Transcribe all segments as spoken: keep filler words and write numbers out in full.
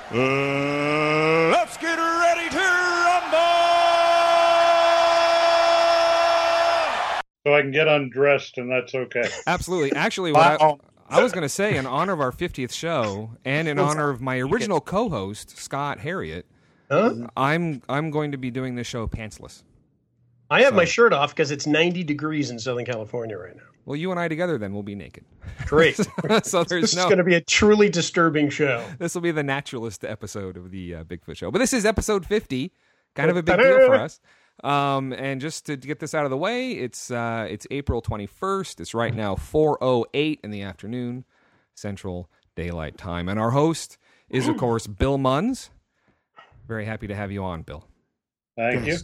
Uh, let's get ready to rumble! So I can get undressed, and that's okay. Absolutely. Actually, what I, I was going to say, in honor of our fiftieth show, and in honor of my original co-host, Scott Harriet, huh? I'm I'm going to be doing this show pantsless. I have so. my shirt off because it's ninety degrees in Southern California right now. Well, you and I together then will be naked. Great. So there's this no, is going to be a truly disturbing show. This will be the naturalist episode of the uh, Bigfoot Show. But this is episode fifty, kind of a big deal for us. Um, and just to get this out of the way, it's uh, it's April twenty-first. It's right now four oh eight in the afternoon, Central Daylight Time. And our host is, of course, Bill Munns. Very happy to have you on, Bill. Thank you.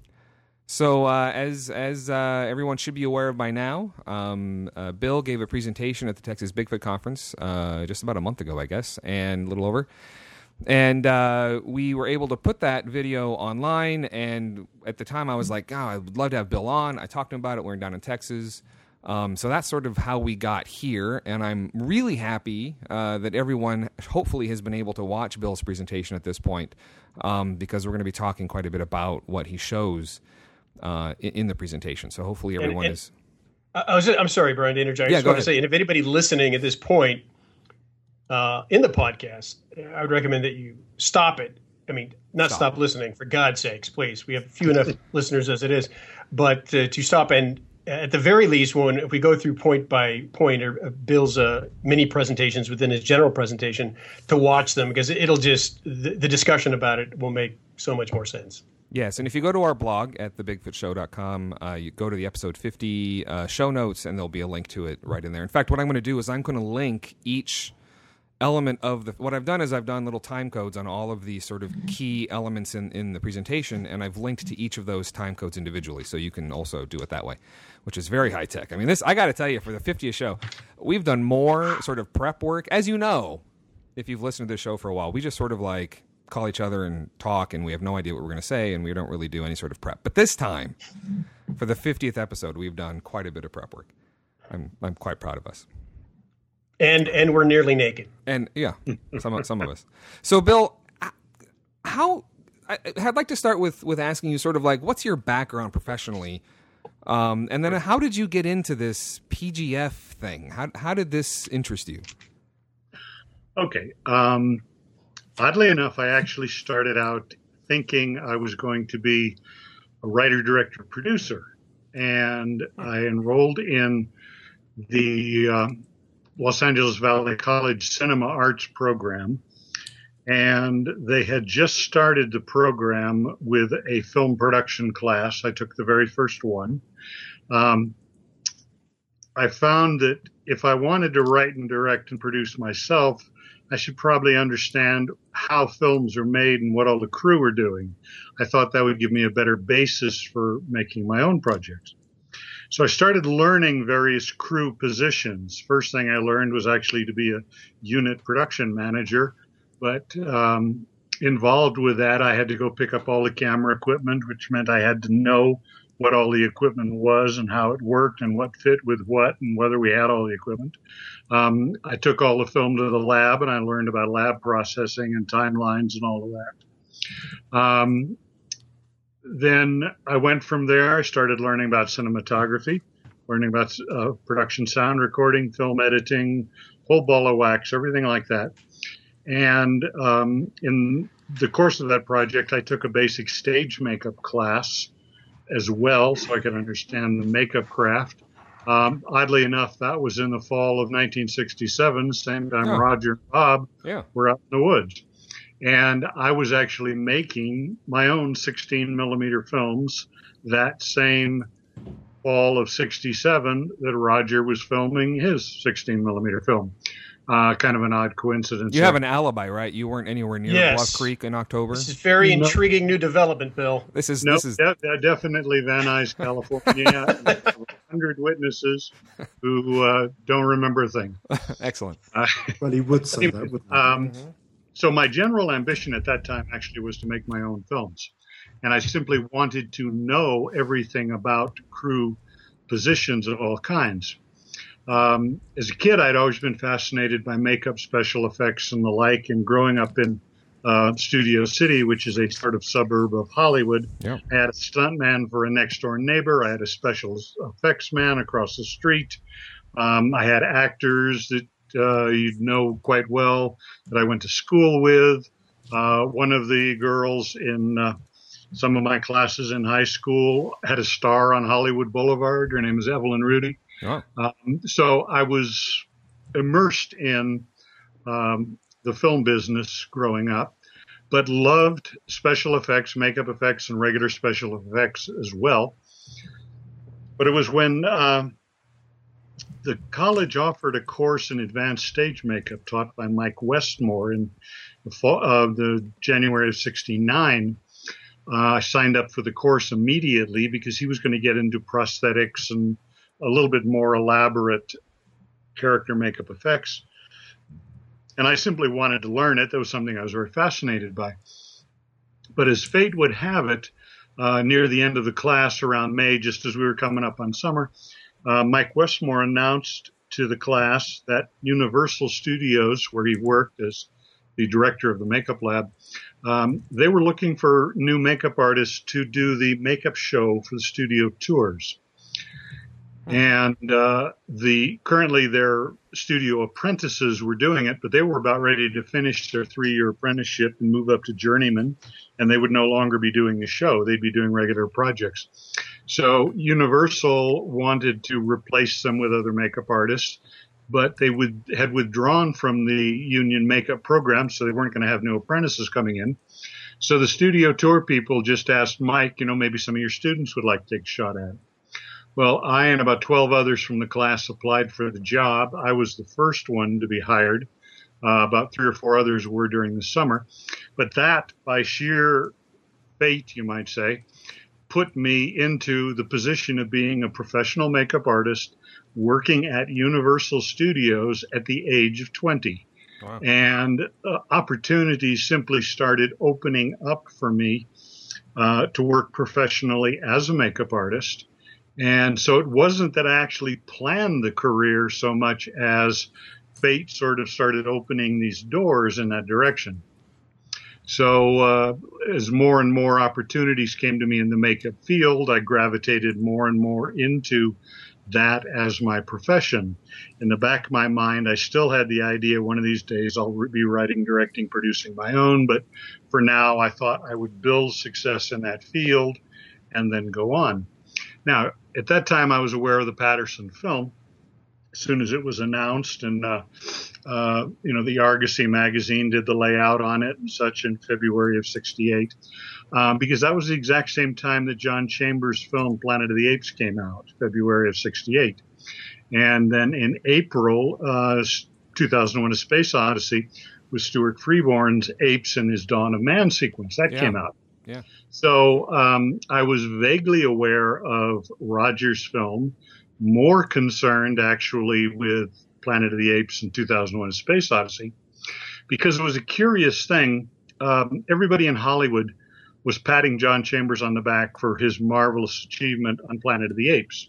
So, uh, as as uh, everyone should be aware of by now, um, uh, Bill gave a presentation at the Texas Bigfoot Conference uh, just about a month ago, I guess, and a little over. And uh, we were able to put that video online. And at the time, I was like, "Oh, I would love to have Bill on." I talked to him about it. We were down in Texas. Um, so that's sort of how we got here. And I'm really happy uh, that everyone hopefully has been able to watch Bill's presentation at this point, um, because we're going to be talking quite a bit about what he shows Uh, in, in the presentation. So hopefully everyone and, and, is... I was, I'm sorry, Brian, to interject. I yeah, just go want ahead. to say, and if anybody listening at this point uh, in the podcast, I would recommend that you stop it. I mean, not stop, stop listening, for God's sakes, please. We have few enough listeners as it is. But uh, to stop, and at the very least, when if we go through point by point, or uh, Bill's uh, mini presentations within his general presentation, to watch them, because it'll just, the, the discussion about it will make so much more sense. Yes, and if you go to our blog at the bigfoot show dot com, uh, you go to the episode fifty uh, show notes, and there'll be a link to it right in there. In fact, what I'm going to do is I'm going to link each element of the... What I've done is I've done little time codes on all of the sort of key elements in, in the presentation, and I've linked to each of those time codes individually, so you can also do it that way, which is very high-tech. I mean, this I got to tell you, for the fiftieth show, we've done more sort of prep work. As you know, if you've listened to this show for a while, we just sort of like... call each other and talk, and we have no idea what we're going to say, and we don't really do any sort of prep. But this time, for the fiftieth episode, we've done quite a bit of prep work. I'm I'm quite proud of us. And and we're nearly naked. And yeah, some of, some of us. So, Bill, how I, I'd like to start with with asking you sort of like, what's your background professionally, um, and then how did you get into this P G F thing? How how did this interest you? Okay. Um, Oddly enough, I actually started out thinking I was going to be a writer, director, producer. And I enrolled in the uh, Los Angeles Valley College Cinema Arts program. And they had just started the program with a film production class. I took the very first one. Um, I found that if I wanted to write and direct and produce myself, I should probably understand how films are made and what all the crew are doing. I thought that would give me a better basis for making my own projects. So I started learning various crew positions. First thing I learned was actually to be a unit production manager, but um, involved with that, I had to go pick up all the camera equipment, which meant I had to know what all the equipment was and how it worked and what fit with what and whether we had all the equipment. Um, I took all the film to the lab, and I learned about lab processing and timelines and all of that. Um, then I went from there. I started learning about cinematography, learning about uh, production sound recording, film editing, whole ball of wax, everything like that. And um, in the course of that project, I took a basic stage makeup class as well, so I could understand the makeup craft. Um, oddly enough, that was in the fall of nineteen sixty-seven, same time oh. Roger and Bob yeah. were out in the woods. And I was actually making my own sixteen millimeter films that same fall of sixty-seven that Roger was filming his sixteen millimeter film. Uh, kind of an odd coincidence. You there. have an alibi, right? You weren't anywhere near yes. Bluff Creek in October. This is very No. intriguing new development, Bill. This is No, this is de- de- definitely Van Nuys, California. one hundred witnesses who uh, don't remember a thing. excellent. Uh, Well, he would say that, wouldn't he? um, so my general ambition at that time actually was to make my own films. And I simply wanted to know everything about crew positions of all kinds. Um, as a kid, I'd always been fascinated by makeup, special effects, and the like. And growing up in uh, Studio City, which is a sort of suburb of Hollywood. Yeah. I had a stuntman for a next door neighbor. I had a special effects man across the street. Um, I had actors that uh, you'd know quite well that I went to school with. Uh, one of the girls in uh, some of my classes in high school had a star on Hollywood Boulevard. Her name is Evelyn Rudy. Oh. Um, so I was immersed in um, the film business growing up, but loved special effects, makeup effects, and regular special effects as well. But it was when uh, the college offered a course in advanced stage makeup taught by Mike Westmore in the, fall, uh, the January of sixty-nine. Uh, I signed up for the course immediately because he was going to get into prosthetics and a little bit more elaborate character makeup effects. And I simply wanted to learn it. That was something I was very fascinated by. But as fate would have it, uh, near the end of the class around May, just as we were coming up on summer, uh, Mike Westmore announced to the class that Universal Studios, where he worked as the director of the makeup lab, um, they were looking for new makeup artists to do the makeup show for the studio tours. And uh, the currently their studio apprentices were doing it, but they were about ready to finish their three-year apprenticeship and move up to journeyman, and they would no longer be doing the show. They'd be doing regular projects. So Universal wanted to replace them with other makeup artists, but they would had withdrawn from the union makeup program, so they weren't going to have new apprentices coming in. So the studio tour people just asked Mike, you know, maybe some of your students would like to take a shot at it. Well, I and about twelve others from the class applied for the job. I was the first one to be hired. Uh, about three or four others were during the summer. But that, by sheer fate, you might say, put me into the position of being a professional makeup artist working at Universal Studios at the age of twenty. Wow. And uh, opportunities simply started opening up for me uh, to work professionally as a makeup artist. And so it wasn't that I actually planned the career so much as fate sort of started opening these doors in that direction. So uh, as more and more opportunities came to me in the makeup field, I gravitated more and more into that as my profession. In the back of my mind, I still had the idea one of these days I'll be writing, directing, producing my own. But for now, I thought I would build success in that field and then go on. Now, at that time, I was aware of the Patterson film as soon as it was announced. And, uh, uh, you know, the Argosy magazine did the layout on it and such in February of sixty-eight, um, because that was the exact same time that John Chambers' film Planet of the Apes came out, February of sixty-eight. And then in April, uh, two thousand one, A Space Odyssey, was Stuart Freeborn's Apes and His Dawn of Man sequence. That yeah. came out. Yeah. So um, I was vaguely aware of Roger's film, more concerned actually with Planet of the Apes and two thousand one: A Space Odyssey, because it was a curious thing. Um, everybody in Hollywood was patting John Chambers on the back for his marvelous achievement on Planet of the Apes.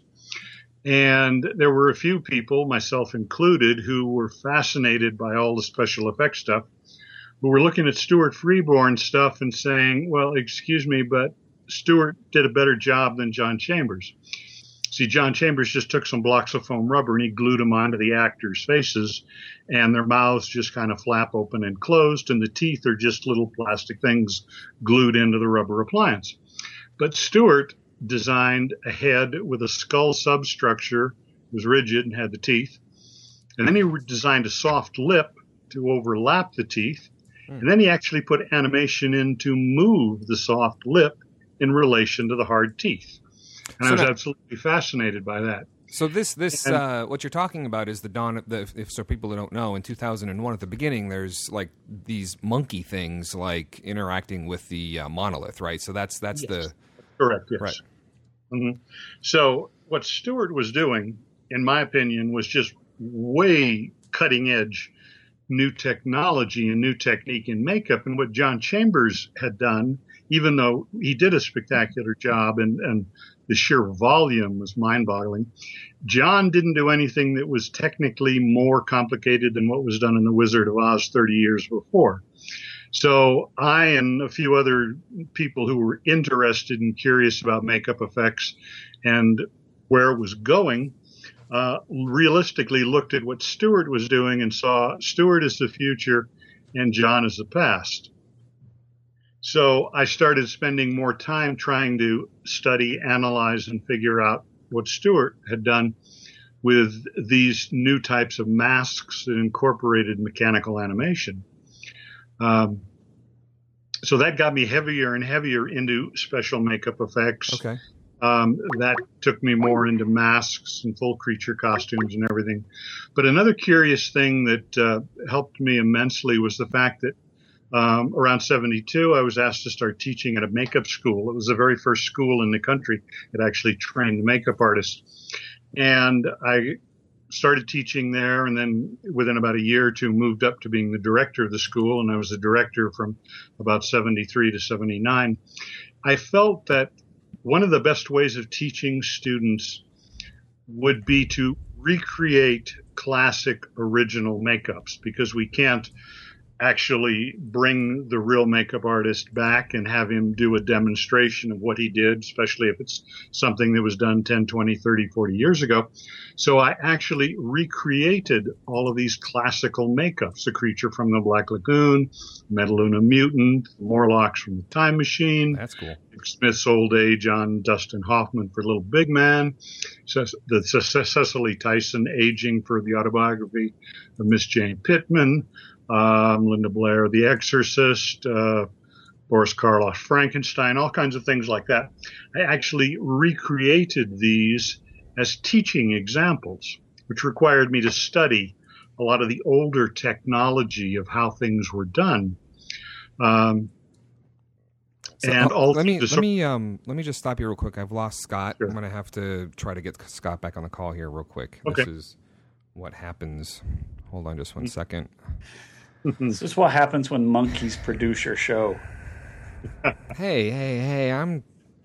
And there were a few people, myself included, who were fascinated by all the special effects stuff, who were looking at Stuart Freeborn stuff and saying, well, excuse me, but Stuart did a better job than John Chambers. See, John Chambers just took some blocks of foam rubber and he glued them onto the actors' faces, and their mouths just kind of flap open and closed, and the teeth are just little plastic things glued into the rubber appliance. But Stuart designed a head with a skull substructure, was rigid and had the teeth. And then he designed a soft lip to overlap the teeth. And then he actually put animation in to move the soft lip in relation to the hard teeth. And so I was that, absolutely fascinated by that. So this, this, and, uh, what you're talking about is the dawn. The, if so, people who don't know, in two thousand one at the beginning, there's like these monkey things like interacting with the uh, monolith, right? So that's that's yes, the correct. Yes. Right. Mm-hmm. So what Stuart was doing, in my opinion, was just way cutting edge new technology and new technique in makeup. And what John Chambers had done, even though he did a spectacular job and, and the sheer volume was mind-boggling, John didn't do anything that was technically more complicated than what was done in The Wizard of Oz thirty years before. So I and a few other people who were interested and curious about makeup effects and where it was going, uh, realistically looked at what Stuart was doing and saw Stuart as the future and John as the past. So I started spending more time trying to study, analyze, and figure out what Stuart had done with these new types of masks that incorporated mechanical animation. Um, so that got me heavier and heavier into special makeup effects. Okay. Um, that took me more into masks and full creature costumes and everything. But another curious thing that uh, helped me immensely was the fact that um, around seventy-two, I was asked to start teaching at a makeup school. It was the very first school in the country that actually trained makeup artists. And I started teaching there, and then within about a year or two moved up to being the director of the school, and I was the director from about seventy-three to seventy-nine. I felt that one of the best ways of teaching students would be to recreate classic original makeups, because we can't actually bring the real makeup artist back and have him do a demonstration of what he did, especially if it's something that was done ten, twenty, thirty, forty years ago. So I actually recreated all of these classical makeups, the creature from the Black Lagoon, Metaluna Mutant, the Morlocks from the Time Machine. That's cool. Smith's Old Age on Dustin Hoffman for Little Big Man, the Cecily Tyson aging for the autobiography of Miss Jane Pittman, Um, Linda Blair, The Exorcist, uh, Boris Karloff, Frankenstein, all kinds of things like that. I actually recreated these as teaching examples, which required me to study a lot of the older technology of how things were done. Um, so, and uh, also let me let let me um let me just stop you real quick. I've lost Scott. Sure. I'm gonna have to try to get Scott back on the call here real quick. Okay. This is what happens. Hold on just one second. This is what happens when monkeys produce your show. Hey, hey, hey, I'm...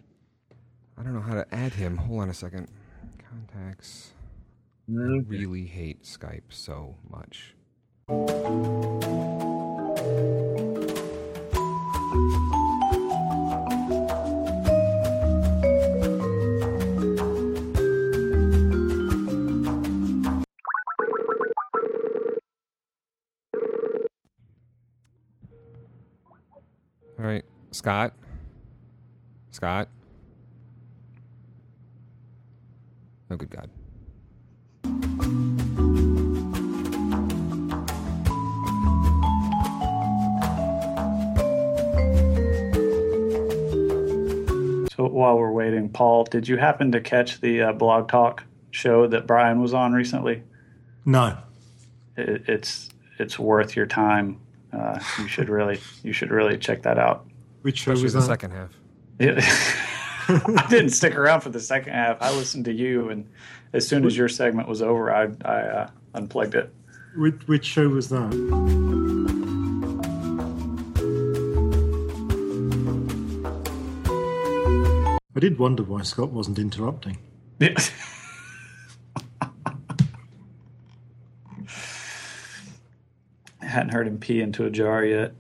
I don't know how to add him. Hold on a second. Contacts. I really hate Skype so much. All right, Scott. Scott. Oh, good God. So while we're waiting, Paul, did you happen to catch the uh, Blog Talk show that Brian was on recently? No. It, it's it's worth your time. Uh, you should really you should really check that out. Which show Especially was the that? second half. It, I didn't stick around for the second half. I listened to you, and as soon as your segment was over, I, I uh, unplugged it. Which, which show was that? I did wonder why Scott wasn't interrupting. Yeah. I hadn't heard him pee into a jar yet.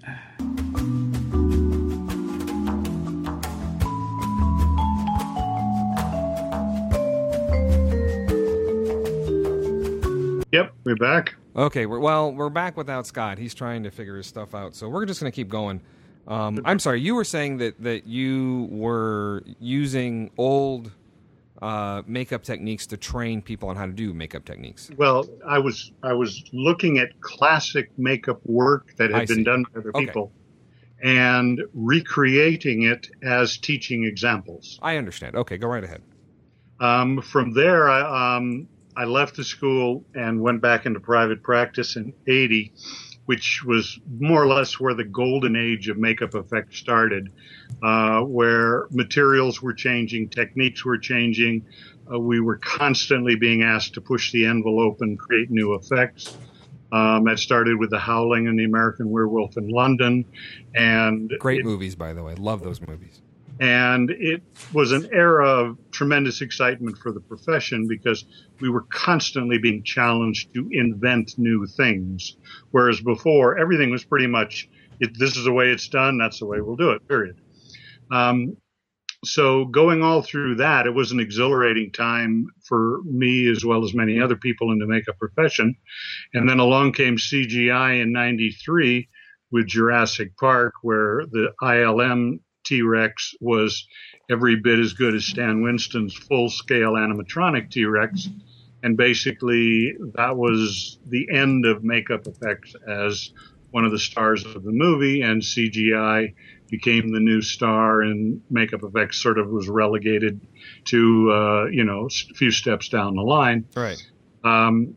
Yep, we're back. Okay, we're, well, we're back without Scott. He's trying to figure his stuff out, so we're just going to keep going. Um, I'm sorry, you were saying that, that you were using old uh, makeup techniques to train people on how to do makeup techniques. Well, I was I was looking at classic makeup work that had I been see. done by other Okay. people and recreating it as teaching examples. I understand. Okay, go right ahead. Um, from there, I, um, I left the school and went back into private practice in eighty, which was more or less where the golden age of makeup effects started, uh, where materials were changing, techniques were changing. Uh, we were constantly being asked to push the envelope and create new effects. Um, that started with The Howling and The American Werewolf in London. And Great it- movies, by the way. Love those movies. And it was an era of tremendous excitement for the profession because we were constantly being challenged to invent new things. Whereas before, everything was pretty much, it, this is the way it's done, that's the way we'll do it, period. Um, so going all through that, it was an exhilarating time for me as well as many other people in the makeup profession. And then along came C G I in ninety-three with Jurassic Park, where the I L M T-Rex was every bit as good as Stan Winston's full-scale animatronic T-Rex. And basically, that was the end of makeup effects as one of the stars of the movie, and C G I became the new star, and makeup effects sort of was relegated to, uh, you know, a few steps down the line. Right. Um,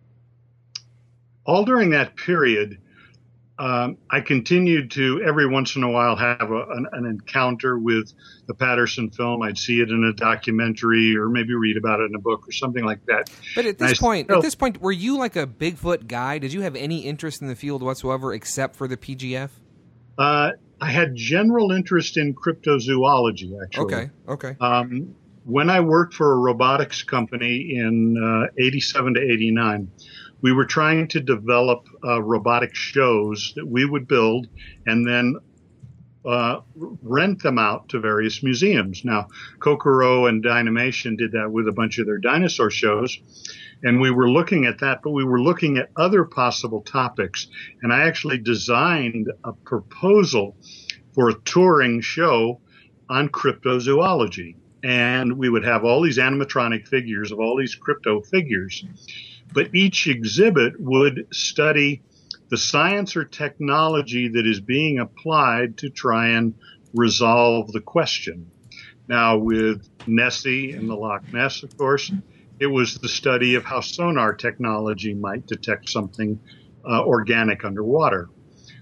all during that period, Um, I continued to every once in a while have a, an, an encounter with the Patterson film. I'd see it in a documentary or maybe read about it in a book or something like that. But at this I point, still, at this point, were you like a Bigfoot guy? Did you have any interest in the field whatsoever except for the P G F? Uh, I had general interest in cryptozoology, actually. Okay, okay. Um, when I worked for a robotics company in uh, eighty-seven to eighty-nine, we were trying to develop uh, robotic shows that we would build and then uh, rent them out to various museums. Now, Kokoro and Dynamation did that with a bunch of their dinosaur shows, and we were looking at that, but we were looking at other possible topics. And I actually designed a proposal for a touring show on cryptozoology. And we would have all these animatronic figures of all these crypto figures. But each exhibit would study the science or technology that is being applied to try and resolve the question. Now, with Nessie and the Loch Ness, of course, it was the study of how sonar technology might detect something uh, organic underwater.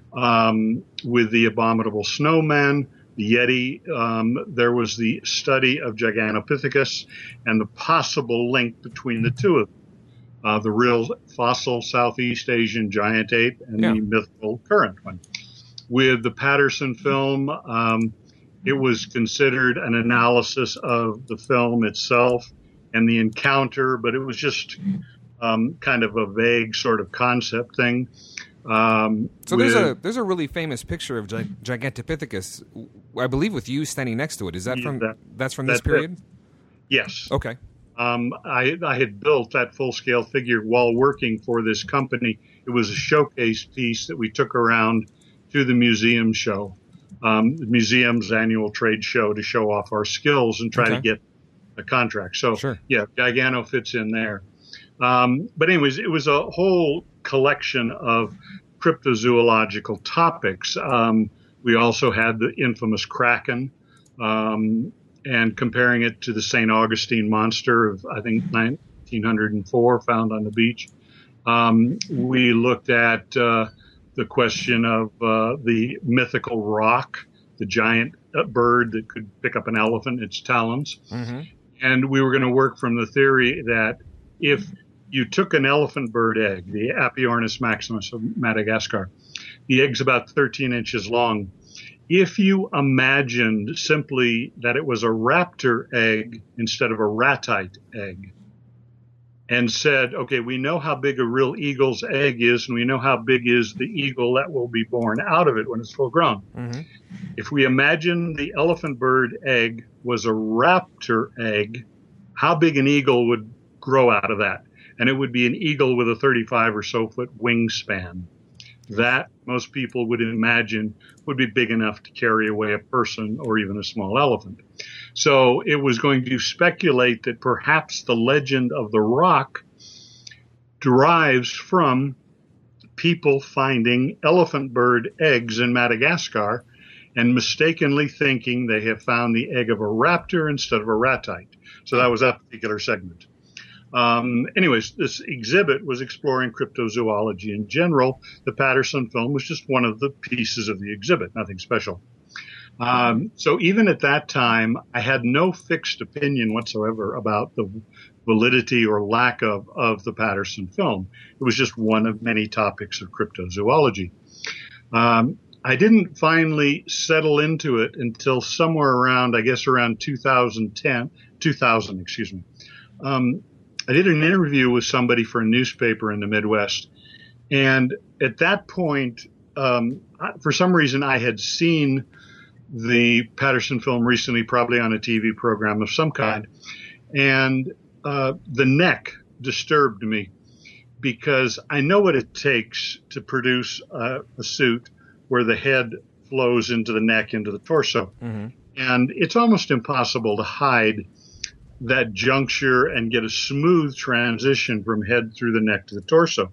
Um, with the Abominable Snowman, the Yeti, um, there was the study of Gigantopithecus and the possible link between the two of them. Uh, the real fossil Southeast Asian giant ape and yeah. the mythical current one. With the Patterson film, um, it was considered an analysis of the film itself and the encounter, but it was just um, kind of a vague sort of concept thing. Um, so with, there's a there's a really famous picture of Gig- Gigantopithecus, I believe, with you standing next to it. Is that yeah, from that, that's from this that, period? That, yes. Okay. Um, I, I had built that full-scale figure while working for this company. It was a showcase piece that we took around to the museum show, um, the museum's annual trade show, to show off our skills and try okay. to get a contract. So, sure. yeah, Gigano fits in there. Um, but anyways, it was a whole collection of cryptozoological topics. Um, we also had the infamous Kraken, um, and comparing it to the Saint Augustine monster of, I think, nineteen oh four found on the beach. Um, we looked at uh, the question of uh, the mythical roc, the giant bird that could pick up an elephant in its talons. Mm-hmm. And we were going to work from the theory that if you took an elephant bird egg, the Apiornis maximus of Madagascar, the egg's about thirteen inches long. If you imagined simply that it was a raptor egg instead of a ratite egg, and said, okay, we know how big a real eagle's egg is, and we know how big is the eagle that will be born out of it when it's full grown. Mm-hmm. If we imagine the elephant bird egg was a raptor egg, how big an eagle would grow out of that? And it would be an eagle with a thirty-five or so foot wingspan. That, most people would imagine, would be big enough to carry away a person or even a small elephant. So it was going to speculate that perhaps the legend of the roc derives from people finding elephant bird eggs in Madagascar and mistakenly thinking they have found the egg of a raptor instead of a ratite. So that was that particular segment. Um, anyways, this exhibit was exploring cryptozoology in general. The Patterson film was just one of the pieces of the exhibit, nothing special. Um, so even at that time, I had no fixed opinion whatsoever about the validity or lack of, of the Patterson film. It was just one of many topics of cryptozoology. Um, I didn't finally settle into it until somewhere around, I guess, around two thousand ten, two thousand, excuse me. Um, I did an interview with somebody for a newspaper in the Midwest. And at that point, um, for some reason, I had seen the Patterson film recently, probably on a T V program of some kind. And uh, the neck disturbed me because I know what it takes to produce a, a suit where the head flows into the neck, into the torso. Mm-hmm. And it's almost impossible to hide that juncture and get a smooth transition from head through the neck to the torso,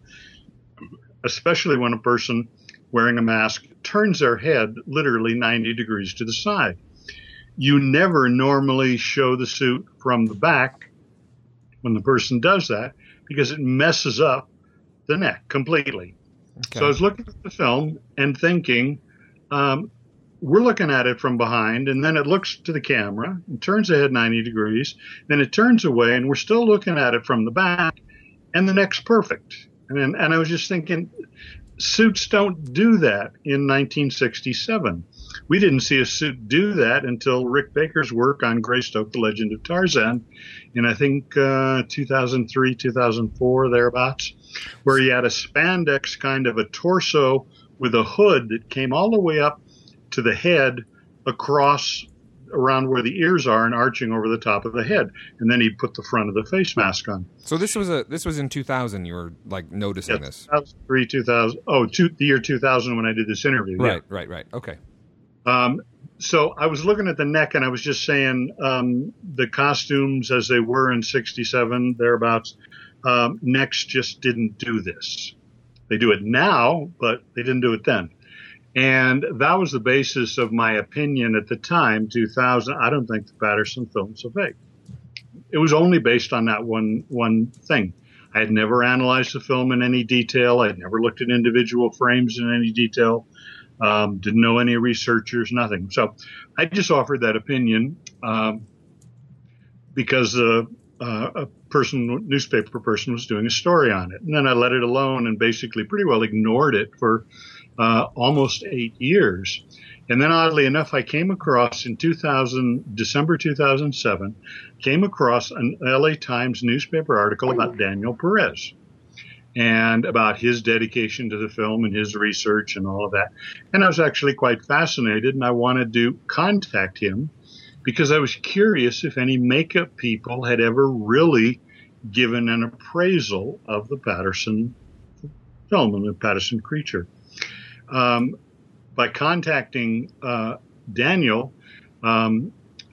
especially when a person wearing a mask turns their head literally ninety degrees to the side. You never normally show the suit from the back when the person does that because it messes up the neck completely. Okay. So I was looking at the film and thinking, um, we're looking at it from behind, and then it looks to the camera and turns the head ninety degrees, then it turns away, and we're still looking at it from the back, and the neck's perfect. And, and I was just thinking, suits don't do that in nineteen sixty-seven. We didn't see a suit do that until Rick Baker's work on Greystoke, The Legend of Tarzan, in I think uh, two thousand three, two thousand four, thereabouts, where he had a spandex kind of a torso with a hood that came all the way up to the head across around where the ears are and arching over the top of the head. And then he'd put the front of the face mask on. So this was a this was in two thousand you were like noticing yeah, this. two thousand three, two thousand Oh, two, the year two thousand when I did this interview. Right, yeah. right, right. Okay. Um, so I was looking at the neck and I was just saying um, the costumes as they were in sixty-seven, thereabouts, um, necks just didn't do this. They do it now, but they didn't do it then. And that was the basis of my opinion at the time, two thousand. I don't think the Patterson films are fake. It was only based on that one one thing. I had never analyzed the film in any detail. I had never looked at individual frames in any detail. Um, didn't know any researchers, nothing. So I just offered that opinion um, because uh, uh, a person, newspaper person, was doing a story on it. And then I let it alone and basically pretty well ignored it for uh, almost eight years. And then oddly enough, I came across in two thousand, December two thousand seven, came across an L A Times newspaper article about Daniel Perez and about his dedication to the film and his research and all of that. And I was actually quite fascinated, and I wanted to contact him because I was curious if any makeup people had ever really given an appraisal of the Patterson film and the Patterson creature. Um, by contacting uh, Daniel, um,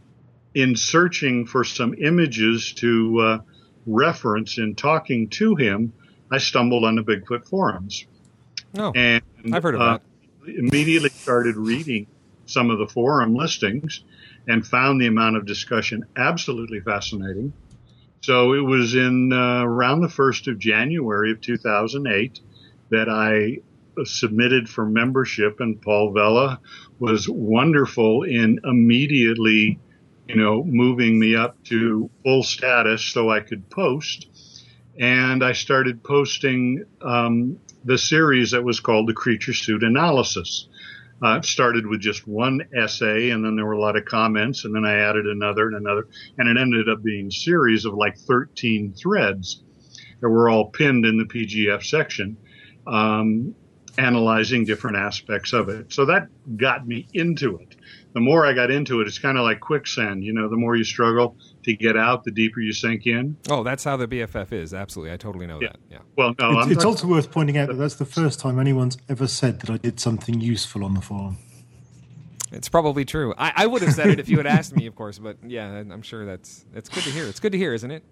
in searching for some images to uh, reference in talking to him, I stumbled on the Bigfoot forums. Oh, and, I've heard of uh, that. Immediately started reading some of the forum listings and found the amount of discussion absolutely fascinating. So it was in uh, around the first of January of two thousand eight that I submitted for membership, and Paul Vella was wonderful in immediately, you know, moving me up to full status so I could post. And I started posting um, the series that was called The Creature Suit Analysis. Uh, it started with just one essay, and then there were a lot of comments, and then I added another and another, and it ended up being a series of like thirteen threads that were all pinned in the P G F section, um, analyzing different aspects of it. So that got me into it. The more I got into it, it's kind of like quicksand. You know, the more you struggle to get out, the deeper you sink in. Oh, that's how the B F F is. Absolutely. I totally know yeah. that. Yeah. Well, no, it's, I'm it's not, also worth pointing out that that's the first time anyone's ever said that I did something useful on the forum. It's probably true. I, I would have said it if you had asked me, of course, but yeah, I'm sure that's it's good to hear. It's good to hear, isn't it?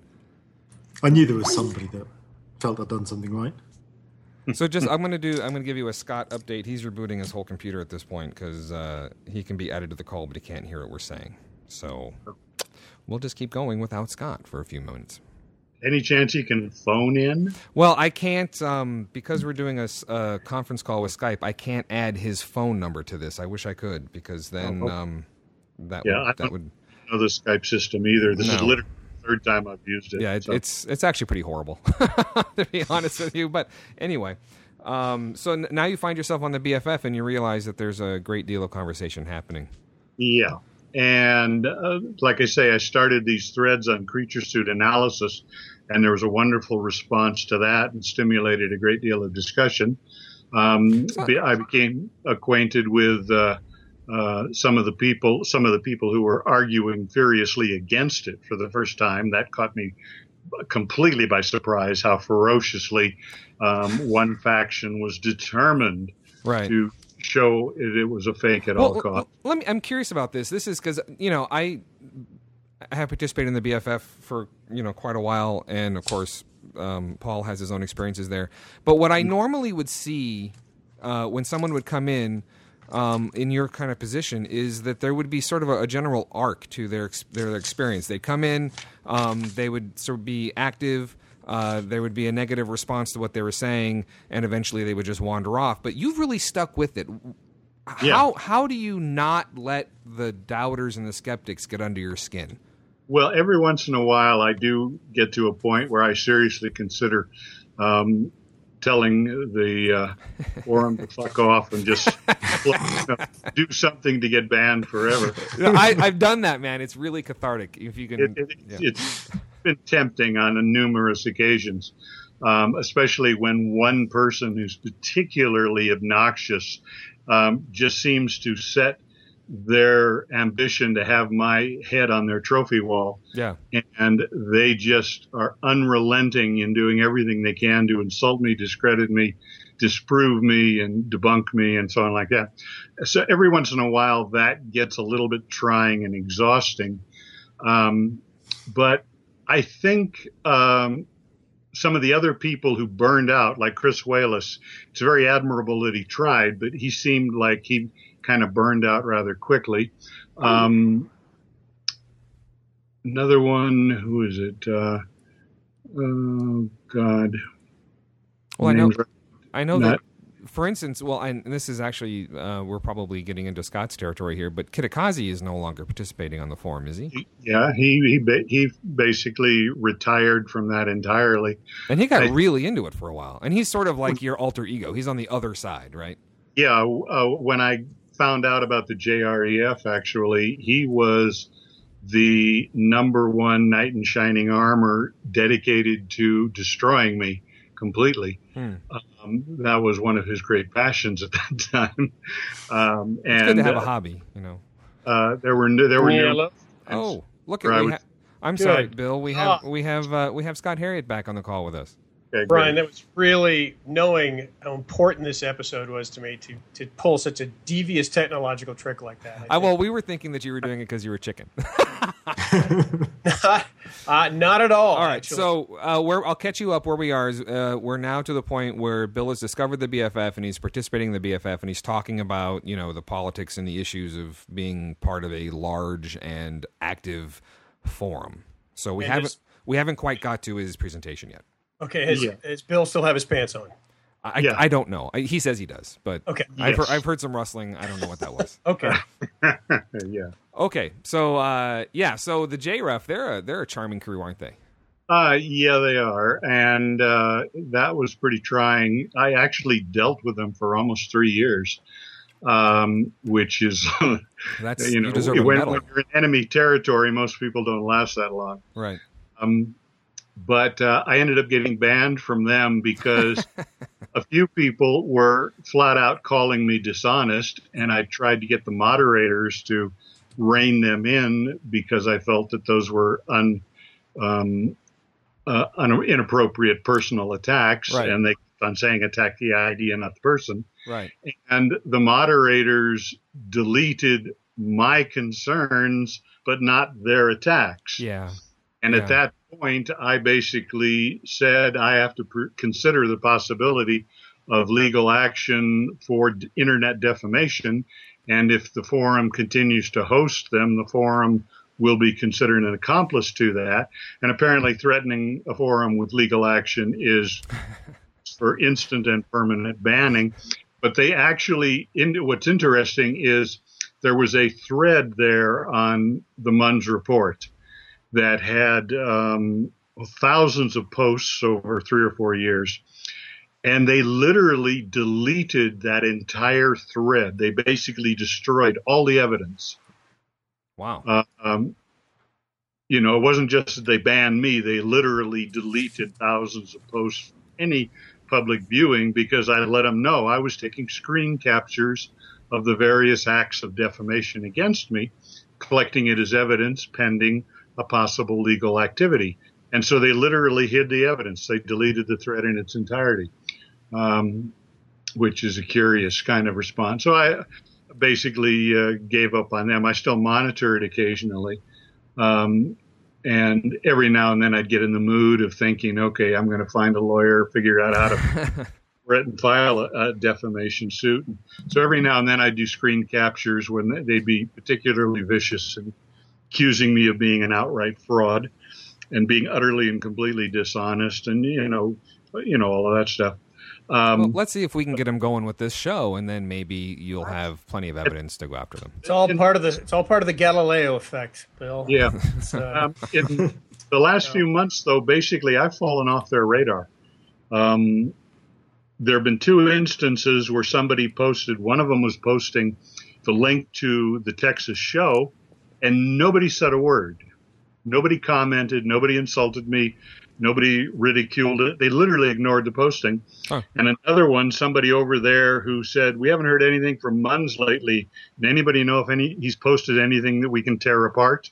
I knew there was somebody that felt I'd done something right. So just, I'm going to do, I'm going to give you a Scott update. He's rebooting his whole computer at this point because uh, he can be added to the call, but he can't hear what we're saying. So we'll just keep going without Scott for a few moments. Any chance you can phone in? Well, I can't, um, because we're doing a, a conference call with Skype, I can't add his phone number to this. I wish I could, because then oh. um, that yeah, would... I that don't would know the Skype system either. This no. is literally the third time I've used it. Yeah, it, so. it's it's actually pretty horrible, to be honest with you. But anyway, Um, so n- now you find yourself on the B F F and you realize that there's a great deal of conversation happening. Yeah. And uh, like I say, I started these threads on creature suit analysis, and there was a wonderful response to that and stimulated a great deal of discussion. Um, I became acquainted with uh, uh, some of the people, some of the people who were arguing furiously against it for the first time. That caught me completely by surprise, how ferociously um, one faction was determined right. to show it, it was a fake at well, all costs. Let me. I'm curious about this. This is because you know I, I have participated in the B F F for you know quite a while, and of course um, Paul has his own experiences there. But what I normally would see uh, when someone would come in um, in your kind of position is that there would be sort of a, a general arc to their their experience. They'd come in, um, they would sort of be active. Uh, there would be a negative response to what they were saying, and eventually they would just wander off. But you've really stuck with it. How Yeah. how do you not let the doubters and the skeptics get under your skin? Well, every once in a while, I do get to a point where I seriously consider um, telling the uh, forum to fuck off and just you know, do something to get banned forever. You know, I, I've done that, man. It's really cathartic. If you can, It, it, yeah. It's been tempting on numerous occasions, um, especially when one person who's particularly obnoxious um, just seems to set their ambition to have my head on their trophy wall. Yeah. And they just are unrelenting in doing everything they can to insult me, discredit me, disprove me, and debunk me, and so on like that. So every once in a while, that gets a little bit trying and exhausting. Um, but I think um, some of the other people who burned out, like Chris Wallace, it's very admirable that he tried, but he seemed like he kind of burned out rather quickly. Um, another one, who is it? Uh, oh, God. Well, I know, Name's I know not- that, for instance, well, and this is actually, uh, we're probably getting into Scott's territory here, but Kitakazi is no longer participating on the forum, is he? Yeah, he he ba- he basically retired from that entirely. And he got I- really into it for a while. And he's sort of like your alter ego. He's on the other side, right? Yeah, uh, when I found out about the J R E F, actually, he was the number one knight in shining armor dedicated to destroying me completely. Hmm. Um, that was one of his great passions at that time. Um, and It's good to have a uh, hobby, you know. uh, there were no, there were Yeah, no, look. Oh, look Where at I we would- ha- I'm Good. sorry, Bill. We have Ah. we have uh, we have Scott Harriet back on the call with us. okay, Brian, great. that was really knowing how important this episode was to me to, to pull such a devious technological trick like that. I, well, we were thinking that you were doing it because you were chicken. uh, not at all. All right, actually. so uh, where I'll catch you up where we are. Is, uh, we're now to the point where Bill has discovered the B F F and he's participating in the B F F and he's talking about you know the politics and the issues of being part of a large and active forum. So we And haven't just- we haven't quite got to his presentation yet. okay, has, Yeah. does Bill still have his pants on? I, Yeah. I don't know. I, he says he does, but Okay. I've, heard, Yes. I've heard some rustling. I don't know what that was. Okay. yeah. Okay, so uh, yeah, so the J R E F, they're a, they're a charming crew, aren't they? Uh, yeah, they are. And uh, that was pretty trying. I actually dealt with them for almost three years, um, which is, That's you you, know, deserve a when, medal, when you're in enemy territory, most people don't last that long. right? Um, but uh, I ended up getting banned from them because a few people were flat out calling me dishonest, and I tried to get the moderators to rein them in because I felt that those were un, um, uh, un, inappropriate personal attacks, Right. and they kept on saying attack the idea, not the person. Right. And the moderators deleted my concerns, but not their attacks. Yeah. And Yeah. at that point, I basically said I have to pr- consider the possibility of legal action for d- internet defamation. And if the forum continues to host them, the forum will be considered an accomplice to that. And apparently threatening a forum with legal action is for instant and permanent banning. But they actually, in, what's interesting is there was a thread there on the Munns report that had um, thousands of posts over three or four years. And they literally deleted that entire thread. They basically destroyed all the evidence. Wow. Uh, um, you know, it wasn't just that they banned me. They literally deleted thousands of posts from any public viewing because I let them know I was taking screen captures of the various acts of defamation against me, collecting it as evidence pending a possible legal activity. And so they literally hid the evidence. They deleted the thread in its entirety, um, which is a curious kind of response. So I basically uh, gave up on them. I still monitor it occasionally. Um, and every now and then I'd get in the mood of thinking, okay, I'm going to find a lawyer, figure out how to and file a, a defamation suit. So every now and then I do screen captures when they'd be particularly vicious and accusing me of being an outright fraud and being utterly and completely dishonest and, you know, you know, all of that stuff. Um, well, let's see if we can get them going with this show, and then maybe you'll have plenty of evidence to go after them. It's all part of the it's all part of the Galileo effect, Bill. Yeah. uh, um, in the last few months, though, basically I've fallen off their radar. Um, there have been two instances where somebody posted. One of them was posting the link to the Texas show, and nobody said a word. Nobody commented. Nobody insulted me. Nobody ridiculed it. They literally ignored the posting. Huh. And another one, somebody over there who said, we haven't heard anything from Munz lately. Did anybody know if any he's posted anything that we can tear apart?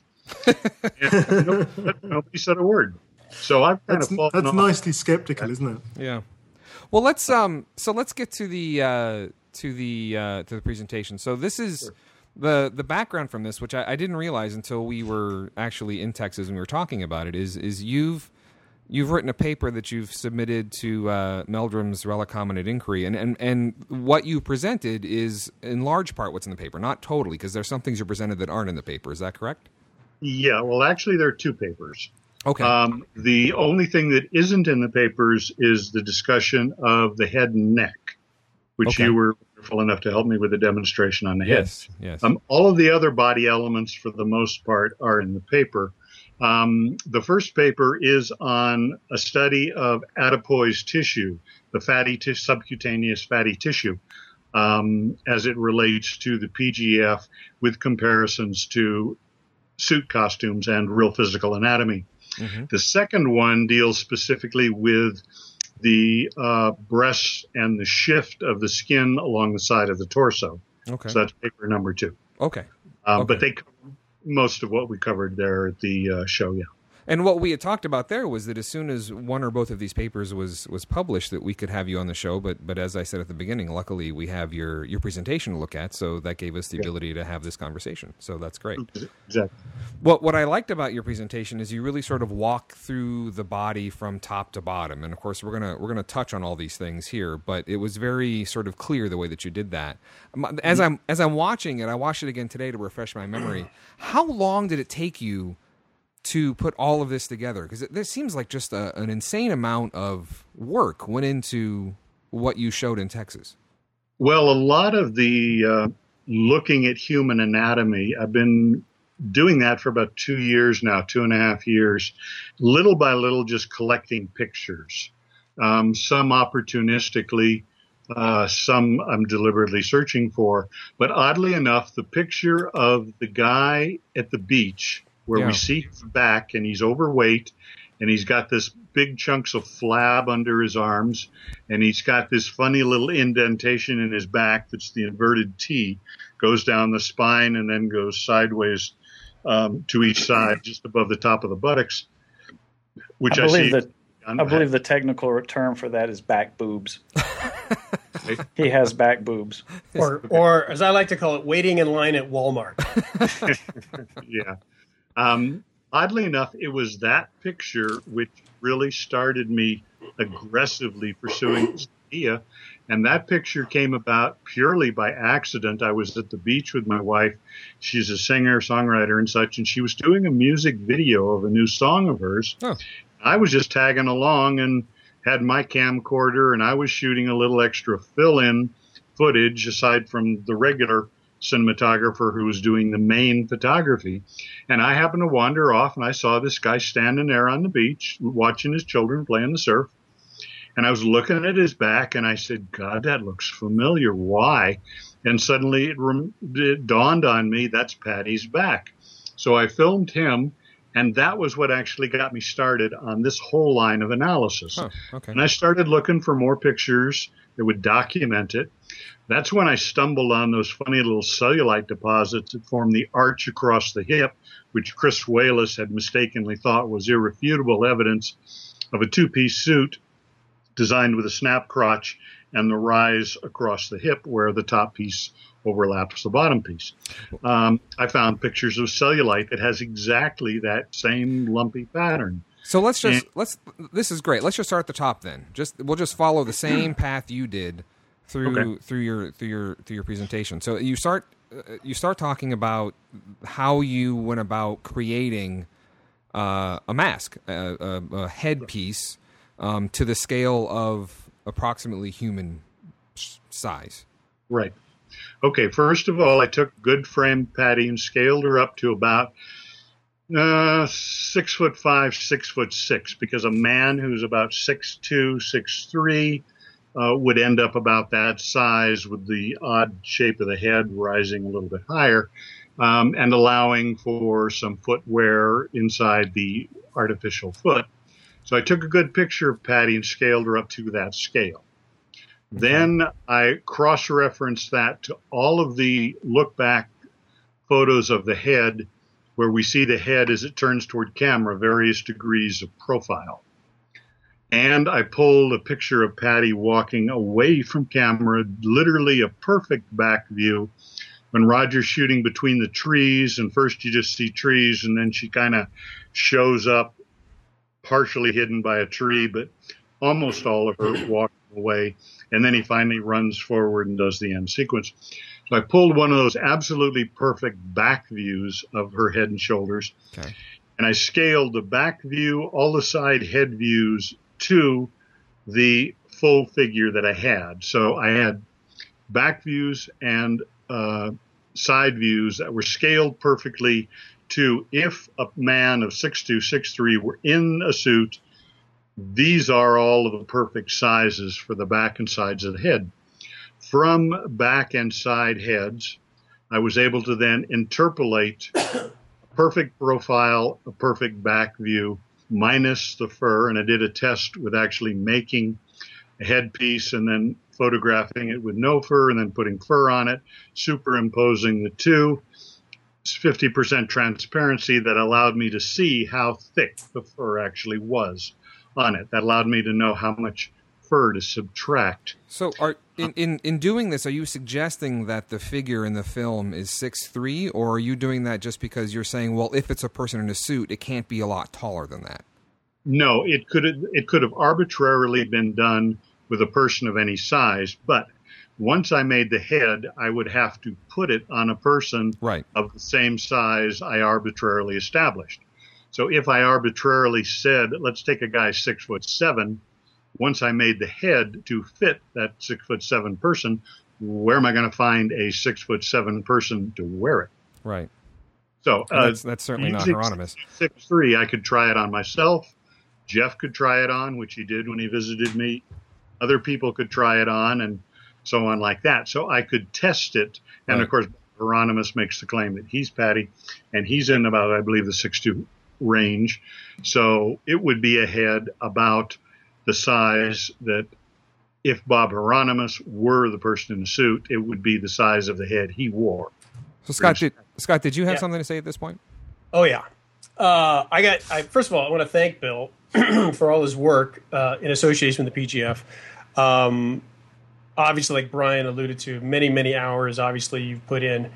And nobody, nobody said a word. So I've kind that's, of fallen That's off. nicely skeptical, isn't it? Yeah. Well, let's um. So let's get to the uh, to the uh, to the presentation. So this is Sure. the the background from this, which I, I didn't realize until we were actually in Texas and we were talking about it. Is is you've You've written a paper that you've submitted to uh, Meldrum's Relic Hominid Inquiry, and, and, and what you presented is in large part what's in the paper, not totally, because there's some things you presented that aren't in the paper. Is that correct? Yeah, well, actually, there are two papers. Okay. Um, the only thing that isn't in the papers is the discussion of the head and neck, which Okay. you were wonderful enough to help me with a demonstration on the head. Yes, yes. Um, all of the other body elements, for the most part, are in the paper. Um, the first paper is on a study of adipose tissue, the fatty t- subcutaneous fatty tissue, um, as it relates to the P G F with comparisons to suit costumes and real physical anatomy. Mm-hmm. The second one deals specifically with the uh, breasts and the shift of the skin along the side of the torso. Okay. So that's paper number two. Okay. Um, okay. But they cover most of what we covered there at the uh, show, yeah. And what we had talked about there was that as soon as one or both of these papers was, was published, that we could have you on the show. But but as I said at the beginning, luckily we have your, your presentation to look at, so that gave us the yeah. ability to have this conversation. So that's great. Exactly. What what I liked about your presentation is you really sort of walk through the body from top to bottom. And of course, we're gonna we're gonna touch on all these things here. But it was very sort of clear the way that you did that. As I'm as I'm watching it, I watched it again today to refresh my memory. How long did it take you to put all of this together? Because this seems like just a, an insane amount of work went into what you showed in Texas. Well, a lot of the uh, looking at human anatomy, I've been doing that for about two years now, two and a half years, little by little, just collecting pictures, um, some opportunistically, uh, some I'm deliberately searching for. But oddly enough, the picture of the guy at the beach where yeah. we see his back and he's overweight and he's got this big chunks of flab under his arms and he's got this funny little indentation in his back that's the inverted T, goes down the spine and then goes sideways um, to each side just above the top of the buttocks, which I, I believe see. that I believe the technical term for that is back boobs. He has back boobs. Or, or as I like to call it, waiting in line at Walmart. Yeah. Um, oddly enough, it was that picture which really started me aggressively pursuing this idea. And that picture came about purely by accident. I was at the beach with my wife. She's a singer, songwriter and such, and she was doing a music video of a new song of hers. Oh. I was just tagging along and had my camcorder, and I was shooting a little extra fill-in footage aside from the regular cinematographer who was doing the main photography. And I happened to wander off and I saw this guy standing there on the beach watching his children play in the surf. And I was looking at his back, and I said, God, that looks familiar. Why? And suddenly it, rem- it dawned on me, that's Patty's back. So I filmed him, and that was what actually got me started on this whole line of analysis. Huh, okay. And I started looking for more pictures that would document it. That's when I stumbled on those funny little cellulite deposits that form the arch across the hip, which Chris Wallace had mistakenly thought was irrefutable evidence of a two-piece suit designed with a snap crotch and the rise across the hip where the top piece overlaps the bottom piece. Um, I found pictures of cellulite that has exactly that same lumpy pattern. So let's just and, let's. This is great. Let's just start at the top then. Just we'll just follow the same path you did through okay. through your through your through your presentation. So you start uh, you start talking about how you went about creating uh, a mask, a, a, a headpiece um, to the scale of approximately human size. Right. Okay. First of all, I took good frame Patty and scaled her up to about uh, six foot five, six foot six, because a man who's about six two, six three. Uh, would end up about that size with the odd shape of the head rising a little bit higher um, and allowing for some footwear inside the artificial foot. So I took a good picture of Patty and scaled her up to that scale. Then I cross-referenced that to all of the look-back photos of the head where we see the head as it turns toward camera, various degrees of profile. And I pulled a picture of Patty walking away from camera, literally a perfect back view. When Roger's shooting between the trees, and first you just see trees, and then she kind of shows up partially hidden by a tree, but almost all of her walking away. And then he finally runs forward and does the end sequence. So I pulled one of those absolutely perfect back views of her head and shoulders. Okay. And I scaled the back view, all the side head views, to the full figure that I had. So I had back views and uh, side views that were scaled perfectly to if a man of six two, six three were in a suit, these are all of the perfect sizes for the back and sides of the head. From back and side heads, I was able to then interpolate a perfect profile, a perfect back view, minus the fur, and I did a test with actually making a headpiece and then photographing it with no fur and then putting fur on it, superimposing the two. It's fifty percent transparency that allowed me to see how thick the fur actually was on it. That allowed me to know how much fur to subtract. So are in, in, in doing this, are you suggesting that the figure in the film is six three, or are you doing that just because you're saying, well, if it's a person in a suit, it can't be a lot taller than that? No, it could it could have arbitrarily been done with a person of any size, but once I made the head, I would have to put it on a person right. of the same size I arbitrarily established. So if I arbitrarily said, let's take a guy six foot seven, once I made the head to fit that six foot seven person, where am I going to find a six foot seven person to wear it? Right. So uh, that's, that's certainly not Hieronymus. Six three, I could try it on myself. Jeff could try it on, which he did when he visited me. Other people could try it on, and so on like that. So I could test it. And right. of course, Hieronymus makes the claim that he's Patty, and he's in about, I believe, the six two range. So it would be a head about the size that if Bob Hieronymus were the person in the suit, it would be the size of the head he wore. So Scott, did, Scott, did you have yeah. something to say at this point? Oh yeah, uh, I got. I, first of all, I want to thank Bill for all his work uh, in association with the P G F. Um, obviously, like Brian alluded to, many many hours. Obviously, you've put in,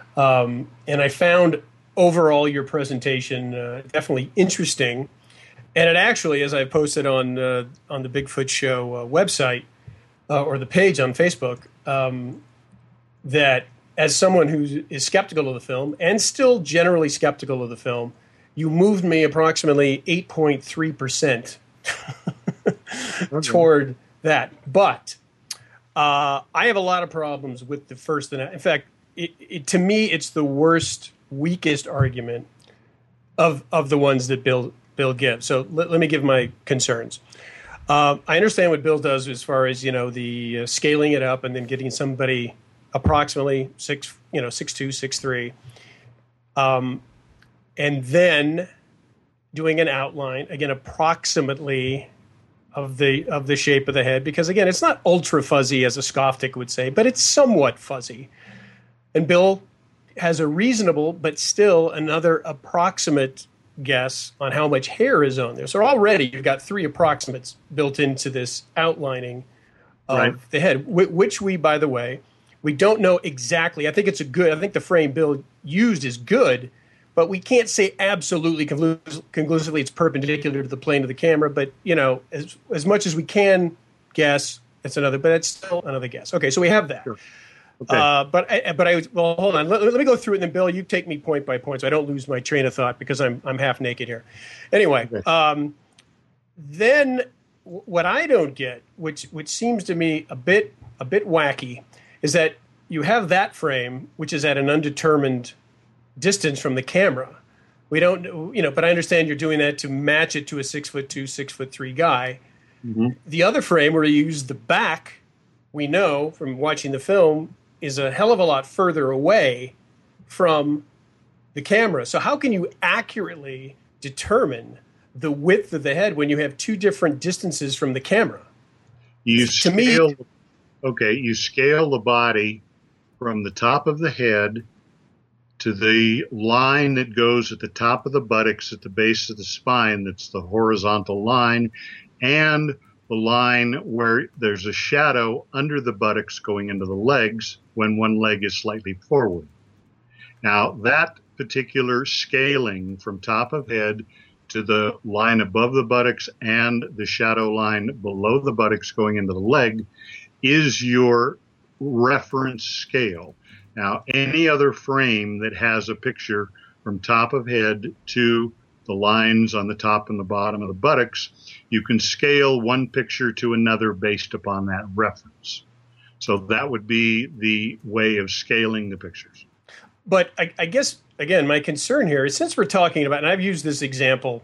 um, and I found overall your presentation uh, definitely interesting. And it actually, as I posted on uh, on the Bigfoot Show uh, website uh, or the page on Facebook, um, that as someone who is skeptical of the film and still generally skeptical of the film, you moved me approximately eight point three percent toward that. But uh, I have a lot of problems with the first. In fact, it, it, to me, it's the worst, weakest argument of of the ones that Bill Bill gives. So let, let me give my concerns. Uh, I understand what Bill does as far as, you know, the uh, scaling it up and then getting somebody approximately six, you know, six two, six three, um, and then doing an outline again, approximately of the of the shape of the head, because again, it's not ultra fuzzy as a Skoftic would say, but it's somewhat fuzzy. And Bill has a reasonable, but still another approximate guess on how much hair is on there. So already you've got three approximates built into this outlining of right. the head, which we, by the way, we don't know exactly. I think it's a good, I think the frame Bill used is good, but we can't say absolutely conclus- conclusively it's perpendicular to the plane of the camera. But, you know, as, as much as we can guess, it's another, but it's still another guess. Okay, so we have that. Sure. Okay. Uh, but I, but I well, hold on. Let, let me go through it, and then Bill, you take me point by point, so I don't lose my train of thought because I'm I'm half naked here. Anyway, okay. um, then what I don't get, which which seems to me a bit a bit wacky, is that you have that frame, which is at an undetermined distance from the camera. We don't, you know, but I understand you're doing that to match it to a six foot two, six foot three guy. Mm-hmm. The other frame where you use the back, we know from watching the film, is a hell of a lot further away from the camera. So how can you accurately determine the width of the head when you have two different distances from the camera? You to scale, me, okay, you scale the body from the top of the head to the line that goes at the top of the buttocks at the base of the spine. That's the horizontal line, and the line where there's a shadow under the buttocks going into the legs when one leg is slightly forward. Now, that particular scaling from top of head to the line above the buttocks and the shadow line below the buttocks going into the leg is your reference scale. Now, any other frame that has a picture from top of head to the lines on the top and the bottom of the buttocks, you can scale one picture to another based upon that reference. So that would be the way of scaling the pictures. But I, I guess, again, my concern here is, since we're talking about, and I've used this example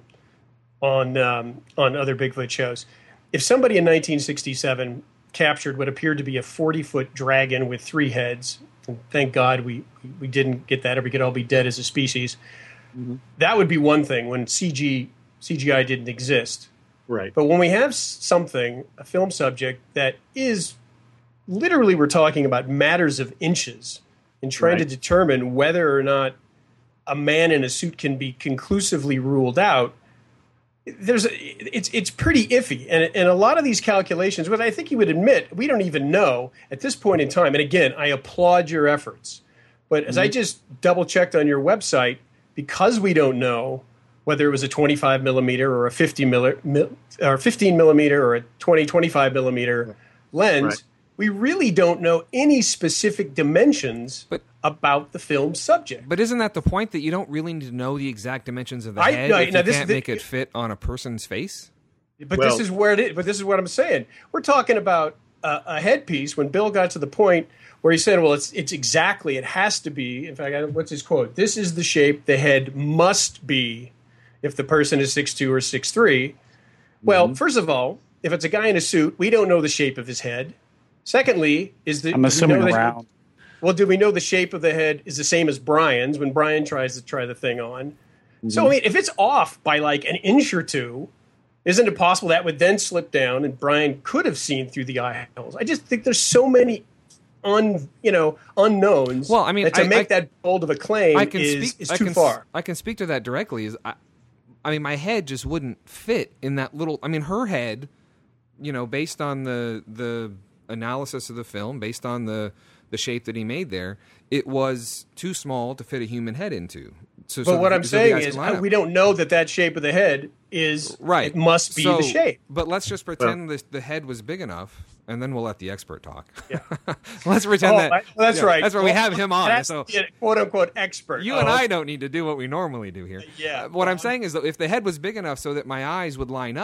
on um, on other Bigfoot shows, if somebody in nineteen sixty-seven captured what appeared to be a forty-foot dragon with three heads, and thank God we, we didn't get that, or we could all be dead as a species, mm-hmm. that would be one thing when C G, C G I didn't exist. Right. But when we have something, a film subject, that is literally, we're talking about matters of inches in trying right. to determine whether or not a man in a suit can be conclusively ruled out, there's a, it's it's pretty iffy. And, and a lot of these calculations, which I think you would admit, we don't even know at this point in time. And again, I applaud your efforts. But as mm-hmm. I just double-checked on your website, because we don't know whether it was a twenty-five millimeter or a fifty mil, or fifteen millimeter or a twenty, twenty-five millimeter lens, right. we really don't know any specific dimensions but, about the film subject. But isn't that the point, that you don't really need to know the exact dimensions of the I, head no, if now you this, can't this, make it fit on a person's face? But well, this is where it is. But this is what I'm saying. We're talking about a, a headpiece. When Bill got to the point where he said, well, it's it's exactly, it has to be, in fact, what's his quote? This is the shape the head must be if the person is six two or six three. Well, mm-hmm. first of all, if it's a guy in a suit, we don't know the shape of his head. Secondly, is the I'm assuming around. Well, do we know the shape of the head is the same as Brian's when Brian tries to try the thing on? Mm-hmm. So, I mean, if it's off by like an inch or two, isn't it possible that would then slip down and Brian could have seen through the eye holes? I just think there's so many un, you know, unknowns. Well, I mean, that to I, make I, that bold of a claim I can is, speak, is I too can, far. I can speak to that directly. Is I, I mean, my head just wouldn't fit in that little. I mean, her head, you know, based on the the analysis of the film, based on the the shape that he made there, it was too small to fit a human head into. So, but so what the, I'm so saying is, I, we don't know that that shape of the head is right. It must be so, the shape. But let's just pretend well, the, the head was big enough, and then we'll let the expert talk. Yeah. let's pretend oh, that. I, well, that's yeah, right. That's where well, we have him on. That's so the quote unquote expert. You oh, and I okay. don't need to do what we normally do here. Yeah. Uh, what I'm saying is, though, if the head was big enough so that my eyes would line up,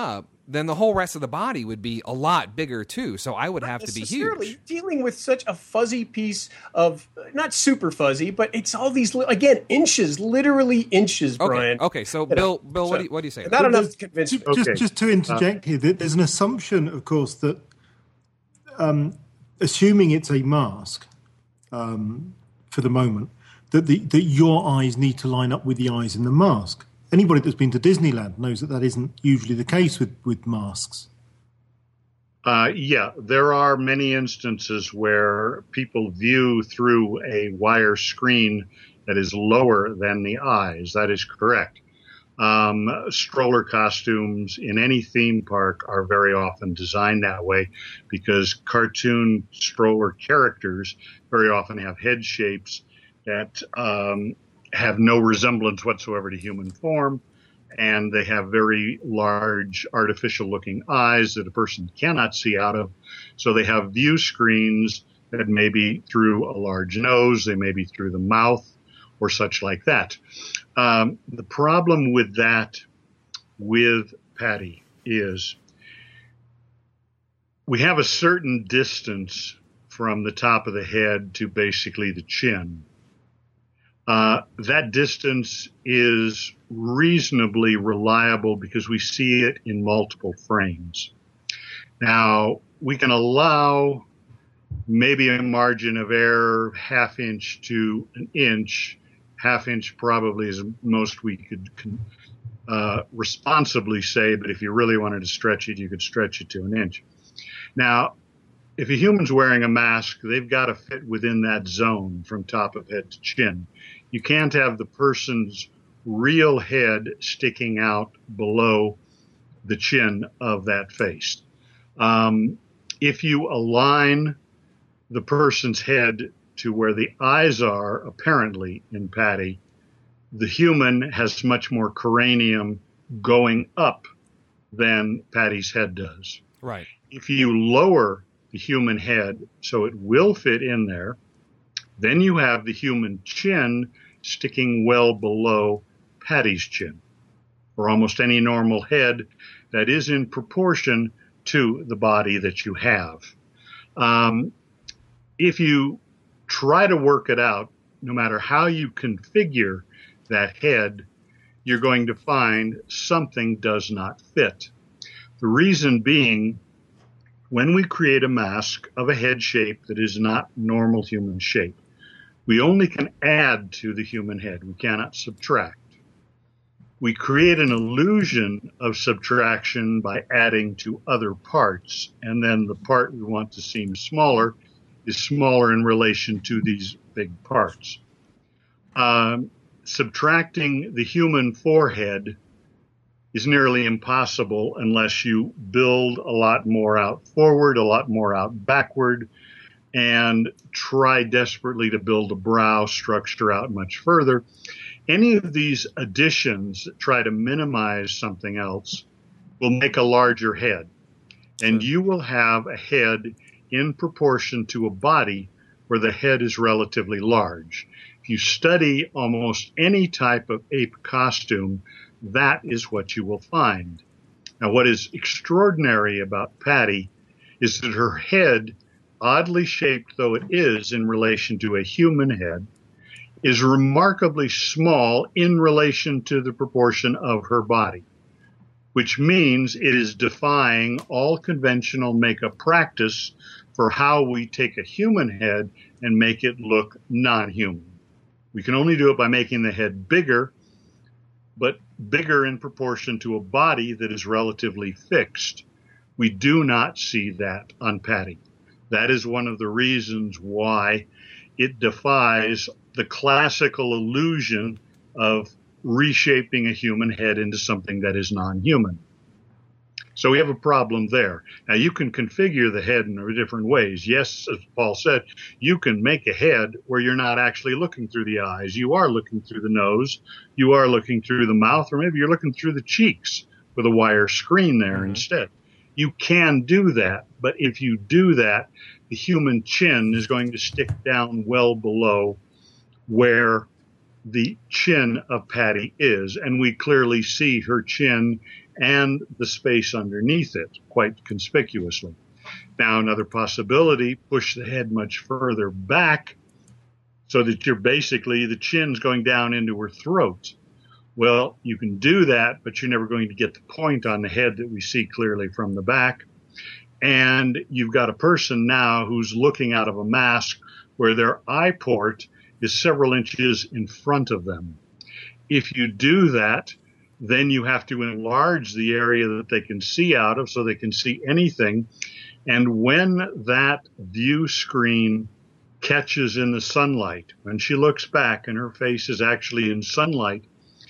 then the whole rest of the body would be a lot bigger too. So I would have to be huge. Dealing with such a fuzzy piece of, not super fuzzy, but it's all these, again, inches, literally inches, Okay, Brian. okay. So You know, Bill, Bill, so- what do you, what do you say? Not enough to convince me. Just, Okay. just to interject here, there- there's an assumption, of course, that um, assuming it's a mask um, for the moment, that the that your eyes need to line up with the eyes in the mask. Anybody that's been to Disneyland knows that that isn't usually the case with, with masks. Uh, yeah, there are many instances where people view through a wire screen that is lower than the eyes. That is correct. Um, stroller costumes in any theme park are very often designed that way because cartoon stroller characters very often have head shapes that um, have no resemblance whatsoever to human form, and they have very large artificial-looking eyes that a person cannot see out of. So they have view screens that may be through a large nose, they may be through the mouth, or such like that. Um, the problem with that, with Patty, is we have a certain distance from the top of the head to basically the chin. Uh, that distance is reasonably reliable because we see it in multiple frames. Now, we can allow maybe a margin of error, half inch to an inch. Half inch probably is the most we could uh, responsibly say, but if you really wanted to stretch it, you could stretch it to an inch. Now, if a human's wearing a mask, they've got to fit within that zone from top of head to chin. You can't have the person's real head sticking out below the chin of that face. Um, if you align the person's head to where the eyes are, apparently, in Patty, the human has much more cranium going up than Patty's head does. Right. If you lower the human head so it will fit in there, then you have the human chin sticking well below Patty's chin, or almost any normal head that is in proportion to the body that you have. Um, if you try to work it out, no matter how you configure that head, you're going to find something does not fit. The reason being, when we create a mask of a head shape that is not normal human shape, we only can add to the human head. We cannot subtract. We create an illusion of subtraction by adding to other parts, and then the part we want to seem smaller is smaller in relation to these big parts. Um, subtracting the human forehead is nearly impossible unless you build a lot more out forward, a lot more out backward, and try desperately to build a brow structure out much further. Any of these additions that try to minimize something else will make a larger head. And you will have a head in proportion to a body where the head is relatively large. If you study almost any type of ape costume, that is what you will find. Now, what is extraordinary about Patty is that her head, oddly shaped though it is in relation to a human head, is remarkably small in relation to the proportion of her body, which means it is defying all conventional makeup practice for how we take a human head and make it look non-human. We can only do it by making the head bigger, but bigger in proportion to a body that is relatively fixed. We do not see that on Patty. That is one of the reasons why it defies the classical illusion of reshaping a human head into something that is non-human. So we have a problem there. Now, you can configure the head in different ways. Yes, as Paul said, you can make a head where you're not actually looking through the eyes. You are looking through the nose. You are looking through the mouth, or maybe you're looking through the cheeks with a wire screen there mm-hmm. instead. You can do that, but if you do that, the human chin is going to stick down well below where the chin of Patty is, and we clearly see her chin and the space underneath it quite conspicuously. Now, another possibility, push the head much further back so that you're basically, the chin's going down into her throat. Well, you can do that, but you're never going to get the point on the head that we see clearly from the back. And you've got a person now who's looking out of a mask where their eye port is several inches in front of them. If you do that, then you have to enlarge the area that they can see out of so they can see anything. And when that view screen catches in the sunlight, when she looks back and her face is actually in sunlight,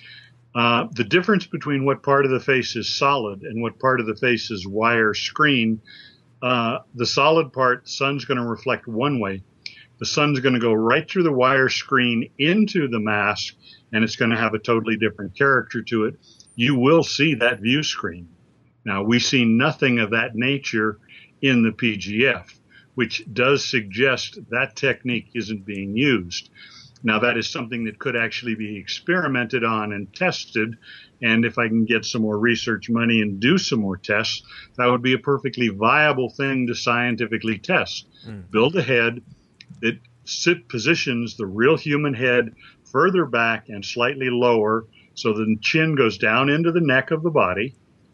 uh, the difference between what part of the face is solid and what part of the face is wire screen, uh, the solid part, the sun's going to reflect one way. The sun's going to go right through the wire screen into the mask, and it's going to have a totally different character to it. You will see that view screen. Now, we see nothing of that nature in the P G F, which does suggest that technique isn't being used. Now, that is something that could actually be experimented on and tested. And if I can get some more research money and do some more tests, that would be a perfectly viable thing to scientifically test. Mm. Build a head that sit, positions the real human head further back and slightly lower so the chin goes down into the neck of the body,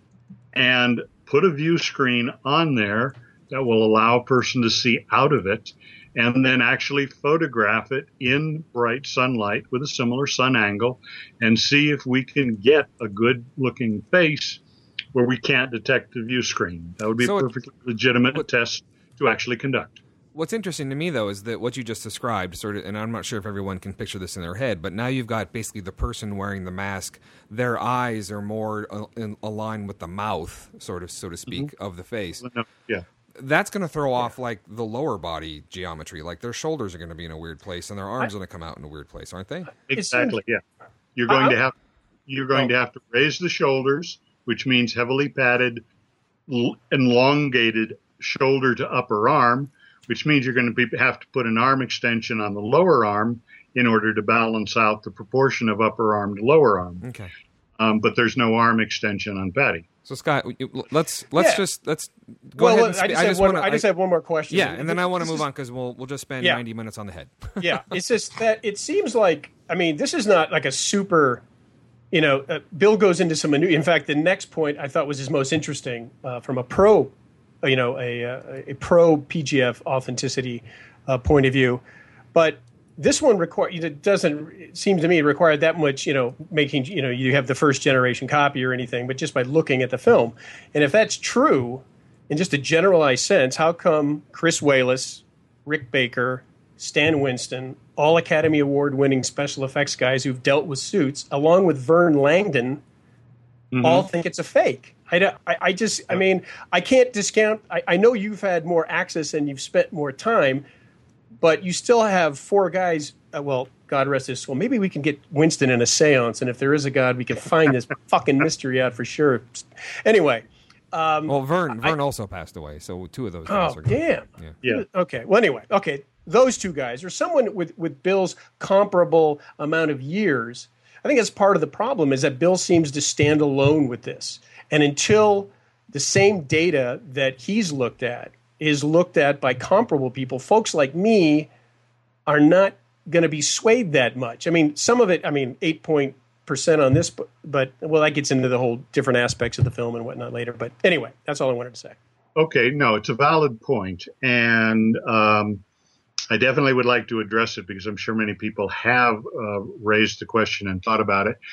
and put a view screen on there that will allow a person to see out of it, and then actually photograph it in bright sunlight with a similar sun angle and see if we can get a good looking face where we can't detect the view screen. That would be so a perfectly it, legitimate what, test to actually conduct. What's interesting to me, though, is that what you just described, sort of, and I'm not sure if everyone can picture this in their head, but now you've got basically the person wearing the mask. Their eyes are more uh, in, aligned with the mouth, sort of, so to speak, mm-hmm. of the face. Yeah. That's going to throw off like the lower body geometry. Like their shoulders are going to be in a weird place, and their arms are going to come out in a weird place, aren't they? Exactly. Yeah. You're going uh, to have you're going oh. to have to raise the shoulders, which means heavily padded, l- elongated shoulder to upper arm, which means you're going to be, have to put an arm extension on the lower arm in order to balance out the proportion of upper arm to lower arm. Okay. Um, but there's no arm extension on Patty. So Scott, let's let's yeah. just let's go well, ahead. And I just, I just, one, wanna, I just I, have one more question. Yeah, and then I want to move on because we'll we'll just spend yeah. ninety minutes on the head. yeah, it's just that it seems like I mean this is not like a super, you know. Uh, Bill goes into some. In fact, the next point I thought was his most interesting uh, from a pro, you know, a a, a pro P G F authenticity uh, point of view, but. This one require it doesn't it seem to me require that much, you know, making you know you have the first generation copy or anything, but just by looking at the film. And if that's true, in just a generalized sense, how come Chris Walas, Rick Baker, Stan Winston, all Academy Award winning special effects guys who've dealt with suits, along with Vern Langdon, mm-hmm. all think it's a fake? I, I, I just I mean I can't discount. I, I know you've had more access and you've spent more time. But you still have four guys, uh, well, God rest his soul. Maybe we can get Winston in a seance, and if there is a God, we can find this fucking mystery out for sure. Anyway. Um, well, Vern Vern I, also passed away, so two of those guys oh, are gone. damn. Yeah. yeah. Okay, well, anyway. Okay, those two guys, or someone with, with Bill's comparable amount of years, I think that's part of the problem is that Bill seems to stand alone with this. And until the same data that he's looked at is looked at by comparable people, folks like me are not going to be swayed that much. I mean, some of it, I mean, eight point percent on this, but, but, well, that gets into the whole different aspects of the film and whatnot later. But anyway, that's all I wanted to say. Okay, no, it's a valid point. And um, I definitely would like to address it because I'm sure many people have uh, raised the question and thought about it.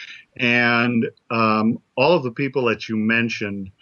And um, all of the people that you mentioned,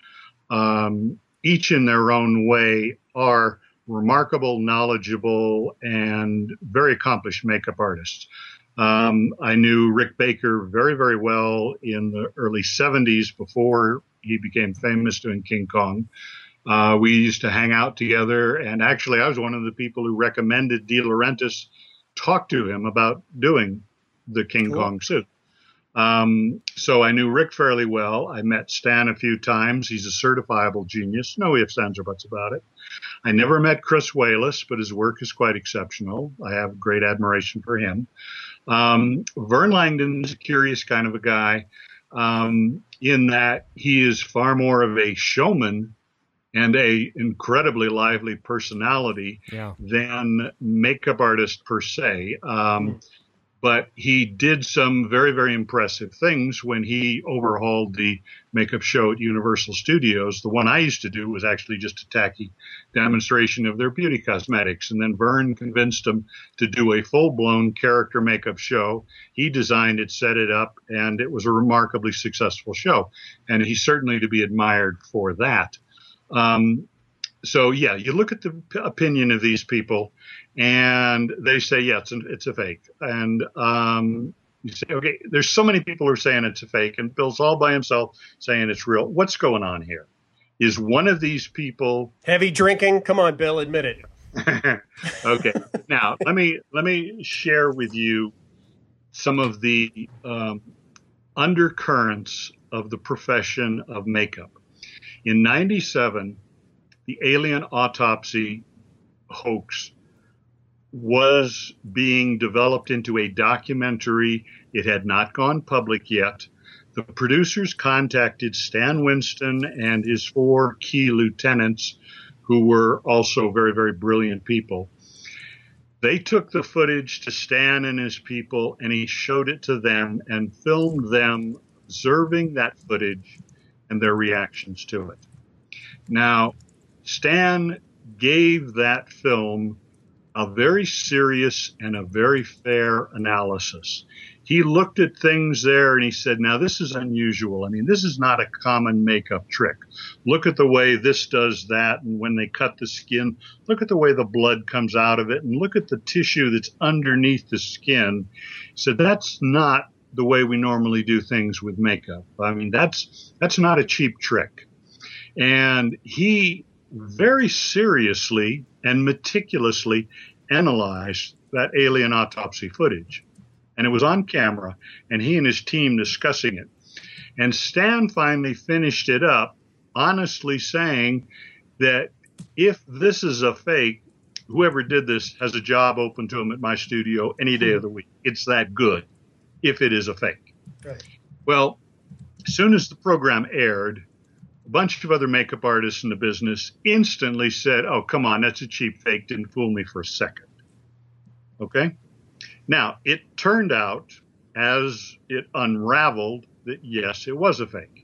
um, each in their own way, are remarkable, knowledgeable, and very accomplished makeup artists. Um, I knew Rick Baker very, very well in the early seventies before he became famous doing King Kong. Uh, we used to hang out together, and actually I was one of the people who recommended De Laurentiis talk to him about doing the King cool. Kong suit. Um, so I knew Rick fairly well. I met Stan a few times. He's a certifiable genius. No ifs, ands, or buts about it. I never met Chris Wallace, but his work is quite exceptional. I have great admiration for him. Um, Vern Langdon's a curious kind of a guy, um, in that he is far more of a showman and a incredibly lively personality yeah. than makeup artist per se. Um, but he did some very, very impressive things when he overhauled the makeup show at Universal Studios. The one I used to do was actually just a tacky demonstration of their beauty cosmetics. And then Vern convinced him to do a full-blown character makeup show. He designed it, set it up, and it was a remarkably successful show. And he's certainly to be admired for that. Um, so, yeah, you look at the p- opinion of these people, and they say, yeah, it's a, it's a fake. And um, you say, okay, there's so many people who are saying it's a fake, and Bill's all by himself saying it's real. What's going on here? Is one of these people heavy drinking? Come on, Bill, admit it. Okay. Now, let me let me share with you some of the um, undercurrents of the profession of makeup. In ninety-seven, the alien autopsy hoax was being developed into a documentary. It had not gone public yet. The producers contacted Stan Winston and his four key lieutenants, who were also very, very brilliant people. They took the footage to Stan and his people, and he showed it to them and filmed them observing that footage and their reactions to it. Now, Stan gave that film a very serious and a very fair analysis. He looked at things there and he said, now this is unusual. I mean, this is not a common makeup trick. Look at the way this does that. And when they cut the skin, look at the way the blood comes out of it, and look at the tissue that's underneath the skin. He said, that's not the way we normally do things with makeup. I mean, that's, that's not a cheap trick. And he very seriously and meticulously analyzed that alien autopsy footage. And it was on camera, and he and his team discussing it. And Stan finally finished it up, honestly saying that if this is a fake, whoever did this has a job open to him at my studio any day of the week. It's that good, if it is a fake. Right. Well, as soon as the program aired, a bunch of other makeup artists in the business instantly said, oh, come on, that's a cheap fake. Didn't fool me for a second. Okay? Now, it turned out, as it unraveled, that yes, it was a fake.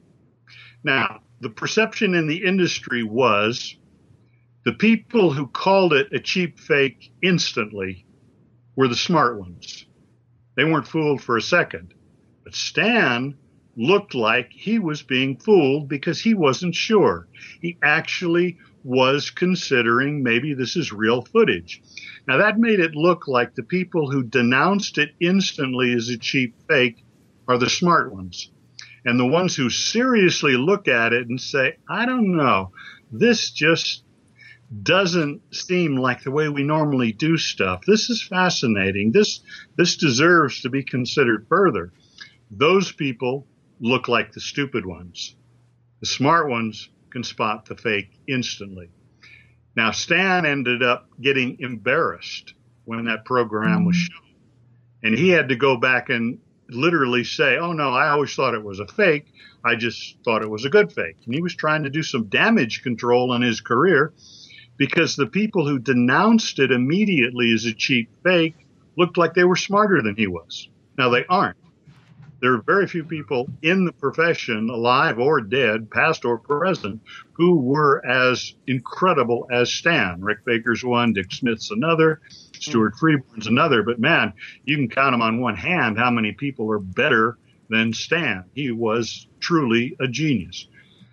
Now, the perception in the industry was the people who called it a cheap fake instantly were the smart ones. They weren't fooled for a second. But Stan looked like he was being fooled because he wasn't sure. He actually was considering maybe this is real footage. Now, that made it look like the people who denounced it instantly as a cheap fake are the smart ones. And the ones who seriously look at it and say, I don't know, this just doesn't seem like the way we normally do stuff. This is fascinating. This, this deserves to be considered further. Those people look like the stupid ones. The smart ones can spot the fake instantly. Now, Stan ended up getting embarrassed when that program was shown. And he had to go back and literally say, oh, no, I always thought it was a fake. I just thought it was a good fake. And he was trying to do some damage control on his career because the people who denounced it immediately as a cheap fake looked like they were smarter than he was. Now, they aren't. There are very few people in the profession, alive or dead, past or present, who were as incredible as Stan. Rick Baker's one, Dick Smith's another, Stuart Freeborn's another. But, man, you can count them on one hand how many people are better than Stan. He was truly a genius.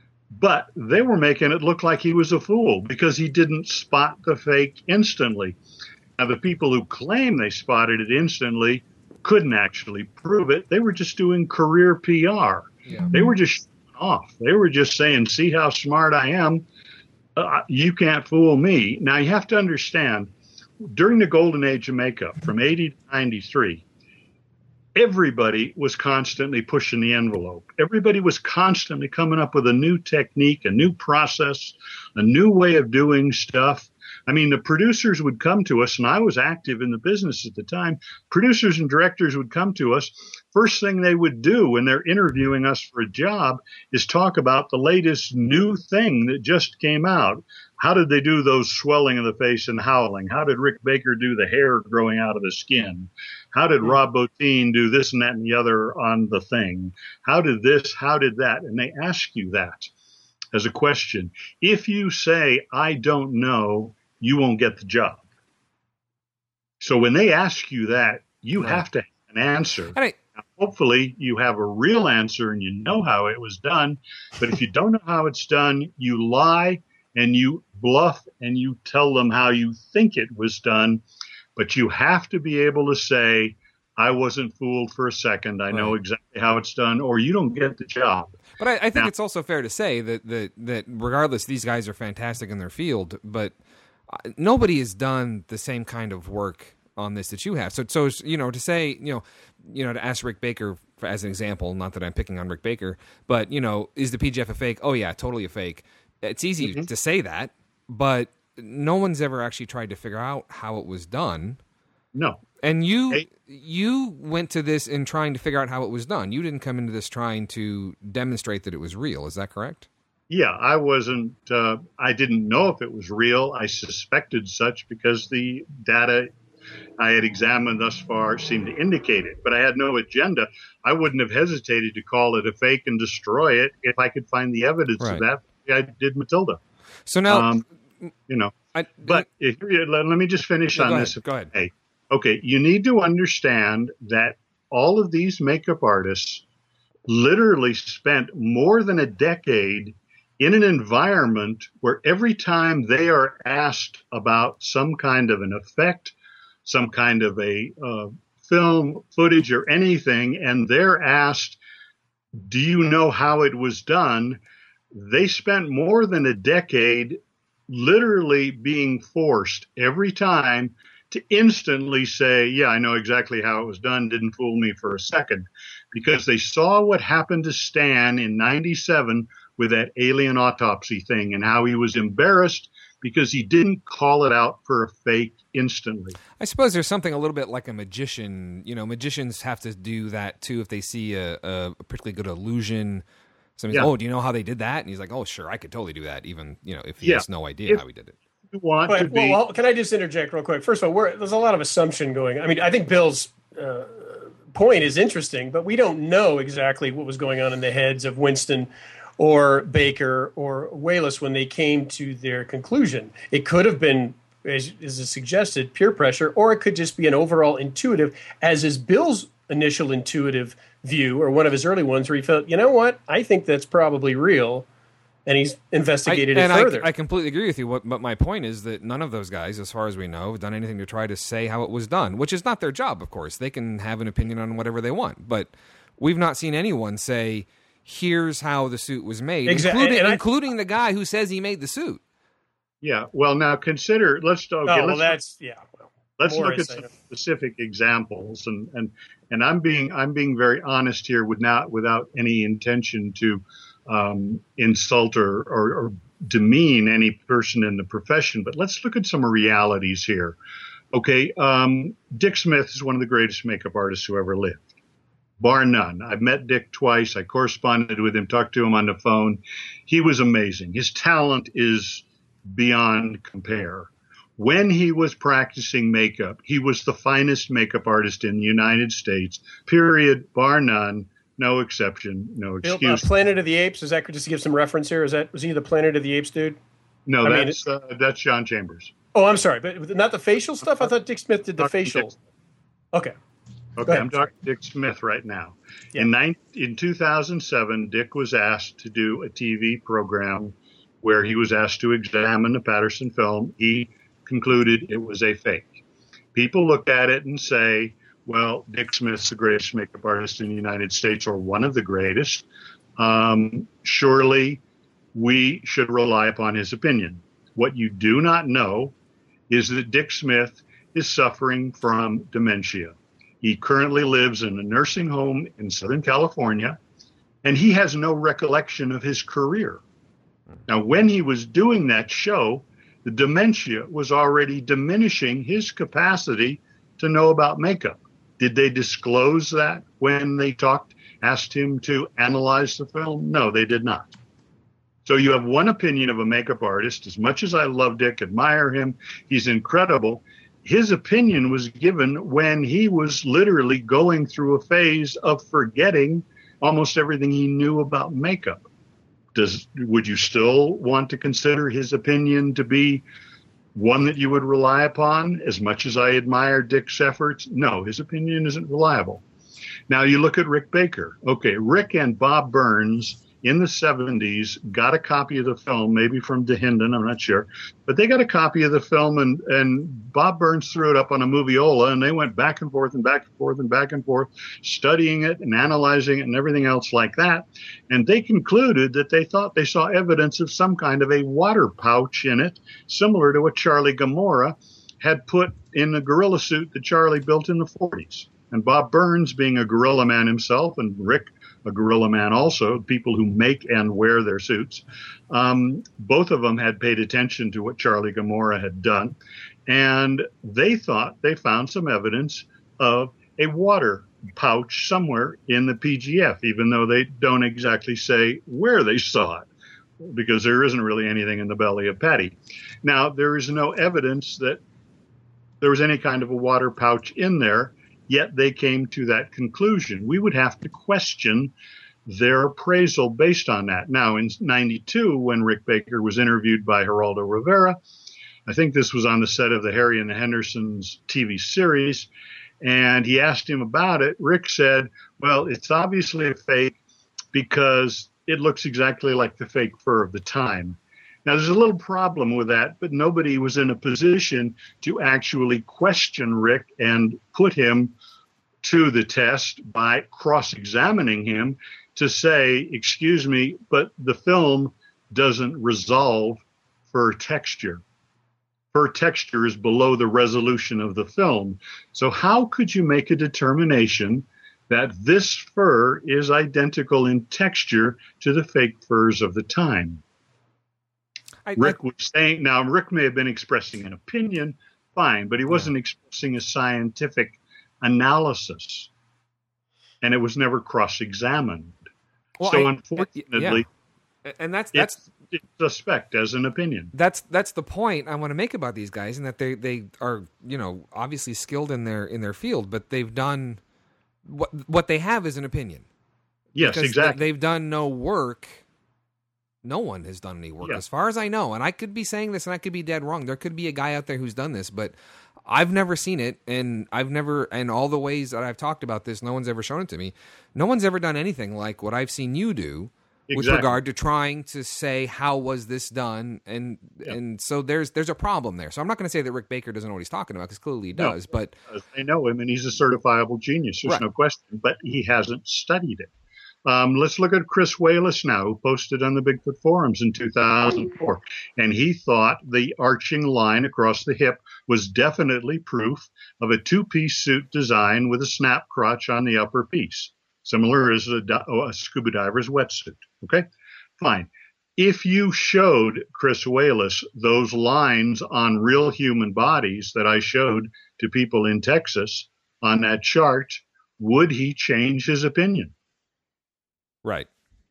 But they were making it look like he was a fool because he didn't spot the fake instantly. Now, the people who claim they spotted it instantly couldn't actually prove it. They were just doing career P R. Yeah. They were just showing off. They were just saying, see how smart I am. Uh, you can't fool me. Now, you have to understand, during the golden age of makeup, from eighty to ninety-three, everybody was constantly pushing the envelope. Everybody was constantly coming up with a new technique, a new process, a new way of doing stuff. I mean, the producers would come to us, and I was active in the business at the time. Producers and directors would come to us. First thing they would do when they're interviewing us for a job is talk about the latest new thing that just came out. How did they do those swelling of the face and howling? How did Rick Baker do the hair growing out of the skin? How did Rob Bottin do this and that and the other on the thing? How did this? How did that? And they ask you that as a question. If you say, I don't know, you won't get the job. So when they ask you that, you Right. have to have an answer. And I, Now, hopefully you have a real answer and you know how it was done. But if you don't know how it's done, you lie and you bluff and you tell them how you think it was done. But you have to be able to say, I wasn't fooled for a second. I know Right. exactly how it's done, or you don't get the job. But I, I think Now- it's also fair to say that, that that regardless, these guys are fantastic in their field, but uh, nobody has done the same kind of work on this that you have. So, so you know, to say, you know, you know, to ask Rick Baker for, as an example, not that I'm picking on Rick Baker, but you know, is the P G F a fake? Oh yeah, totally a fake. It's easy Mm-hmm. to say that, but no one's ever actually tried to figure out how it was done. No. And you Hey. you went to this in trying to figure out how it was done. You didn't come into this trying to demonstrate that it was real. Is that correct? Yeah, I wasn't, uh, I didn't know if it was real. I suspected such because the data I had examined thus far seemed to indicate it, but I had no agenda. I wouldn't have hesitated to call it a fake and destroy it if I could find the evidence Right. of that. I did Matilda. So now, Um, you know, I, but if, let, let me just finish No, on go this. ahead, go ahead. Hey, okay, you need to understand that all of these makeup artists literally spent more than a decade in an environment where every time they are asked about some kind of an effect, some kind of a uh, film footage or anything, and they're asked, do you know how it was done? They spent more than a decade literally being forced every time to instantly say, yeah, I know exactly how it was done. Didn't fool me for a second, because they saw what happened to Stan in ninety-seven with that alien autopsy thing and how he was embarrassed because he didn't call it out for a fake instantly. I suppose there's something a little bit like a magician. You know, magicians have to do that too if they see a, a particularly good illusion. Somebody's, Yeah. oh, do you know how they did that? And he's like, oh, sure, I could totally do that, even you know if he Yeah. has no idea If- how he did it. You want But, to be, well, well, can I just interject real quick? First of all, we're, there's a lot of assumption going. I mean, I think Bill's uh, point is interesting, but we don't know exactly what was going on in the heads of Winston or Baker or Wallace when they came to their conclusion. It could have been, as, as is suggested, peer pressure, or it could just be an overall intuitive, as is Bill's initial intuitive view, or one of his early ones, where he felt, you know what, I think that's probably real. And he's investigated I, it and further. I, I completely agree with you. What, but my point is that none of those guys, as far as we know, have done anything to try to say how it was done, which is not their job, of course. They can have an opinion on whatever they want. But we've not seen anyone say, here's how the suit was made, Exactly. including, And I- including the guy who says he made the suit. yeah. Well, now consider, let's, okay, oh, well, let's that's, yeah. Well, Let's More look at insight. some specific examples, and, and, and I'm being I'm being very honest here, with not without any intention to um, insult or, or, or demean any person in the profession. But let's look at some realities here. Okay, um, Dick Smith is one of the greatest makeup artists who ever lived, bar none. I've met Dick twice. I corresponded with him, talked to him on the phone. He was amazing. His talent is beyond compare. When he was practicing makeup, he was the finest makeup artist in the United States, period, bar none, no exception, no Bill, uh, excuse. Planet of the Apes, is that, just to give some reference here, is that, was he the Planet of the Apes dude? no, I mean, that's uh, that's John Chambers. Oh, I'm sorry, but not the facial stuff? I thought Dick Smith did the Talking facial. Dick- Okay. Okay, ahead, I'm talking Dick Smith right now. Yeah. In, nine, in two thousand seven, Dick was asked to do a T V program where he was asked to examine the Patterson film. He concluded it was a fake. People look at it and say, well, Dick Smith's the greatest makeup artist in the United States, or one of the greatest. Um, surely we should rely upon his opinion. What you do not know is that Dick Smith is suffering from dementia. He currently lives in a nursing home in Southern California, and he has no recollection of his career. Now, when he was doing that show, the dementia was already diminishing his capacity to know about makeup. Did they disclose that when they talked, asked him to analyze the film? No, they did not. So you have one opinion of a makeup artist. As much as I love Dick, admire him, he's incredible. His opinion was given when he was literally going through a phase of forgetting almost everything he knew about makeup. Does would you still want to consider his opinion to be one that you would rely upon? As much as I admire Dick's efforts, no, his opinion isn't reliable. Now you look at Rick Baker. Okay, Rick and Bob Burns in the seventies got a copy of the film, maybe from DeHinden, I'm not sure, but they got a copy of the film, and, and Bob Burns threw it up on a moviola, and they went back and forth and back and forth and back and forth, studying it and analyzing it and everything else like that. And they concluded that they thought they saw evidence of some kind of a water pouch in it, similar to what Charlie Gamora had put in the gorilla suit that Charlie built in the forties. And Bob Burns, being a gorilla man himself, and Rick, a gorilla man also, people who make and wear their suits, um, both of them had paid attention to what Charlie Gamora had done. And they thought they found some evidence of a water pouch somewhere in the P G F, even though they don't exactly say where they saw it, because there isn't really anything in the belly of Patty. Now, there is no evidence that there was any kind of a water pouch in there, yet they came to that conclusion. We would have to question their appraisal based on that. Now, in ninety-two, when Rick Baker was interviewed by Geraldo Rivera, I think this was on the set of the Harry and the Hendersons T V series, and he asked him about it. Rick said, well, it's obviously a fake because it looks exactly like the fake fur of the time. Now, there's a little problem with that, but nobody was in a position to actually question Rick and put him to the test by cross-examining him to say, excuse me, but the film doesn't resolve fur texture. Fur texture is below the resolution of the film. So how could you make a determination that this fur is identical in texture to the fake furs of the time? I, Rick I, was saying, now Rick may have been expressing an opinion, fine, but he wasn't yeah. expressing a scientific analysis, and it was never cross-examined. Well, so I, unfortunately, yeah. and that's that's it's, it's suspect as an opinion. That's that's the point I want to make about these guys, and that they, they are, you know, obviously skilled in their in their field, but they've done what what they have is an opinion. Yes, because exactly. They've done no work. No one has done any work, yeah. as far as I know. And I could be saying this, and I could be dead wrong. There could be a guy out there who's done this, but I've never seen it, and I've never, and all the ways that I've talked about this, no one's ever shown it to me. No one's ever done anything like what I've seen you do exactly. with regard to trying to say, how was this done? And yeah. and so there's there's a problem there. So I'm not going to say that Rick Baker doesn't know what he's talking about, because clearly he does. No, but I know him, and he's a certifiable genius. There's right. no question, but he hasn't studied it. Um, let's look at Chris Wallace now, who posted on the Bigfoot forums in two thousand four. And he thought the arching line across the hip was definitely proof of a two-piece suit design with a snap crotch on the upper piece, similar as a, a scuba diver's wetsuit. Okay, fine. If you showed Chris Wallace those lines on real human bodies that I showed to people in Texas on that chart, would he change his opinion? Right.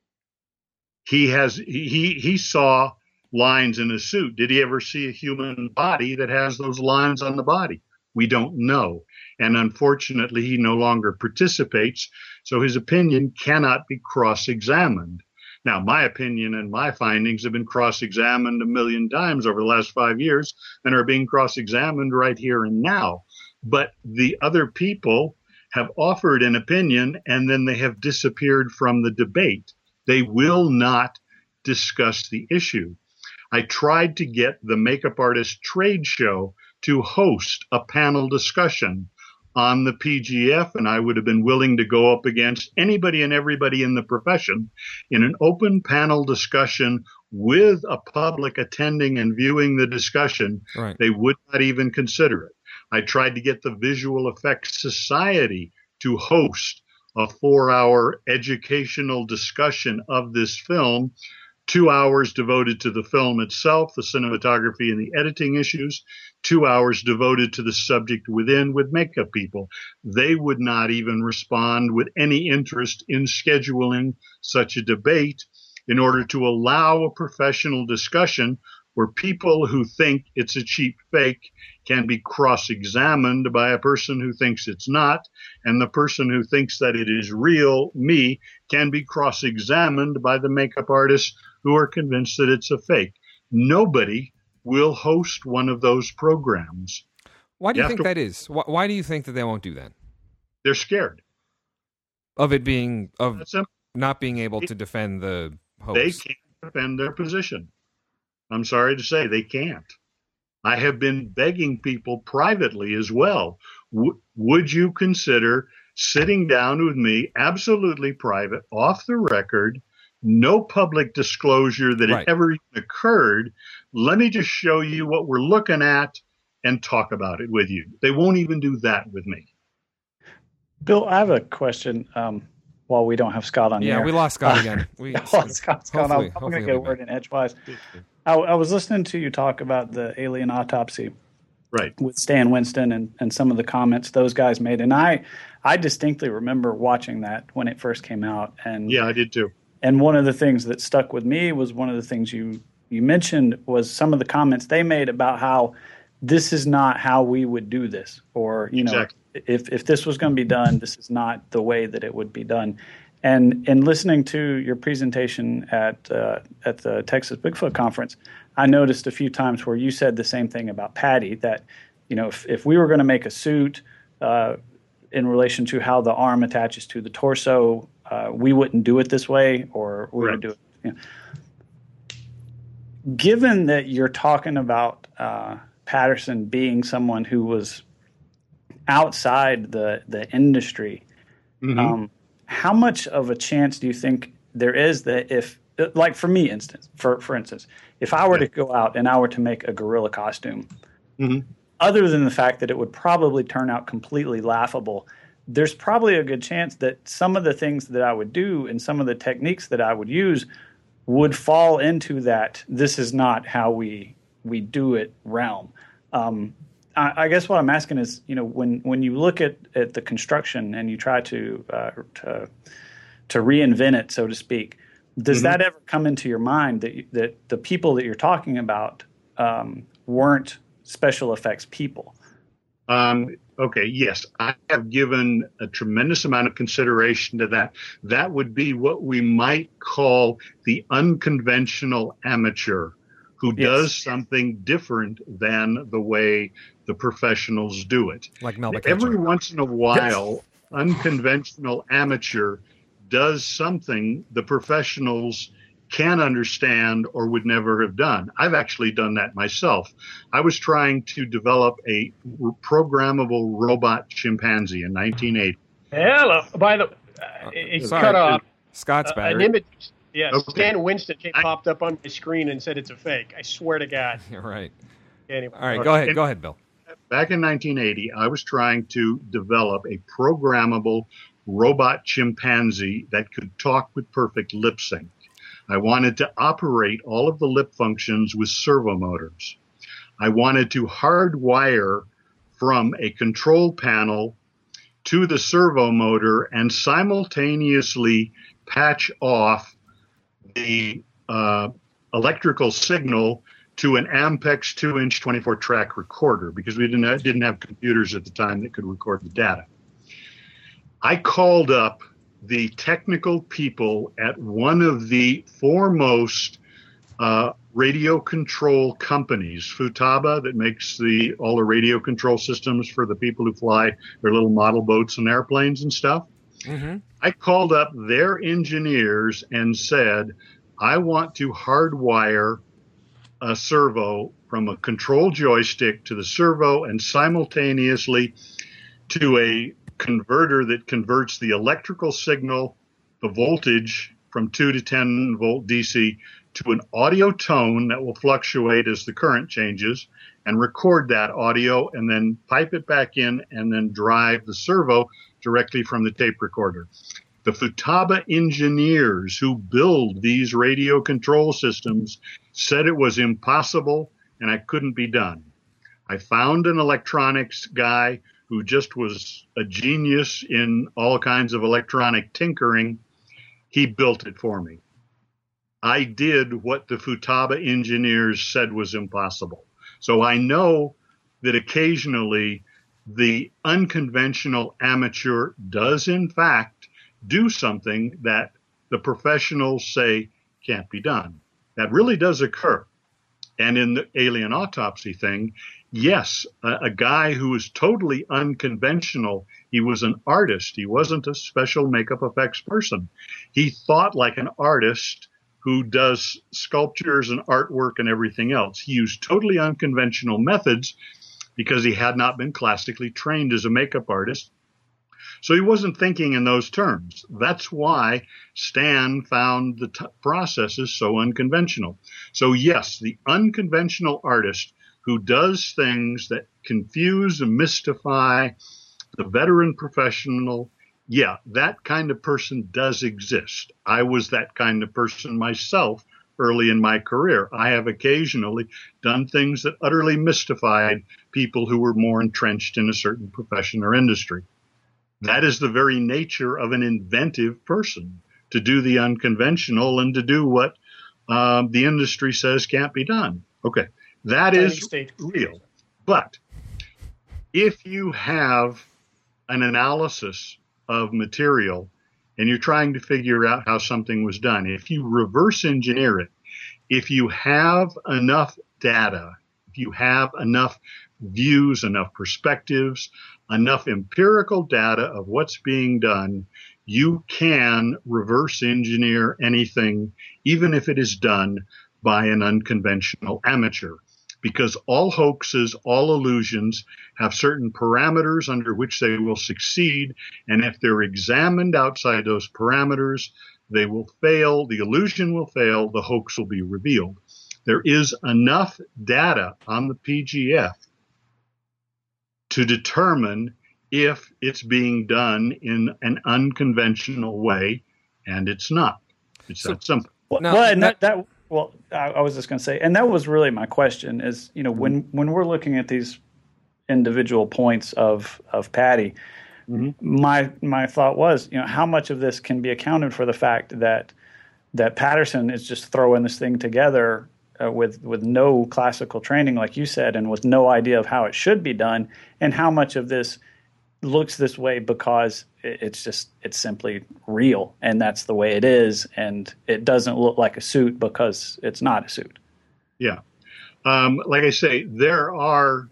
He has he he saw lines in a suit. Did he ever see a human body that has those lines on the body? We don't know. And unfortunately, he no longer participates, so his opinion cannot be cross-examined. Now, my opinion and my findings have been cross-examined a million times over the last five years and are being cross-examined right here and now. But the other people have offered an opinion, and then they have disappeared from the debate. They will not discuss the issue. I tried to get the Makeup Artist Trade Show to host a panel discussion on the P G F, and I would have been willing to go up against anybody and everybody in the profession in an open panel discussion with a public attending and viewing the discussion. Right. They would not even consider it. I tried to get the Visual Effects Society to host a four-hour educational discussion of this film, two hours devoted to the film itself, the cinematography and the editing issues, two hours devoted to the subject within with makeup people. They would not even respond with any interest in scheduling such a debate in order to allow a professional discussion where people who think it's a cheap fake can be cross-examined by a person who thinks it's not, and the person who thinks that it is real, me, can be cross-examined by the makeup artists who are convinced that it's a fake. Nobody will host one of those programs. Why do you, you think to, that is? Why, why do you think that they won't do that? They're scared. Of it being, of That's not being able to defend the hoax. They can't defend their position. I'm sorry to say they can't. I have been begging people privately as well. W- would you consider sitting down with me, absolutely private, off the record, no public disclosure that Right. it ever even occurred? Let me just show you what we're looking at and talk about it with you. They won't even do that with me. Bill, I have a question. Um, while we don't have Scott on Yeah, here. we lost Scott again. We, lost Scott. Scott. I'm, I'm going to get a he'll be word back. in edgewise. I, I was listening to you talk about the alien autopsy Right. with Stan Winston and, and some of the comments those guys made. And I, I distinctly remember watching that when it first came out. And Yeah, I did too. And one of the things that stuck with me was one of the things you, you mentioned was some of the comments they made about how this is not how we would do this. Or, you know, Exactly. if, if this was going to be done, this is not the way that it would be done. And in listening to your presentation at uh, at the Texas Bigfoot Conference, I noticed a few times where you said the same thing about Patty, that, you know, if, if we were going to make a suit uh, in relation to how the arm attaches to the torso, uh, we wouldn't do it this way, or we Correct. would do it. You know. Given that you're talking about uh, Patterson being someone who was outside the, the industry, Mhm. um, how much of a chance do you think there is that if, like for me, instance, for for instance, if I were Yeah. to go out and I were to make a gorilla costume, Mhm. other than the fact that it would probably turn out completely laughable, there's probably a good chance that some of the things that I would do and some of the techniques that I would use would fall into that this is not how we we do it realm. Um, I, I guess what I'm asking is, you know, when, when you look at, at the construction and you try to, uh, to to reinvent it, so to speak, does Mhm. that ever come into your mind that you, that the people that you're talking about um, weren't special effects people? Um, okay, yes, I have given a tremendous amount of consideration to that. That would be what we might call the unconventional amateur who Yes. does something different than the way the professionals do it. Like Melba Every Ketchum. once in a while, unconventional amateur does something the professionals can understand or would never have done. I've actually done that myself. I was trying to develop a r- programmable robot chimpanzee in nineteen eighty. Hello. By the, uh, it Sorry. cut off. Scott's Uh, battery. an image. Yeah, Okay. Stan Winston came, I- popped up on my screen and said it's a fake. I swear to God. You're right. Anyway, All right, go ahead. And- Go ahead, Bill. Back in nineteen eighty, I was trying to develop a programmable robot chimpanzee that could talk with perfect lip sync. I wanted to operate all of the lip functions with servo motors. I wanted to hardwire from a control panel to the servo motor and simultaneously patch off the uh, electrical signal to an Ampex two-inch twenty-four track recorder because we didn't have, didn't have computers at the time that could record the data. I called up the technical people at one of the foremost uh, radio control companies, Futaba, that makes the all the radio control systems for the people who fly their little model boats and airplanes and stuff. Mm-hmm. I called up their engineers and said, I want to hardwire a servo from a control joystick to the servo and simultaneously to a converter that converts the electrical signal, the voltage from two to ten volt D C to an audio tone that will fluctuate as the current changes, and record that audio and then pipe it back in and then drive the servo directly from the tape recorder. The Futaba engineers who build these radio control systems said it was impossible and it couldn't be done. I found an electronics guy who just was a genius in all kinds of electronic tinkering. He built it for me. I did what the Futaba engineers said was impossible. So I know that occasionally the unconventional amateur does, in fact, do something that the professionals say can't be done. That really does occur. And in the alien autopsy thing, yes, a, a guy who was totally unconventional, he was an artist. He wasn't a special makeup effects person. He thought like an artist who does sculptures and artwork and everything else. He used totally unconventional methods because he had not been classically trained as a makeup artist. So he wasn't thinking in those terms. That's why Stan found the t- processes so unconventional. So yes, the unconventional artist who does things that confuse and mystify the veteran professional, yeah, that kind of person does exist. I was that kind of person myself early in my career. I have occasionally done things that utterly mystified people who were more entrenched in a certain profession or industry. That is the very nature of an inventive person, to do the unconventional and to do what um, the industry says can't be done. Okay, that is real. But if you have an analysis of material and you're trying to figure out how something was done, if you reverse engineer it, if you have enough data, if you have enough views, enough perspectives, enough empirical data of what's being done, you can reverse engineer anything, even if it is done by an unconventional amateur. Because all hoaxes, all illusions have certain parameters under which they will succeed. And if they're examined outside those parameters, they will fail, the illusion will fail, the hoax will be revealed. There is enough data on the P G F to determine if it's being done in an unconventional way, and it's not. It's so, that simple. Well, no, well and that, that well, I, I was just going to say, and that was really my question is, you know, mm-hmm. when, when we're looking at these individual points of, of Patty, mm-hmm. my, my thought was, you know, how much of this can be accounted for the fact that, that Patterson is just throwing this thing together uh, with, with no classical training, like you said, and with no idea of how it should be done, and how much of this looks this way because it's just, it's simply real, and that's the way it is, and it doesn't look like a suit because it's not a suit. Yeah. Um, like I say, there are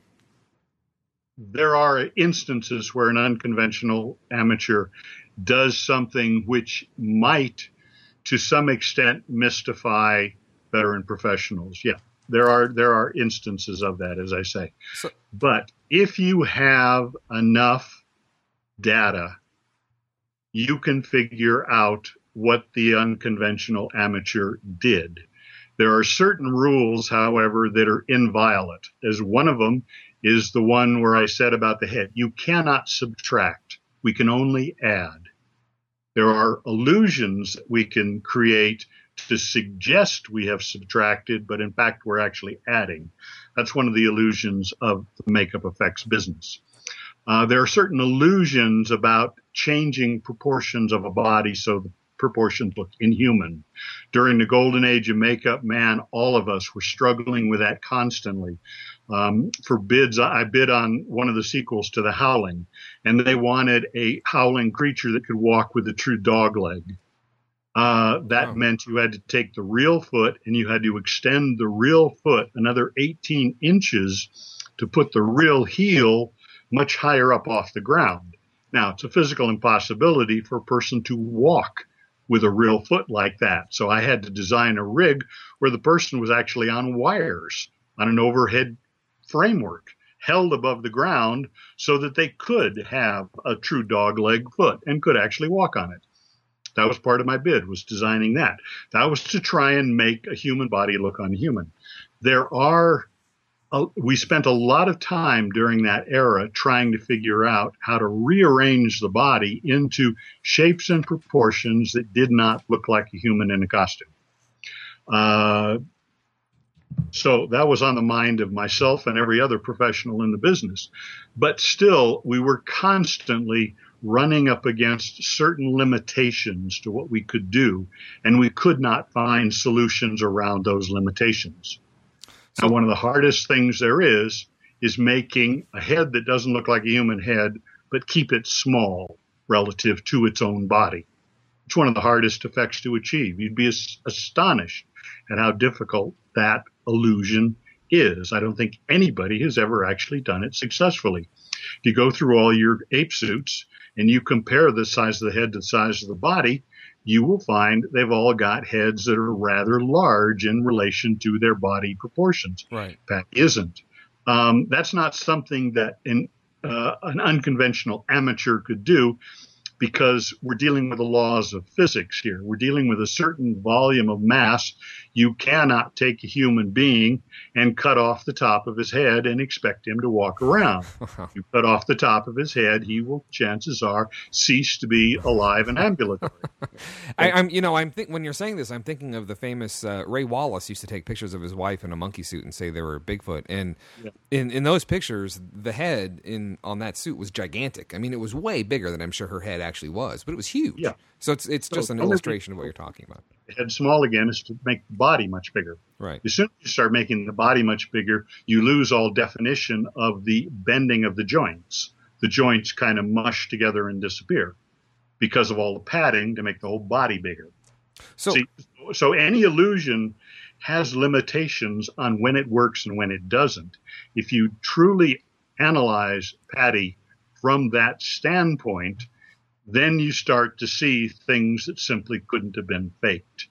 there are instances where an unconventional amateur does something which might, to some extent, mystify veteran professionals. Yeah, there are there are instances of that, as I say. So, but if you have enough data, you can figure out what the unconventional amateur did. There are certain rules, however, that are inviolate, as one of them is the one where I said about the head. You cannot subtract. We can only add. There are illusions that we can create to suggest we have subtracted, but in fact, we're actually adding. That's one of the illusions of the makeup effects business. Uh, there are certain illusions about changing proportions of a body so the proportions look inhuman. During the golden age of makeup, man, all of us were struggling with that constantly. Um, for bids, I bid on one of the sequels to The Howling, and they wanted a howling creature that could walk with a true dog leg. Uh, that wow. meant you had to take the real foot and you had to extend the real foot another eighteen inches to put the real heel much higher up off the ground. Now, it's a physical impossibility for a person to walk with a real foot like that. So I had to design a rig where the person was actually on wires on an overhead framework held above the ground so that they could have a true dog leg foot and could actually walk on it. That was part of my bid, was designing that. That was to try and make a human body look unhuman. There are, uh, we spent a lot of time during that era trying to figure out how to rearrange the body into shapes and proportions that did not look like a human in a costume. Uh, So that was on the mind of myself and every other professional in the business. But still, we were constantly running up against certain limitations to what we could do, and we could not find solutions around those limitations. So, now, one of the hardest things there is, is making a head that doesn't look like a human head, but keep it small relative to its own body. It's one of the hardest effects to achieve. You'd be as- astonished at how difficult that illusion is. I don't think anybody has ever actually done it successfully. If you go through all your ape suits and you compare the size of the head to the size of the body, you will find they've all got heads that are rather large in relation to their body proportions. Right. That isn't. Um, that's not something that in, uh, an unconventional amateur could do, because we're dealing with the laws of physics here. We're dealing with a certain volume of mass. You cannot take a human being and cut off the top of his head and expect him to walk around. You cut off the top of his head, he will, chances are, cease to be alive and ambulatory. I, I'm, you know, I'm think when you're saying this, I'm thinking of the famous uh, Ray Wallace used to take pictures of his wife in a monkey suit and say they were Bigfoot. And yeah. in in those pictures, the head in on that suit was gigantic. I mean, it was way bigger than I'm sure her head actually was, but it was huge. Yeah. So it's it's just so, an illustration of what you're talking about. Head small again is to make the body much bigger. Right. As soon as you start making the body much bigger, you lose all definition of the bending of the joints. The joints kind of mush together and disappear because of all the padding to make the whole body bigger. So, See, so any illusion has limitations on when it works and when it doesn't. If you truly analyze Patty from that standpoint, then you start to see things that simply couldn't have been faked.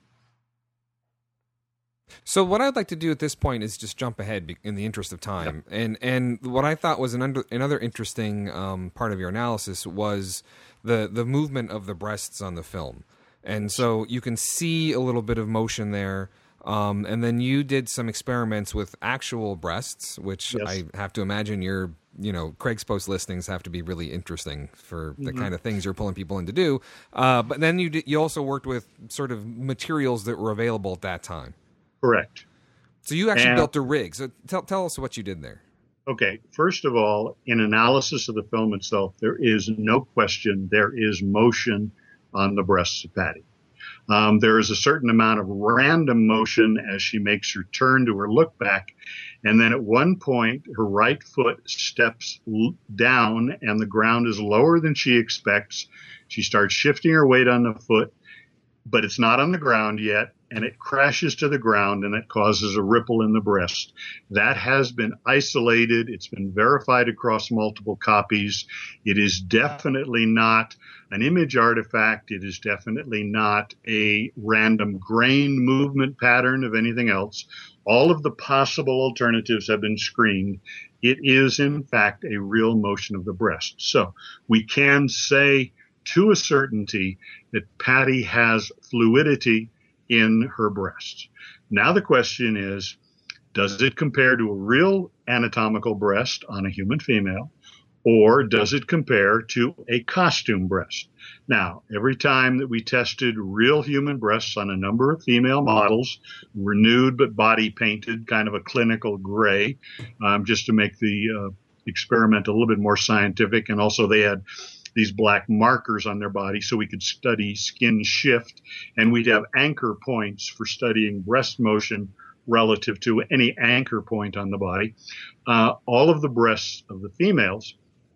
So what I'd like to do at this point is just jump ahead in the interest of time. Yeah. And and what I thought was an under, another interesting um, part of your analysis was the, the movement of the breasts on the film. And so you can see a little bit of motion there. Um, and then you did some experiments with actual breasts, which yes. I have to imagine your, you know, Craig's Post listings have to be really interesting for the mm-hmm. kind of things you're pulling people in to do. Uh, but then you did, you also worked with sort of materials that were available at that time. Correct. So you actually and, built a rig. So tell tell us what you did there. Okay. First of all, in analysis of the film itself, there is no question there is motion on the breasts of Patty. Um, there is a certain amount of random motion as she makes her turn to her look back. And then at one point, her right foot steps l- down and the ground is lower than she expects. She starts shifting her weight on the foot, but it's not on the ground yet. And it crashes to the ground and it causes a ripple in the breast. That has been isolated. It's been verified across multiple copies. It is definitely not an image artifact. It is definitely not a random grain movement pattern of anything else. All of the possible alternatives have been screened. It is, in fact, a real motion of the breast. So we can say to a certainty that Patty has fluidity in her breast. Now the question is, does it compare to a real anatomical breast on a human female, or does it compare to a costume breast? Now, every time that we tested real human breasts on a number of female models, renewed but body painted, kind of a clinical gray, um, just to make the uh, experiment a little bit more scientific, and also they had these black markers on their body so we could study skin shift, and we'd have anchor points for studying breast motion relative to any anchor point on the body. Uh, all of the breasts of the females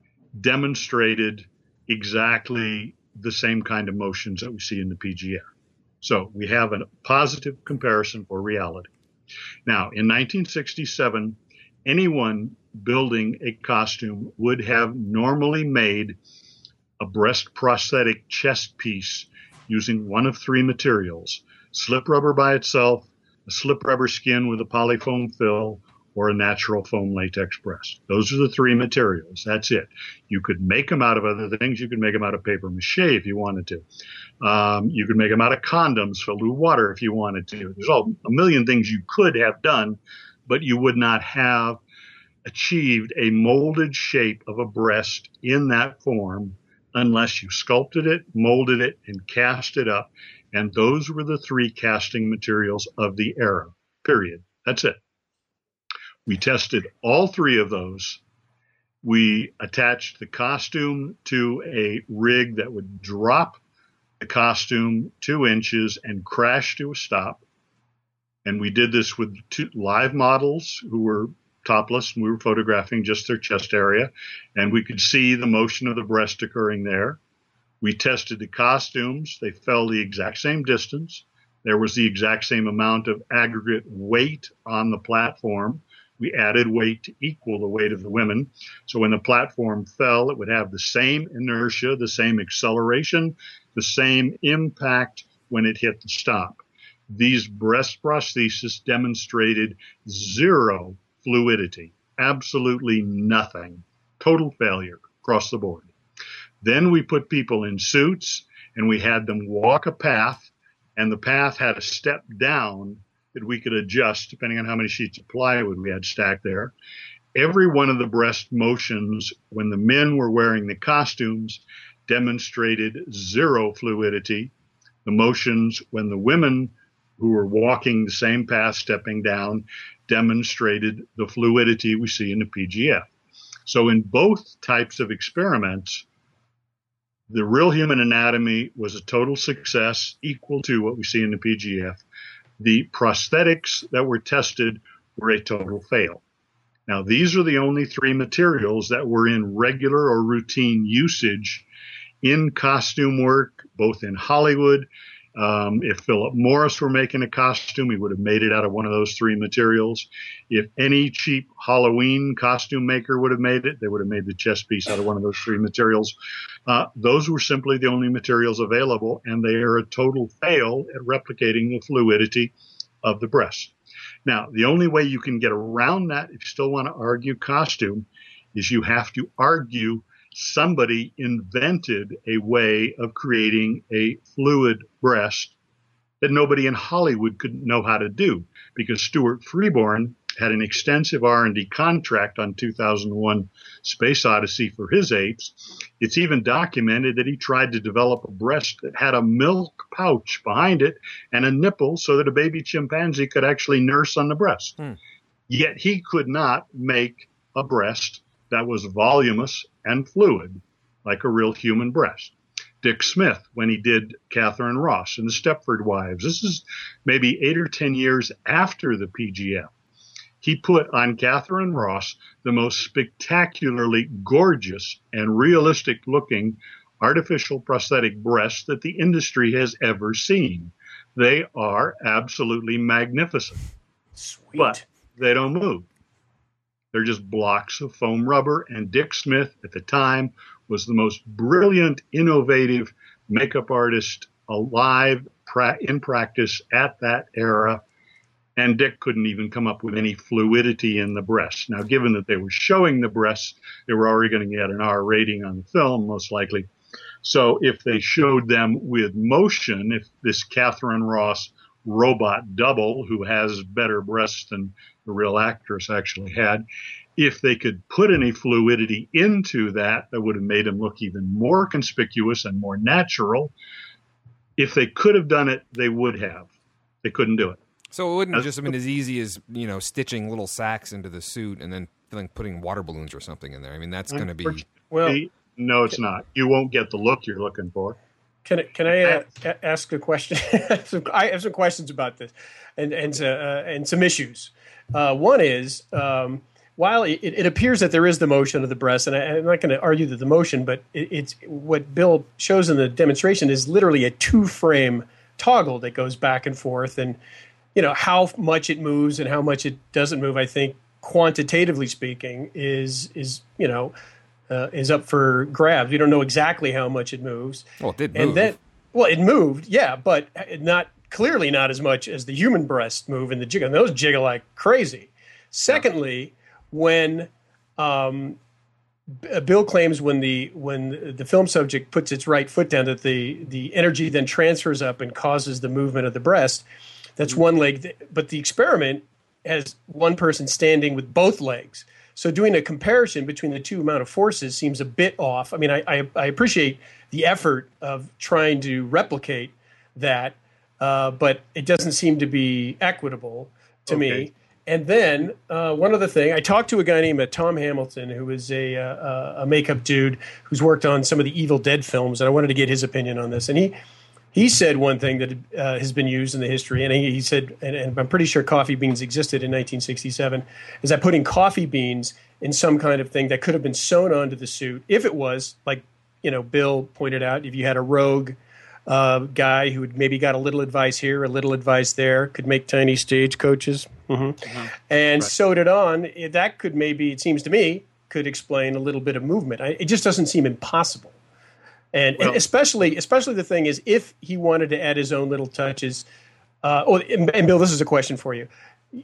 demonstrated exactly the same kind of motions that we see in the P G R. So we have a positive comparison for reality. Now, in nineteen sixty-seven, anyone building a costume would have normally made a breast prosthetic chest piece using one of three materials: slip rubber by itself, a slip rubber skin with a polyfoam fill, or a natural foam latex breast. Those are the three materials. That's it. You could make them out of other things. You could make them out of paper mache if you wanted to. Um, you could make them out of condoms filled with water if you wanted to. There's all, a million things you could have done, but you would not have achieved a molded shape of a breast in that form unless you sculpted it, molded it, and cast it up. And those were the three casting materials of the era, period. That's it. We tested all three of those. We attached the costume to a rig that would drop the costume two inches and crash to a stop. And we did this with two live models who were topless, and we were photographing just their chest area, and we could see the motion of the breast occurring there. We tested the costumes. They fell the exact same distance. There was the exact same amount of aggregate weight on the platform. We added weight to equal the weight of the women. So when the platform fell, it would have the same inertia, the same acceleration, the same impact when it hit the stop. These breast prostheses demonstrated zero fluidity, absolutely nothing, total failure across the board. Then we put people in suits and we had them walk a path, and the path had a step down that we could adjust depending on how many sheets of plywood we had stacked there. Every one of the breast motions when the men were wearing the costumes demonstrated zero fluidity. The motions when the women who were walking the same path, stepping down, demonstrated the fluidity we see in the P G F. So in both types of experiments, the real human anatomy was a total success, equal to what we see in the P G F. The prosthetics that were tested were a total fail. Now, these are the only three materials that were in regular or routine usage in costume work, both in Hollywood. Um, if Philip Morris were making a costume, he would have made it out of one of those three materials. If any cheap Halloween costume maker would have made it, they would have made the chest piece out of one of those three materials. Uh, those were simply the only materials available, and they are a total fail at replicating the fluidity of the breast. Now, the only way you can get around that, if you still want to argue costume, is you have to argue somebody invented a way of creating a fluid breast that nobody in Hollywood could know how to do, because Stuart Freeborn had an extensive R and D contract on two thousand one Space Odyssey for his apes. It's even documented that he tried to develop a breast that had a milk pouch behind it and a nipple so that a baby chimpanzee could actually nurse on the breast. Hmm. Yet he could not make a breast that was voluminous and fluid like a real human breast. Dick Smith, when he did Catherine Ross and the Stepford Wives, this is maybe eight or ten years after the P G F, he put on Catherine Ross the most spectacularly gorgeous and realistic looking artificial prosthetic breasts that the industry has ever seen. They are absolutely magnificent. Sweet. But they don't move. They're just blocks of foam rubber, and Dick Smith at the time was the most brilliant, innovative makeup artist alive in practice at that era, and Dick couldn't even come up with any fluidity in the breasts. Now, given that they were showing the breasts, they were already going to get an R rating on the film, most likely. So if they showed them with motion, if this Catherine Ross robot double, who has better breasts than the real actress actually had, if they could put any fluidity into that, that would have made them look even more conspicuous and more natural. If they could have done it, they would have. They couldn't do it. So it wouldn't have just have been as easy as, you know, stitching little sacks into the suit and then like putting water balloons or something in there. I mean, that's going to be... Well, no, it's not. You won't get the look you're looking for. Can I, can I uh, ask a question? I have some questions about this and and, uh, and some issues. Uh, one is, um, while it, it appears that there is the motion of the breast, and I, I'm not going to argue that the motion, but it, it's what Bill shows in the demonstration is literally a two-frame toggle that goes back and forth, and you know how much it moves and how much it doesn't move. I think quantitatively speaking is is you know. Uh, is up for grabs. We don't know exactly how much it moves. Well, it did move. And then, well, it moved, yeah, but not clearly not as much as the human breast move and the jiggle. And those jiggle like crazy. Secondly, when um, Bill claims when the when the film subject puts its right foot down that the the energy then transfers up and causes the movement of the breast. That's one leg, but the experiment has one person standing with both legs. So doing a comparison between the two amount of forces seems a bit off. I mean, I I, I appreciate the effort of trying to replicate that, uh, but it doesn't seem to be equitable to okay. me. And then uh, one other thing, I talked to a guy named uh, Tom Hamilton, who is a, uh, a makeup dude who's worked on some of the Evil Dead films, and I wanted to get his opinion on this. And he he said one thing that uh, has been used in the history, and he, he said, and, and I'm pretty sure coffee beans existed in nineteen sixty-seven, is that putting coffee beans in some kind of thing that could have been sewn onto the suit, if it was, like, you know, Bill pointed out, if you had a rogue uh, guy who had maybe got a little advice here, a little advice there, could make tiny stagecoaches, mm-hmm. mm-hmm. and right. sewed it on, that could maybe, it seems to me, could explain a little bit of movement. I, it just doesn't seem impossible. And, well, and especially, especially the thing is, if he wanted to add his own little touches, uh, oh, and, and Bill, this is a question for you.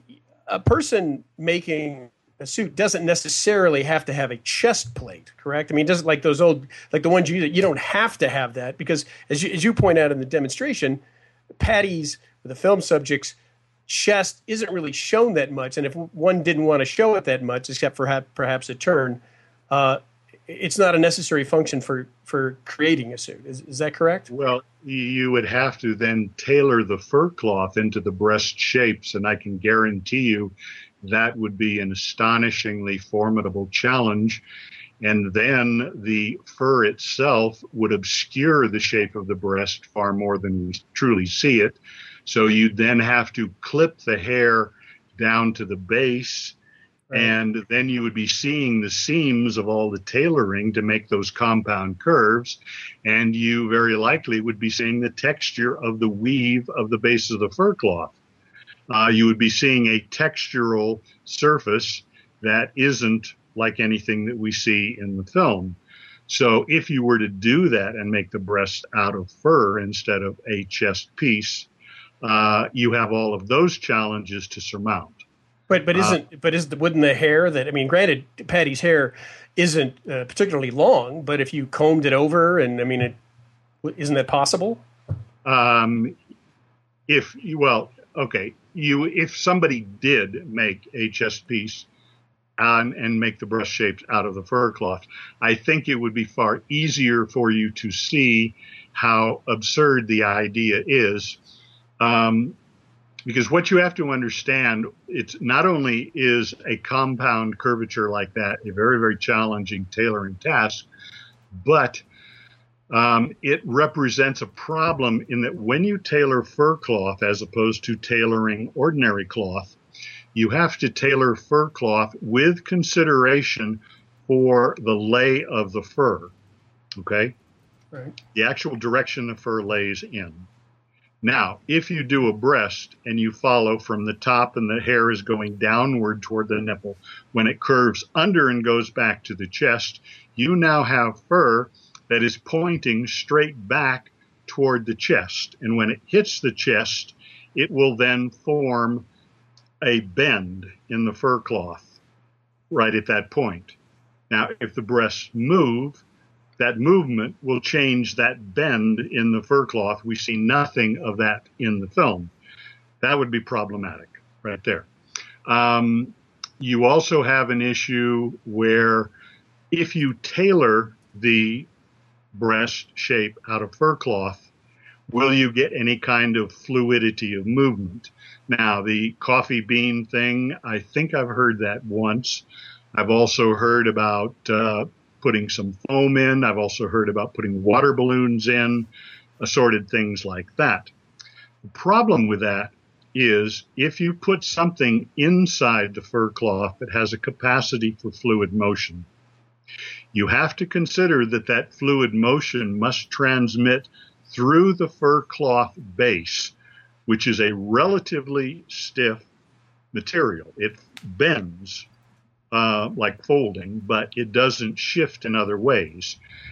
A person making a suit doesn't necessarily have to have a chest plate, correct? I mean, it doesn't like those old, like the ones you use, you don't have to have that because, as you, as you point out in the demonstration, Patty's, the film subject's chest isn't really shown that much. And if one didn't want to show it that much, except for ha- perhaps a turn, uh, it's not a necessary function for, for creating a suit. Is, is that correct? Well, you would have to then tailor the fur cloth into the breast shapes, and I can guarantee you that would be an astonishingly formidable challenge. And then the fur itself would obscure the shape of the breast far more than we truly see it. So you'd then have to clip the hair down to the base, right. and then you would be seeing the seams of all the tailoring to make those compound curves. And you very likely would be seeing the texture of the weave of the base of the fur cloth. Uh, you would be seeing a textural surface that isn't like anything that we see in the film. So if you were to do that and make the breast out of fur instead of a chest piece, uh, you have all of those challenges to surmount. But but isn't uh, but is the, wouldn't the hair that I mean, granted, Patty's hair isn't uh, particularly long, but if you combed it over, and I mean, it isn't that possible? Um, if you well, okay. You, if somebody did make a chest piece um, and make the breast shapes out of the fur cloth, I think it would be far easier for you to see how absurd the idea is. Um, because what you have to understand, it's not only is a compound curvature like that a very, very challenging tailoring task, but Um, it represents a problem in that when you tailor fur cloth as opposed to tailoring ordinary cloth, you have to tailor fur cloth with consideration for the lay of the fur, okay? Right. The actual direction the fur lays in. Now, if you do a breast and you follow from the top and the hair is going downward toward the nipple, when it curves under and goes back to the chest, you now have fur that is pointing straight back toward the chest. And when it hits the chest, it will then form a bend in the fur cloth right at that point. Now, if the breasts move, that movement will change that bend in the fur cloth. We see nothing of that in the film. That would be problematic right there. Um, you also have an issue where if you tailor the breast shape out of fur cloth, will you get any kind of fluidity of movement? Now, the coffee bean thing, I think I've heard that once. I've also heard about uh, putting some foam in. I've also heard about putting water balloons in, assorted things like that. The problem with that is if you put something inside the fur cloth that has a capacity for fluid motion, you have to consider that that fluid motion must transmit through the fur cloth base, which is a relatively stiff material. It bends uh, like folding, but it doesn't shift in other ways.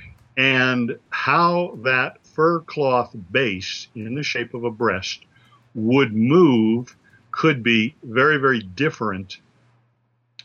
And how that fur cloth base in the shape of a breast would move could be very, very different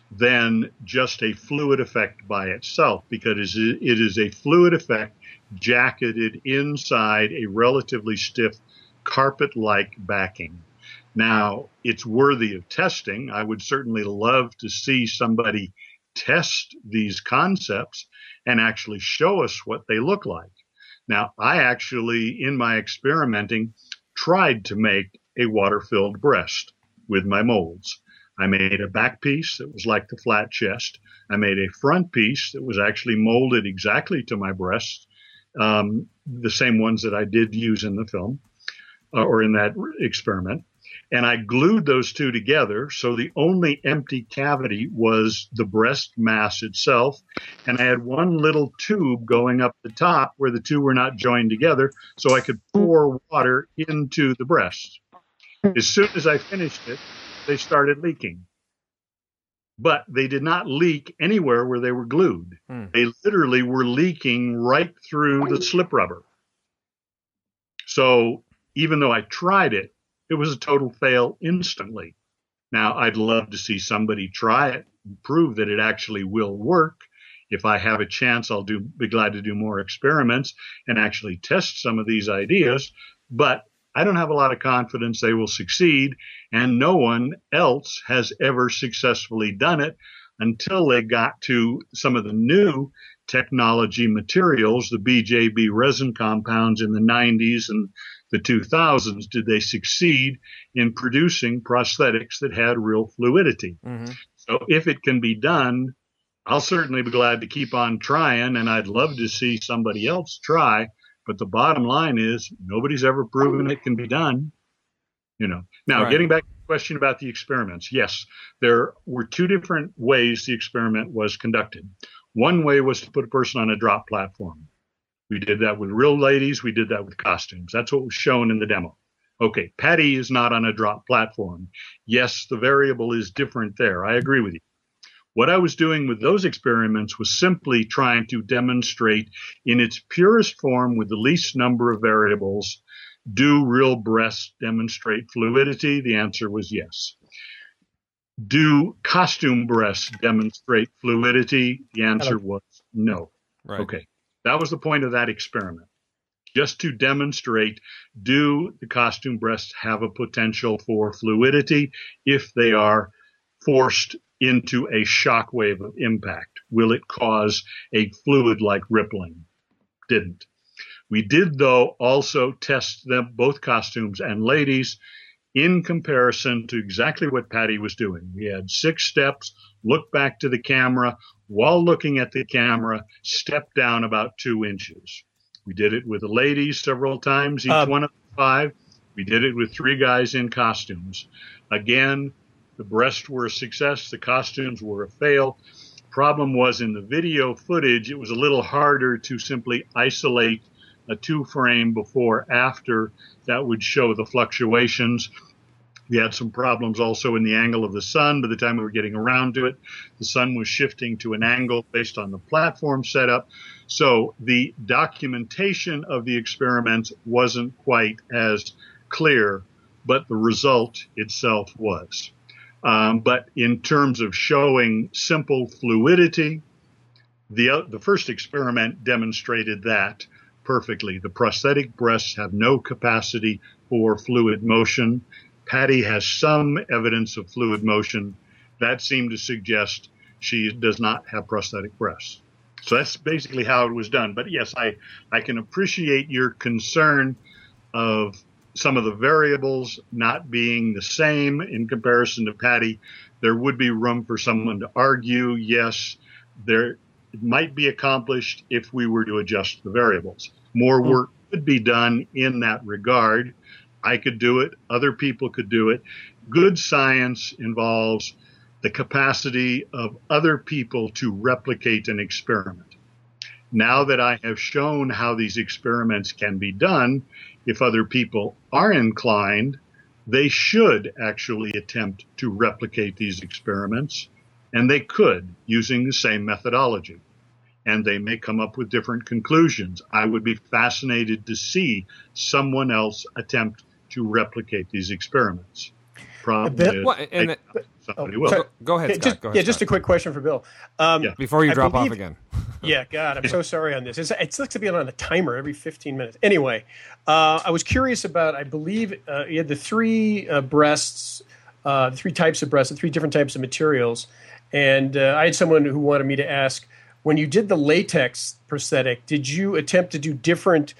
than just a fluid effect by itself, because it is a fluid effect jacketed inside a relatively stiff carpet-like backing. Now, it's worthy of testing. I would certainly love to see somebody test these concepts and actually show us what they look like. Now, I actually, in my experimenting, tried to make a water-filled breast with my molds. I made a back piece that was like the flat chest. I made a front piece that was actually molded exactly to my breast, um, the same ones that I did use in the film uh, or in that experiment. And I glued those two together, so the only empty cavity was the breast mass itself. And I had one little tube going up the top where the two were not joined together, so I could pour water into the breast. As soon as I finished it, they started leaking. But they did not leak anywhere where they were glued. Hmm. They literally were leaking right through the slip rubber. So even though I tried it, it was a total fail instantly. Now, I'd love to see somebody try it and prove that it actually will work. If I have a chance, I'll do, be glad to do more experiments and actually test some of these ideas. But I don't have a lot of confidence they will succeed, and no one else has ever successfully done it until they got to some of the new technology materials, the B J B resin compounds in the nineties and the two thousands. Did they succeed in producing prosthetics that had real fluidity? Mm-hmm. So if it can be done, I'll certainly be glad to keep on trying, and I'd love to see somebody else try. But the bottom line is nobody's ever proven it can be done. You know. Now, right. Getting back to the question about the experiments, yes, there were two different ways the experiment was conducted. One way was to put a person on a drop platform. We did that with real ladies. We did that with costumes. That's what was shown in the demo. Okay, Patty is not on a drop platform. Yes, the variable is different there. I agree with you. What I was doing with those experiments was simply trying to demonstrate in its purest form with the least number of variables, do real breasts demonstrate fluidity? The answer was yes. Do costume breasts demonstrate fluidity? The answer was no. Right. Okay. That was the point of that experiment. Just to demonstrate, do the costume breasts have a potential for fluidity if they are forced into a shock wave of impact? Will it cause a fluid-like rippling? Didn't. We did, though, also test them, both costumes and ladies, in comparison to exactly what Patty was doing. We had six steps, look back to the camera, while looking at the camera, step down about two inches. We did it with the ladies several times, each um, one of the five. We did it with three guys in costumes. Again, the breasts were a success. The costumes were a fail. Problem was in the video footage, it was a little harder to simply isolate a two-frame before-after that would show the fluctuations. We had some problems also in the angle of the sun. By the time we were getting around to it, the sun was shifting to an angle based on the platform setup. So the documentation of the experiments wasn't quite as clear, but the result itself was. Um, but in terms of showing simple fluidity, the uh, the first experiment demonstrated that perfectly. The prosthetic breasts have no capacity for fluid motion. Patty has some evidence of fluid motion. That seemed to suggest she does not have prosthetic breasts. So that's basically how it was done. But yes, I, I can appreciate your concern of some of the variables not being the same in comparison to Patty. There would be room for someone to argue, yes, there it might be accomplished if we were to adjust the variables. More work could be done in that regard. I could do it. Other people could do it. Good science involves the capacity of other people to replicate an experiment. Now that I have shown how these experiments can be done, if other people are inclined, they should actually attempt to replicate these experiments, and they could using the same methodology. And they may come up with different conclusions. I would be fascinated to see someone else attempt to replicate these experiments. problem Bill- is Well, and I- the- somebody oh, will. sorry. Go ahead, Yeah, Scott. just, Go ahead, yeah, just a Scott. quick question for Bill. Um, Yeah. Before you I drop believe- off again. Yeah, God, I'm so sorry on this. It's, it looks to be on a timer every fifteen minutes. Anyway, uh, I was curious about, I believe uh, you had the three uh, breasts, uh, the three types of breasts, the three different types of materials. And uh, I had someone who wanted me to ask, when you did the latex prosthetic, did you attempt to do different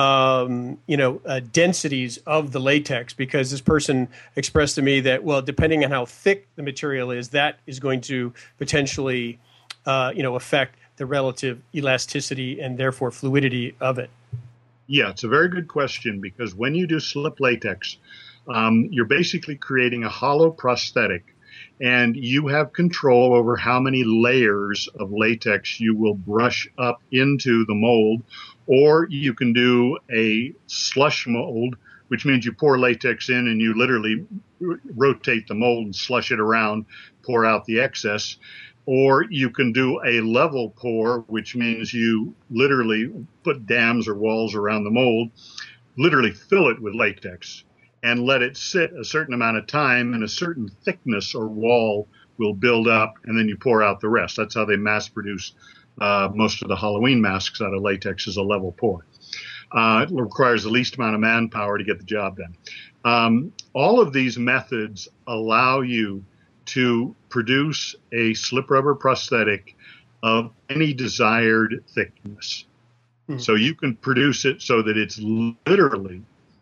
um, you know, uh, densities of the latex? Because this person expressed to me that, well, depending on how thick the material is, that is going to potentially, uh, you know, affect the relative elasticity and therefore fluidity of it. Yeah, it's a very good question, because when you do slip latex, um, you're basically creating a hollow prosthetic, and you have control over how many layers of latex you will brush up into the mold, or you can do a slush mold, which means you pour latex in and you literally r- rotate the mold and slush it around, pour out the excess. Or you can do a level pour, which means you literally put dams or walls around the mold, literally fill it with latex, and let it sit a certain amount of time, and a certain thickness or wall will build up, and then you pour out the rest. That's how they mass produce uh, most of the Halloween masks out of latex, is a level pour. Uh, it requires the least amount of manpower to get the job done. Um, all of these methods allow you to produce a slip rubber prosthetic of any desired thickness. Hmm. So you can produce it so that it's literally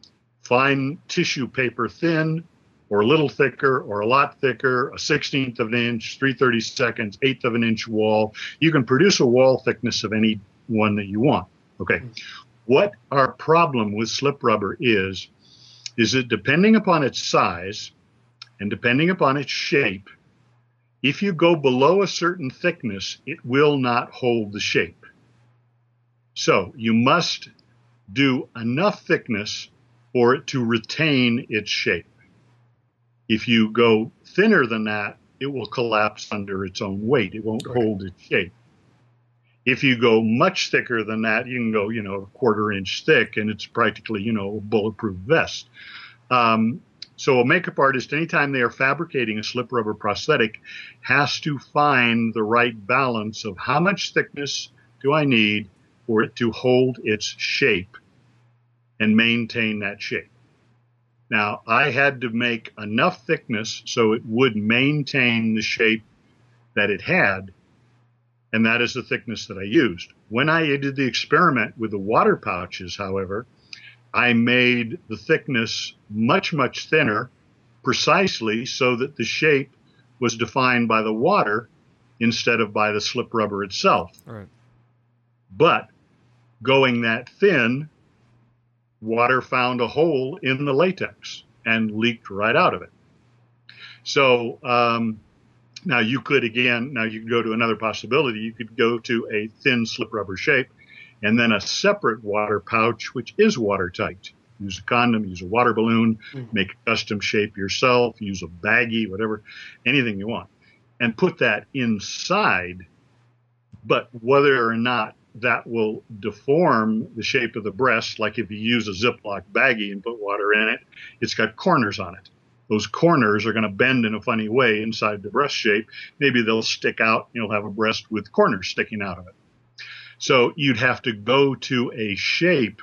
fine tissue paper thin, or a little thicker, or a lot thicker, a sixteenth of an inch, three thirty-seconds, eighth of an inch wall. You can produce a wall thickness of any one that you want. Okay. Hmm. What our problem with slip rubber is, is that depending upon its size, and depending upon its shape, if you go below a certain thickness, it will not hold the shape. So you must do enough thickness for it to retain its shape. If you go thinner than that, it will collapse under its own weight. It won't right. hold its shape. If you go much thicker than that, you can go, you know, a quarter inch thick, and it's practically, you know, a bulletproof vest. Um, So a makeup artist, anytime they are fabricating a slip rubber prosthetic, has to find the right balance of how much thickness do I need for it to hold its shape and maintain that shape. Now, I had to make enough thickness so it would maintain the shape that it had, and that is the thickness that I used. When I did the experiment with the water pouches, however, I made the thickness much, much thinner, precisely so that the shape was defined by the water instead of by the slip rubber itself. All right. But going that thin, water found a hole in the latex and leaked right out of it. So um, now you could, again, now you could go to another possibility. You could go to a thin slip rubber shape, and then a separate water pouch, which is watertight. Use a condom, use a water balloon, mm-hmm. make a custom shape yourself, use a baggie, whatever, anything you want, and put that inside. But whether or not that will deform the shape of the breast, like if you use a Ziploc baggie and put water in it, it's got corners on it. Those corners are going to bend in a funny way inside the breast shape. Maybe they'll stick out, you'll have a breast with corners sticking out of it. So you'd have to go to a shape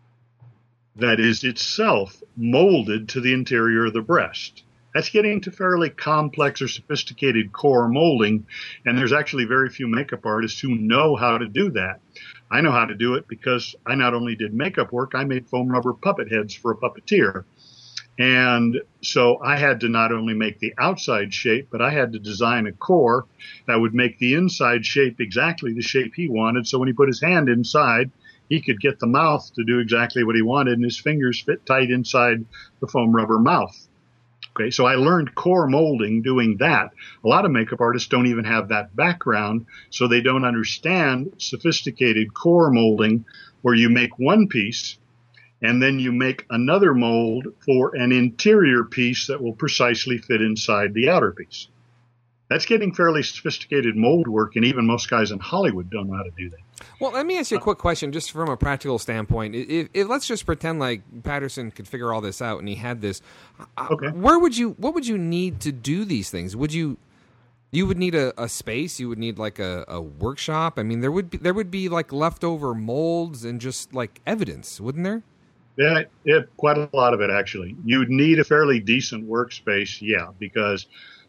that is itself molded to the interior of the breast. That's getting to fairly complex or sophisticated core molding, and there's actually very few makeup artists who know how to do that. I know how to do it because I not only did makeup work, I made foam rubber puppet heads for a puppeteer. And so I had to not only make the outside shape, but I had to design a core that would make the inside shape exactly the shape he wanted. So when he put his hand inside, he could get the mouth to do exactly what he wanted, and his fingers fit tight inside the foam rubber mouth. Okay, so I learned core molding doing that. A lot of makeup artists don't even have that background, so they don't understand sophisticated core molding, where you make one piece and then you make another mold for an interior piece that will precisely fit inside the outer piece. That's getting fairly sophisticated mold work, and even most guys in Hollywood don't know how to do that. Well, let me ask you a quick question, just from a practical standpoint. If, if let's just pretend like Patterson could figure all this out, and he had this. Okay. Where would you? What would you need to do these things? Would you? You would need a, a space. You would need like a, a workshop. I mean, there would be there would be like leftover molds and just like evidence, wouldn't there? Yeah, yeah, quite a lot of it actually. You'd need a fairly decent workspace, yeah, because.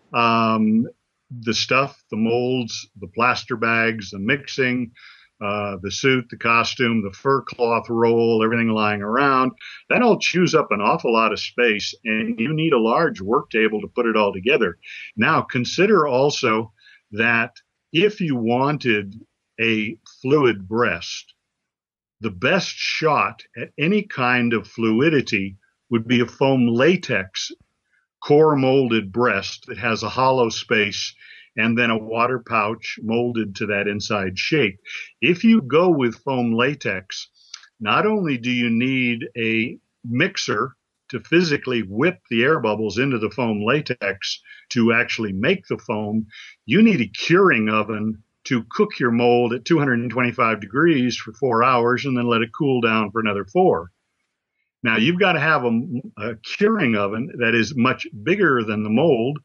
Um, The stuff, the molds, the plaster bags, the mixing, uh, the suit, the costume, the fur cloth roll, everything lying around, that all chews up an awful lot of space, and you need a large work table to put it all together. Now, consider also that if you wanted a fluid breast, the best shot at any kind of fluidity would be a foam latex core molded breast that has a hollow space and then a water pouch molded to that inside shape. If you go with foam latex, not only do you need a mixer to physically whip the air bubbles into the foam latex to actually make the foam, you need a curing oven to cook your mold at two hundred twenty-five degrees for four hours and then let it cool down for another four. Now, you've got to have a, a curing oven that is much bigger than the mold,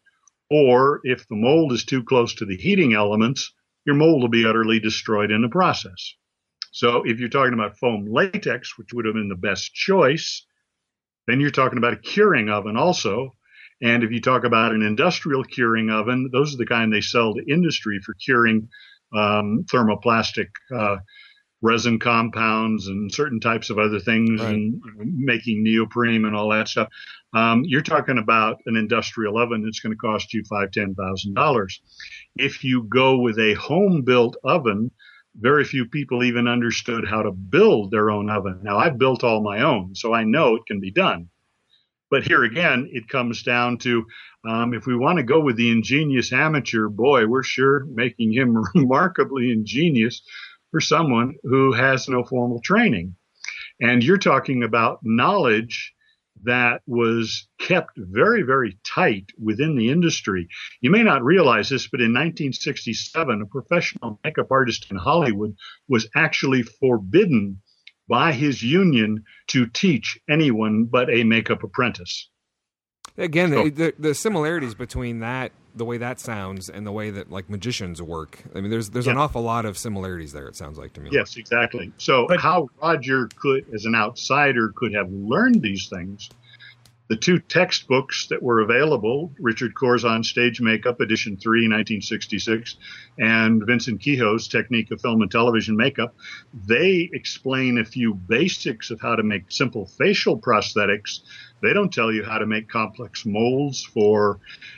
or if the mold is too close to the heating elements, your mold will be utterly destroyed in the process. So if you're talking about foam latex, which would have been the best choice, then you're talking about a curing oven also. And if you talk about an industrial curing oven, those are the kind they sell to industry for curing um, thermoplastic uh resin compounds and certain types of other things, right, and making neoprene and all that stuff. Um, you're talking about an industrial oven that's going to cost you five, ten thousand dollars. If you go with a home built oven, very few people even understood how to build their own oven. Now, I've built all my own, so I know it can be done. But here again, it comes down to um, if we want to go with the ingenious amateur, boy, we're sure making him remarkably ingenious for someone who has no formal training. And you're talking about knowledge that was kept very, very tight within the industry. You may not realize this, but in nineteen sixty-seven, a professional makeup artist in Hollywood was actually forbidden by his union to teach anyone but a makeup apprentice. Again, So- the, the similarities between that, the way that sounds, and the way that like magicians work. I mean, there's there's an Yeah. awful lot of similarities there. It sounds like to me. Yes, exactly. So But- how Roger could, as an outsider, could have learned these things, the two textbooks that were available, Richard Corzon Stage Makeup, Edition three, nineteen sixty-six, and Vincent Kehoe's Technique of Film and Television Makeup, they explain a few basics of how to make simple facial prosthetics. They don't tell you how to make complex molds for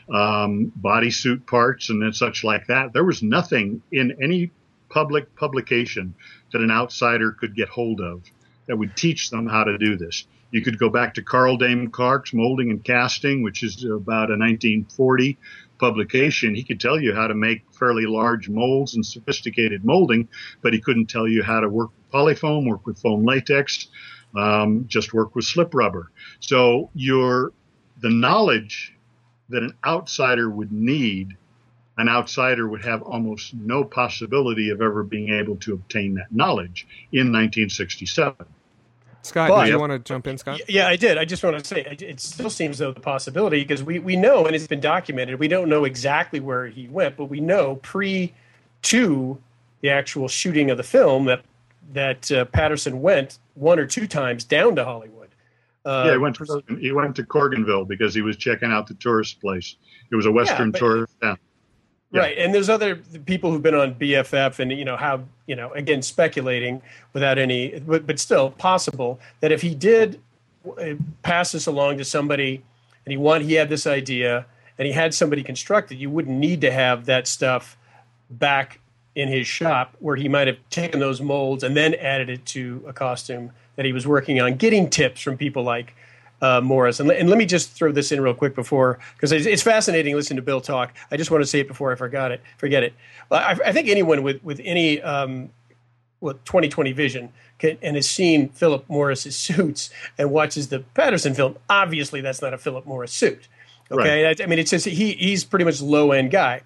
um, bodysuit parts and such like that. There was nothing in any public publication that an outsider could get hold of that would teach them how to do this. You could go back to Carl Dame Clark's Molding and Casting, which is about a nineteen forty publication. He could tell you how to make fairly large molds and sophisticated molding, but he couldn't tell you how to work with polyfoam, work with foam latex, um, just work with slip rubber. So your the knowledge that an outsider would need, an outsider would have almost no possibility of ever being able to obtain that knowledge in nineteen sixty-seven. Scott, But- do you want to jump in, Scott? Yeah, I did. I just want to say it- it still seems though the possibility because we, we know and it's been documented. We don't know exactly where he went, but we know pre to the actual shooting of the film that that uh, Patterson went one or two times down to Hollywood. Uh, Yeah, he went to he went to Corganville because he was checking out the tourist place. It was a Western but- tourist town. Yeah. Right, and there's other people who've been on B F F, and you know how you know again speculating without any, but, but still possible that if he did uh, pass this along to somebody, and he wanted he had this idea, and he had somebody construct it, you wouldn't need to have that stuff back in his shop where he might have taken those molds and then added it to a costume that he was working on, getting tips from people like uh, Morris. And, and let me just throw this in real quick before, because it's, it's fascinating listening to Bill talk. I just want to say it before I forgot it, forget it. I, I think anyone with, with any um, with twenty twenty vision can, and has seen Philip Morris's suits and watches the Patterson film, obviously that's not a Philip Morris suit. Okay, Right. I, I mean, it's just he he's pretty much low end guy.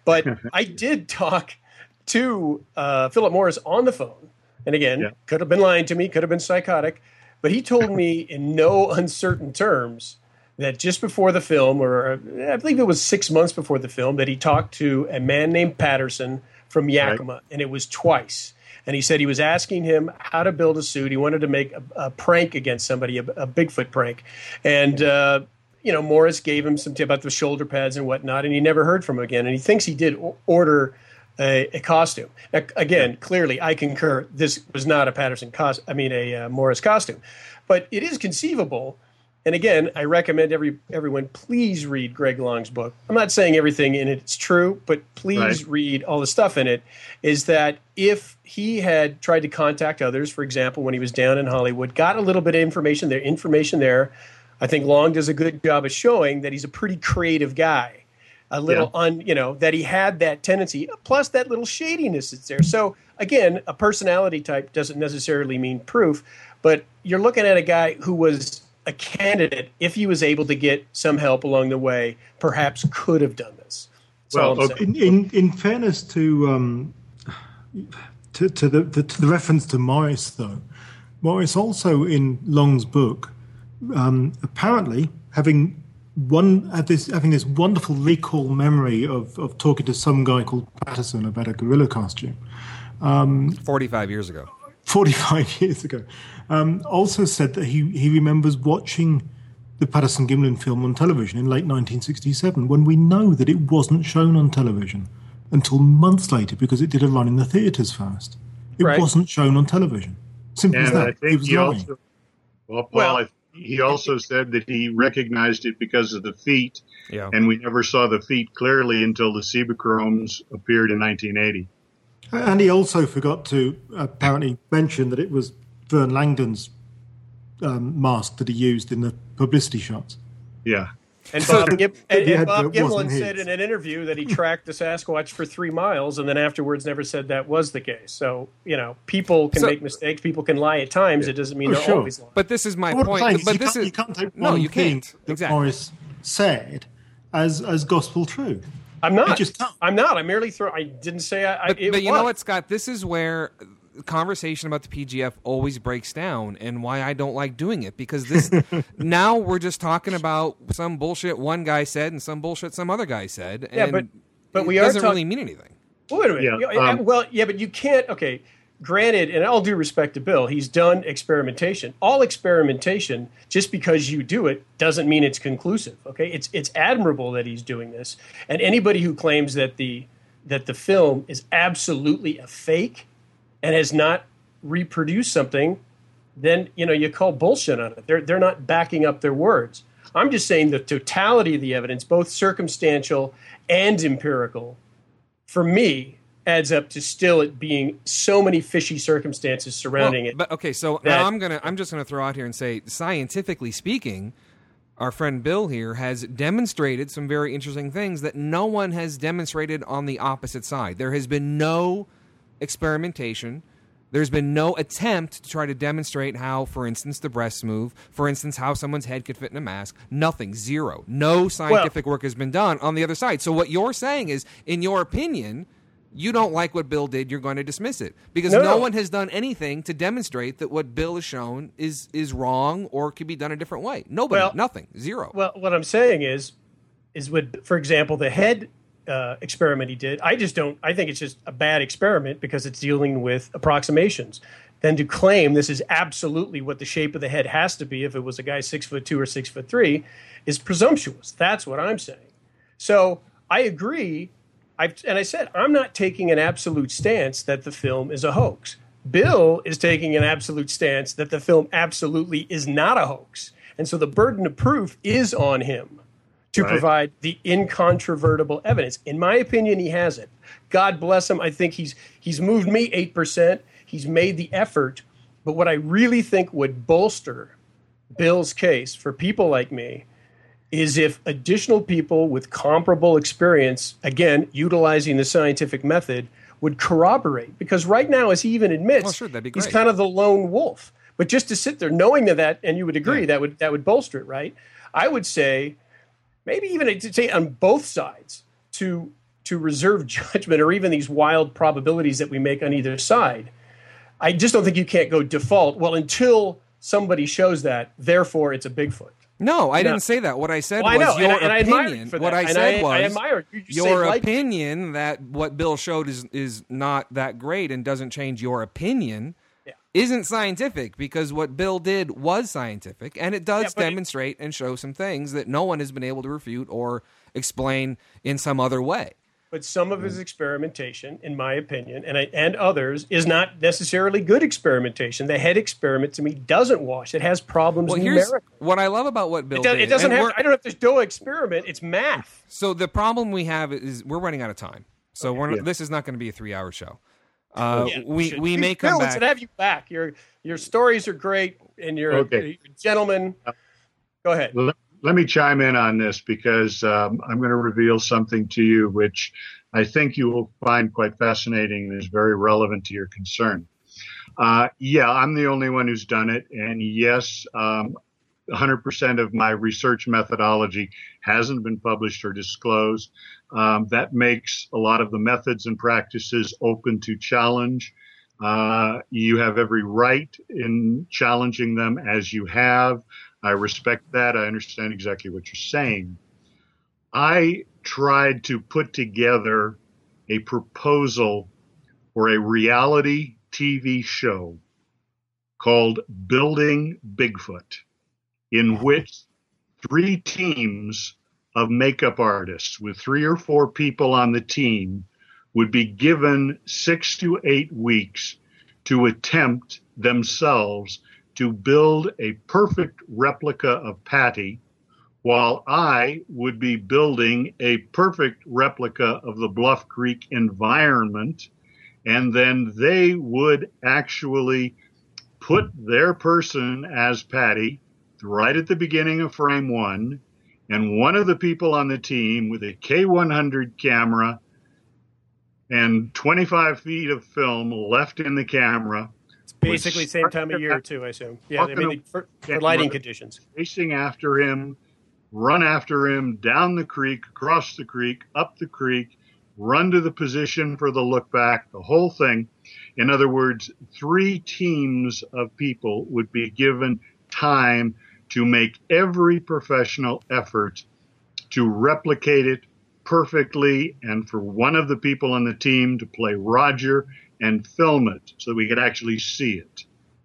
But I did talk to uh, Philip Morris on the phone. And again, yeah. could have been lying to me, could have been psychotic. But he told me in no uncertain terms that just before the film, or I believe it was six months before the film, that he talked to a man named Patterson from Yakima, right. and it was twice. And he said he was asking him how to build a suit. He wanted to make a, a prank against somebody, a, a Bigfoot prank. And, uh, you know, Morris gave him some tip about the shoulder pads and whatnot, and he never heard from him again. And he thinks he did order A, a costume. Now, again, clearly, I concur. This was not a Patterson costume. I mean, a uh, Morris costume, but it is conceivable. And again, I recommend every everyone please read Greg Long's book. I'm not saying everything in it is true, but please right. read all the stuff in it. Is that if he had tried to contact others, for example, when he was down in Hollywood, got a little bit of information there, information there. I think Long does a good job of showing that he's a pretty creative guy. A little, yeah. un, you know, that he had that tendency, plus that little shadiness that's there. So again, a personality type doesn't necessarily mean proof, but you're looking at a guy who was a candidate, if he was able to get some help along the way, perhaps could have done this. That's well, okay. in, in in fairness to um, to, to the, the to the reference to Morris, though, Morris also in Long's book, um, apparently having. One had this having this wonderful recall memory of, of talking to some guy called Patterson about a gorilla costume. Um, Forty-five years ago. Forty-five years ago. Um, also said that he he remembers watching the Patterson Gimlin film on television in late nineteen sixty-seven, when we know that it wasn't shown on television until months later because it did a run in the theaters first. It right. wasn't shown on television. Simple and as that. I think he was he lying. Also, well, Paul. Well, I He also said that he recognized it because of the feet, yeah. and we never saw the feet clearly until the Cibachromes appeared in nineteen eighty. And he also forgot to apparently mention that it was Vern Langdon's um, mask that he used in the publicity shots. Yeah. And Bob, Gib- and, and Bob Gimlin his. said in an interview that he tracked the Sasquatch for three miles and then afterwards never said that was the case. So, you know, people can so, make mistakes. People can lie at times. Yeah. It doesn't mean oh, they're sure. always lying. But this is my what point. I'm saying But is this you is you can't take no, one you thing can't. that Exactly. Morris said as as gospel true. I'm not. You just can't. I'm not. I merely throw. I didn't say I. But, I, it but you was. know what, Scott? This is where conversation about the P G F always breaks down, and why I don't like doing it, because this now we're just talking about some bullshit one guy said and some bullshit some other guy said. And yeah, but but we it are doesn't talk- really mean anything. Well, wait a minute. Yeah, um, well, yeah, but you can't. Okay, granted, and all due respect to Bill, he's done experimentation. All experimentation, just because you do it, doesn't mean it's conclusive. Okay, it's it's admirable that he's doing this, and anybody who claims that the that the film is absolutely a fake and has not reproduced something, then you know you call bullshit on it. They're they're not backing up their words. I'm just saying the totality of the evidence, both circumstantial and empirical, for me, adds up to still it being so many fishy circumstances surrounding well, it. But okay, so that, now I'm gonna I'm just gonna throw out here and say, scientifically speaking, our friend Bill here has demonstrated some very interesting things that no one has demonstrated on the opposite side. There has been no experimentation. There's been no attempt to try to demonstrate how, for instance, the breasts move, for instance, how someone's head could fit in a mask. Nothing. Zero. No scientific well, work has been done on the other side. So what you're saying is, in your opinion, you don't like what Bill did, you're going to dismiss it. Because no, no one has done anything to demonstrate that what Bill has shown is is wrong or could be done a different way. Nobody. Well, nothing. Zero. Well, what I'm saying is, is with, for example, the head Uh, experiment he did. I just don't. I think it's just a bad experiment because it's dealing with approximations. Then to claim this is absolutely what the shape of the head has to be if it was a guy six foot two or six foot three is presumptuous. That's what I'm saying. So I agree. I've, and I said I'm not taking an absolute stance that the film is a hoax. Bill is taking an absolute stance that the film absolutely is not a hoax, and so the burden of proof is on him to right. provide the incontrovertible evidence. In my opinion, he has it. God bless him. I think he's he's moved me eight percent. He's made the effort. But what I really think would bolster Bill's case for people like me is if additional people with comparable experience, again, utilizing the scientific method, would corroborate. Because right now, as he even admits, well, sure, that'd be great. He's kind of the lone wolf. But just to sit there knowing that, and you would agree, yeah. that would that would bolster it, right? I would say, maybe even to say on both sides, to to reserve judgment or even these wild probabilities that we make on either side. I just don't think you can't go default. Well, until somebody shows that, therefore it's a Bigfoot. No, I No. didn't say that. What I said Well, I was know, your and I- and I admire you opinion. for that. What I And said I- was I admire you. You say your like- opinion that what Bill showed is is not that great and doesn't change your opinion. Yeah. Isn't scientific, because what Bill did was scientific, and it does Yeah, but it- demonstrate and show some things that no one has been able to refute or explain in some other way. But some of his experimentation, in my opinion, and I, and others, is not necessarily good experimentation. The head experiment, to me, doesn't wash. It has problems Well, here's numerically. what I love about what Bill It, does, did. it doesn't and have. we're- I don't have to do an experiment. It's math. So the problem we have is we're running out of time. So we're not, Yeah. this is not going to be a three-hour show. Uh, Yeah, we should. we may come Bill, back. should have you back. Your your stories are great, and you're, Okay. a, you're a gentleman. Go ahead. Let, let me chime in on this because um, I'm going to reveal something to you which I think you will find quite fascinating and is very relevant to your concern. Uh, yeah, I'm the only one who's done it. And yes, um, one hundred percent of my research methodology hasn't been published or disclosed. Um, that makes a lot of the methods and practices open to challenge. Uh, you have every right in challenging them as you have. I respect that. I understand exactly what you're saying. I tried to put together a proposal for a reality T V show called Building Bigfoot, in which three teams of makeup artists with three or four people on the team would be given six to eight weeks to attempt themselves to build a perfect replica of Patty, while I would be building a perfect replica of the Bluff Creek environment. And then they would actually put their person as Patty right at the beginning of frame one. And one of the people on the team with a K one hundred camera and twenty-five feet of film left in the camera. It's basically same time of year too, I assume. Yeah, I mean for, for lighting conditions. Racing after him, run after him down the creek, across the creek, up the creek, run to the position for the look back, the whole thing. In other words, three teams of people would be given time to make every professional effort to replicate it perfectly, and for one of the people on the team to play Roger and film it so we could actually see it.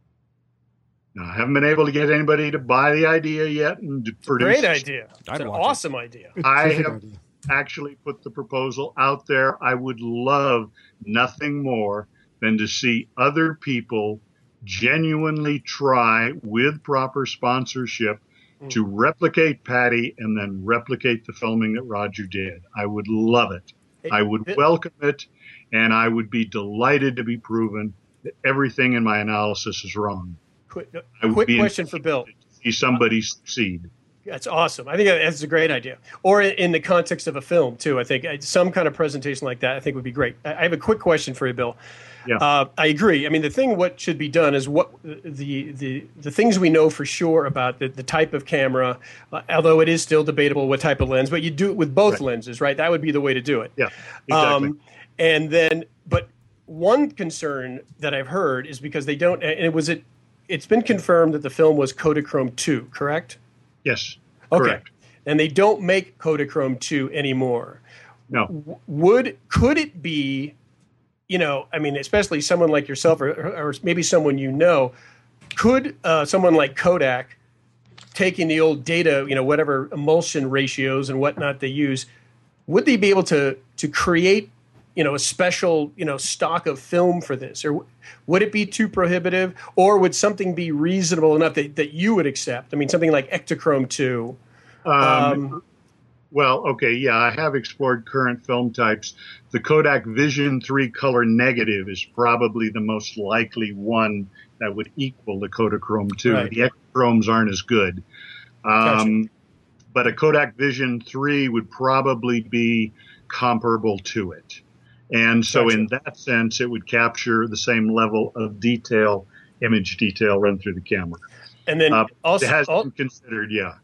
Now, I haven't been able to get anybody to buy the idea yet and to produce Great it. idea. It's I'd an watch it. awesome idea. I Terrific have idea. actually put the proposal out there. I would love nothing more than to see other people genuinely try with proper sponsorship to replicate Patty and then replicate the filming that Roger did. I would love it. I would welcome it, and I would be delighted to be proven that everything in my analysis is wrong. Quick, I would quick be question for Bill. to see somebody succeed. That's awesome. I think that's a great idea. Or in the context of a film, too. I think some kind of presentation like that, I think would be great. I have a quick question for you, Bill. Yeah. Uh, I agree. I mean, the thing what should be done is what the the, the things we know for sure about the, the type of camera, uh, although it is still debatable what type of lens, but you do it with both Right. lenses, right? That would be the way to do it. Yeah, exactly. Um, and then, but one concern that I've heard is because they don't, and it was it, it's been confirmed that the film was Kodachrome two, correct? Yes, Okay. correct. And they don't make Kodachrome two anymore. No. W- Would could it be, you know, I mean, especially someone like yourself or, or maybe someone you know, could uh, someone like Kodak taking the old data, you know, whatever emulsion ratios and whatnot they use, would they be able to to create, you know, a special, you know, stock of film for this? Or w- would it be too prohibitive? Or would something be reasonable enough that, that you would accept? I mean, something like Ektachrome two. Um, Um, well, okay, yeah, I have explored current film types. The Kodak Vision three color negative is probably the most likely one that would equal the Kodachrome two. Right. The Ekchromes aren't as good. Gotcha. Um, but a Kodak Vision three would probably be comparable to it. And so Gotcha. in that sense, it would capture the same level of detail, image detail run through the camera. And then Uh, also, it has al- been considered, yeah.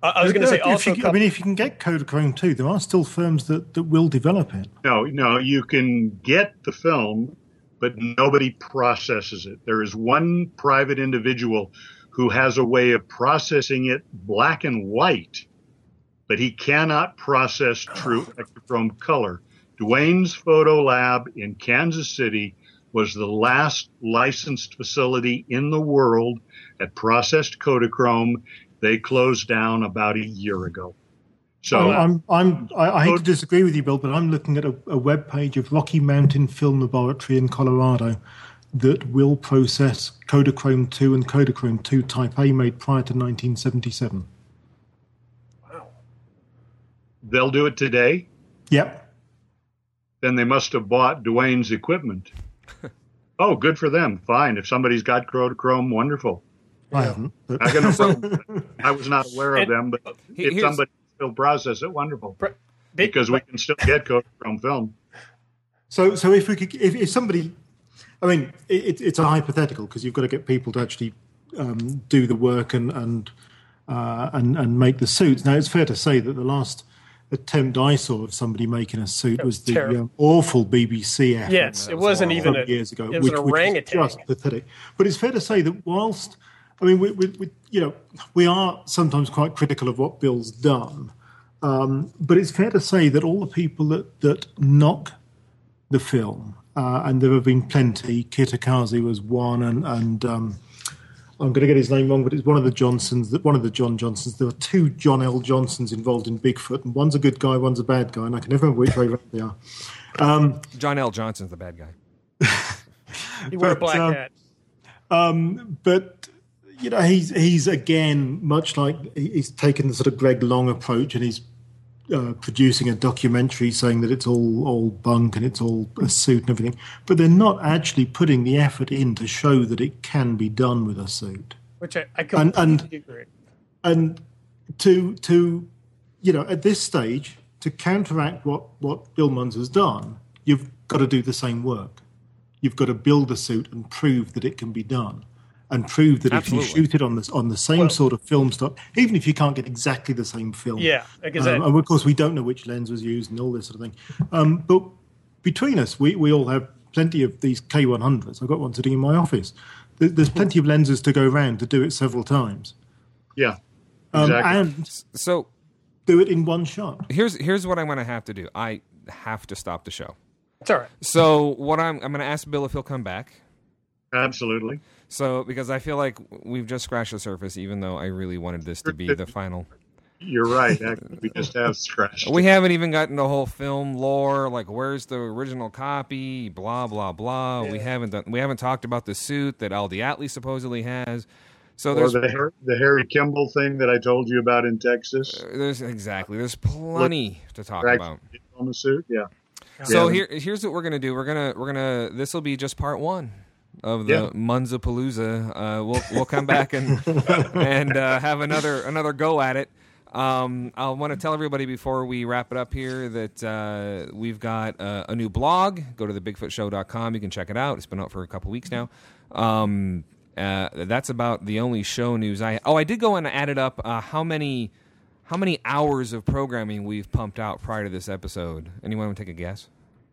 I, I was going to say if also. You, I mean, if you can get Kodachrome two, there are still firms that, that will develop it. No, no, you can get the film, but nobody processes it. There is one private individual who has a way of processing it black and white, but he cannot process true Ektachrome color. Dwayne's Photo Lab in Kansas City was the last licensed facility in the world that processed Kodachrome. They closed down about a year ago. So oh, I'm, I'm, I, I hate to disagree with you, Bill, but I'm looking at a, a web page of Rocky Mountain Film Laboratory in Colorado that will process Kodachrome two and Kodachrome two Type A made prior to nineteen seventy-seven. Wow. They'll do it today? Yep. Then they must have bought Dwayne's equipment. Oh, good for them. Fine. If somebody's got Kodachrome, wonderful. I haven't. But. I, got no problem. I was not aware of And them, but if here's- somebody still process it, wonderful. Br- Because we can still get Kodachrome film. So, so if we could, if, if somebody, I mean, it, it's a hypothetical because you've got to get people to actually um, do the work and and, uh, and and make the suits. Now, it's fair to say that the last attempt I saw of somebody making a suit was, was the terrible. um, awful B B C effort. Yes, it was wasn't horrible. even a, years ago, it was which, an which orangutan. was just pathetic. But it's fair to say that whilst, I mean, we, we, we, you know, we are sometimes quite critical of what Bill's done, um, but it's fair to say that all the people that, that knock the film, uh, and there have been plenty, Kitakazi was one, and, and um, I'm going to get his name wrong, but it's one of the Johnsons, that one of the John Johnsons. There are two John L. Johnsons involved in Bigfoot, and one's a good guy, one's a bad guy, and I can never remember which way round they are. Um, John L. Johnson's the bad guy. He wore a But, black um, hat. Um, but you know, he's he's again much like he's taken the sort of Greg Long approach, and he's uh, producing a documentary saying that it's all all bunk and it's all a suit and everything. But they're not actually putting the effort in to show that it can be done with a suit. Which I, I and- completely and- agree. And to to you know, at this stage, to counteract what what Bill Munns has done, you've got to do the same work. You've got to build a suit and prove that it can be done, and prove that Absolutely. if you shoot it on the on the same Well- sort of film stock, even if you can't get exactly the same film, Yeah, because um, that- and of course we don't know which lens was used and all this sort of thing. Um, but between us, we, we all have plenty of these K one hundreds. I've got one sitting in my office. There, there's plenty of lenses to go around to do it several times, Yeah, um, exactly. and So do it in one shot. here's here's what I'm going to have to do. I have to stop the show. It's all right. So what I'm I'm going to ask Bill if he'll come back. Absolutely. So because I feel like we've just scratched the surface, even though I really wanted this to be the final. You're right. Actually, we just have scratched. We haven't even gotten the whole film lore, like where's the original copy, blah blah blah. We haven't done. We haven't talked about the suit that Al Diatley supposedly has. So Or there's the, Har- the Harry Kimball thing that I told you about in Texas. there's exactly there's plenty to talk Right. about. On the suit, yeah. So Yeah. here here's what we're gonna do. We're gonna we're gonna this will be just part one of the Yeah. Munzapalooza. Uh, we'll we'll come back and and uh, have another another go at it. Um, I want to tell everybody before we wrap it up here that uh, we've got uh, a new blog. Go to the bigfoot show dot com. You can check it out. It's been out for a couple weeks now. Um, uh, that's about the only show news I. Oh, I did go and added up uh, how many how many hours of programming we've pumped out prior to this episode. Anyone want to take a guess?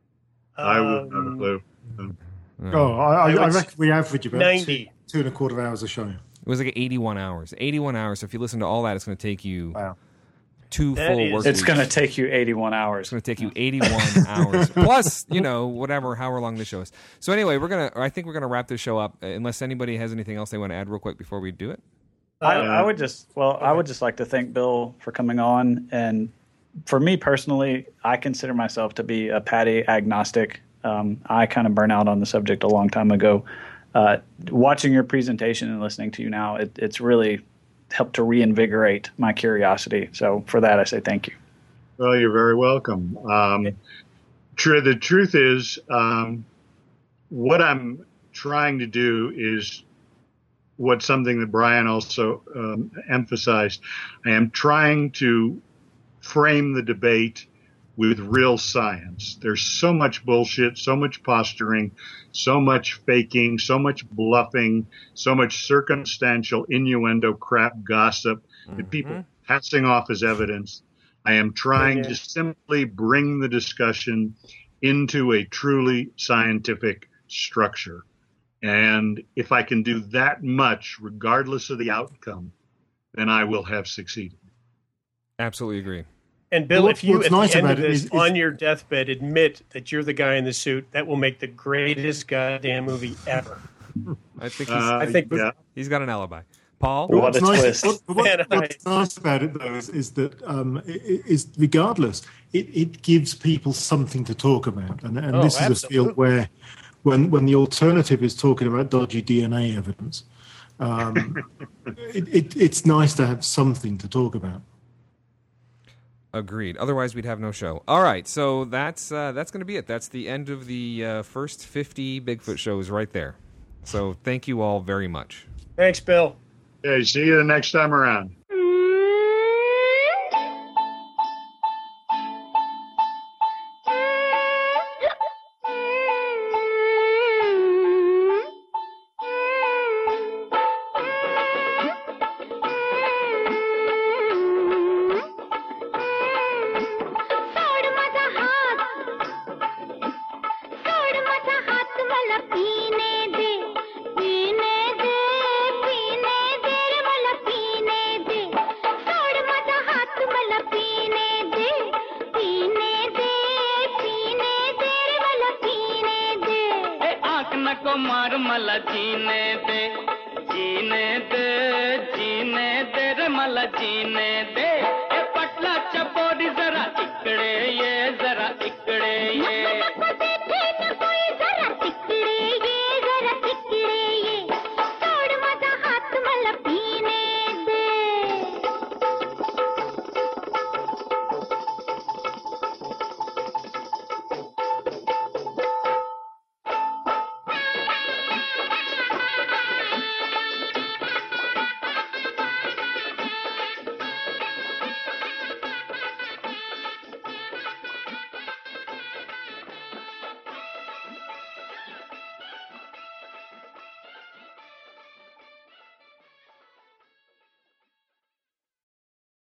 I wouldn't have a Um, clue. Um, Oh, I, I, I I would reckon we average about ninety. two, two and a quarter hours a show. It was like eighty-one hours. eighty-one hours. So if you listen to all that, it's going to take you Wow. two That full is- work It's weeks. going to take you eighty-one hours. It's going to take you eighty-one hours plus, you know, whatever, however long the show is. So anyway, we're gonna. I think we're gonna wrap this show up. uh, Unless anybody has anything else they want to add real quick before we do it. I, I would just well, I would just like to thank Bill for coming on, and for me personally, I consider myself to be a Patty agnostic. Um, I kind of burn out on the subject a long time ago. Uh, watching your presentation and listening to you now, it, it's really helped to reinvigorate my curiosity. So for that, I say thank you. Well, you're very welcome. Um, true. The truth is, um, what I'm trying to do is what something that Brian also um, emphasized. I am trying to frame the debate with real science. There's so much bullshit, so much posturing, so much faking, so much bluffing, so much circumstantial innuendo crap gossip that people passing off as evidence. I am trying to simply bring the discussion into a truly scientific structure. And if I can do that much, regardless of the outcome, then I will have succeeded. Absolutely agree. And Bill, Well, if you what's at nice the end about of it this, is- is- on your deathbed, admit that you're the guy in the suit, that will make the greatest goddamn movie ever. I think he's, Uh, I think yeah. he's got an alibi. Paul? What What's a nice, twist. what, what- Man, I- what's nice about it, though, is, is that um, i- i- is regardless, it, it gives people something to talk about, and, and Oh, this is a absolutely. field where, when when the alternative is talking about dodgy D N A evidence, um, it, it, it's nice to have something to talk about. Agreed. Otherwise, we'd have no show. All right, so that's uh, that's going to be it. That's the end of the uh, first fifty Bigfoot shows right there. So thank you all very much. Thanks, Bill. Okay, see you the next time around. सोड माझा हात सोड माझा हात मला पीने दे पीने दे पीने दे रे मला पीने दे सोड माझा हात मला पीने दे पीने दे पीने दे रे मला पीने दे ए आंख नको मार मला जीने दे जीने दे जीने दे रे मला जीने दे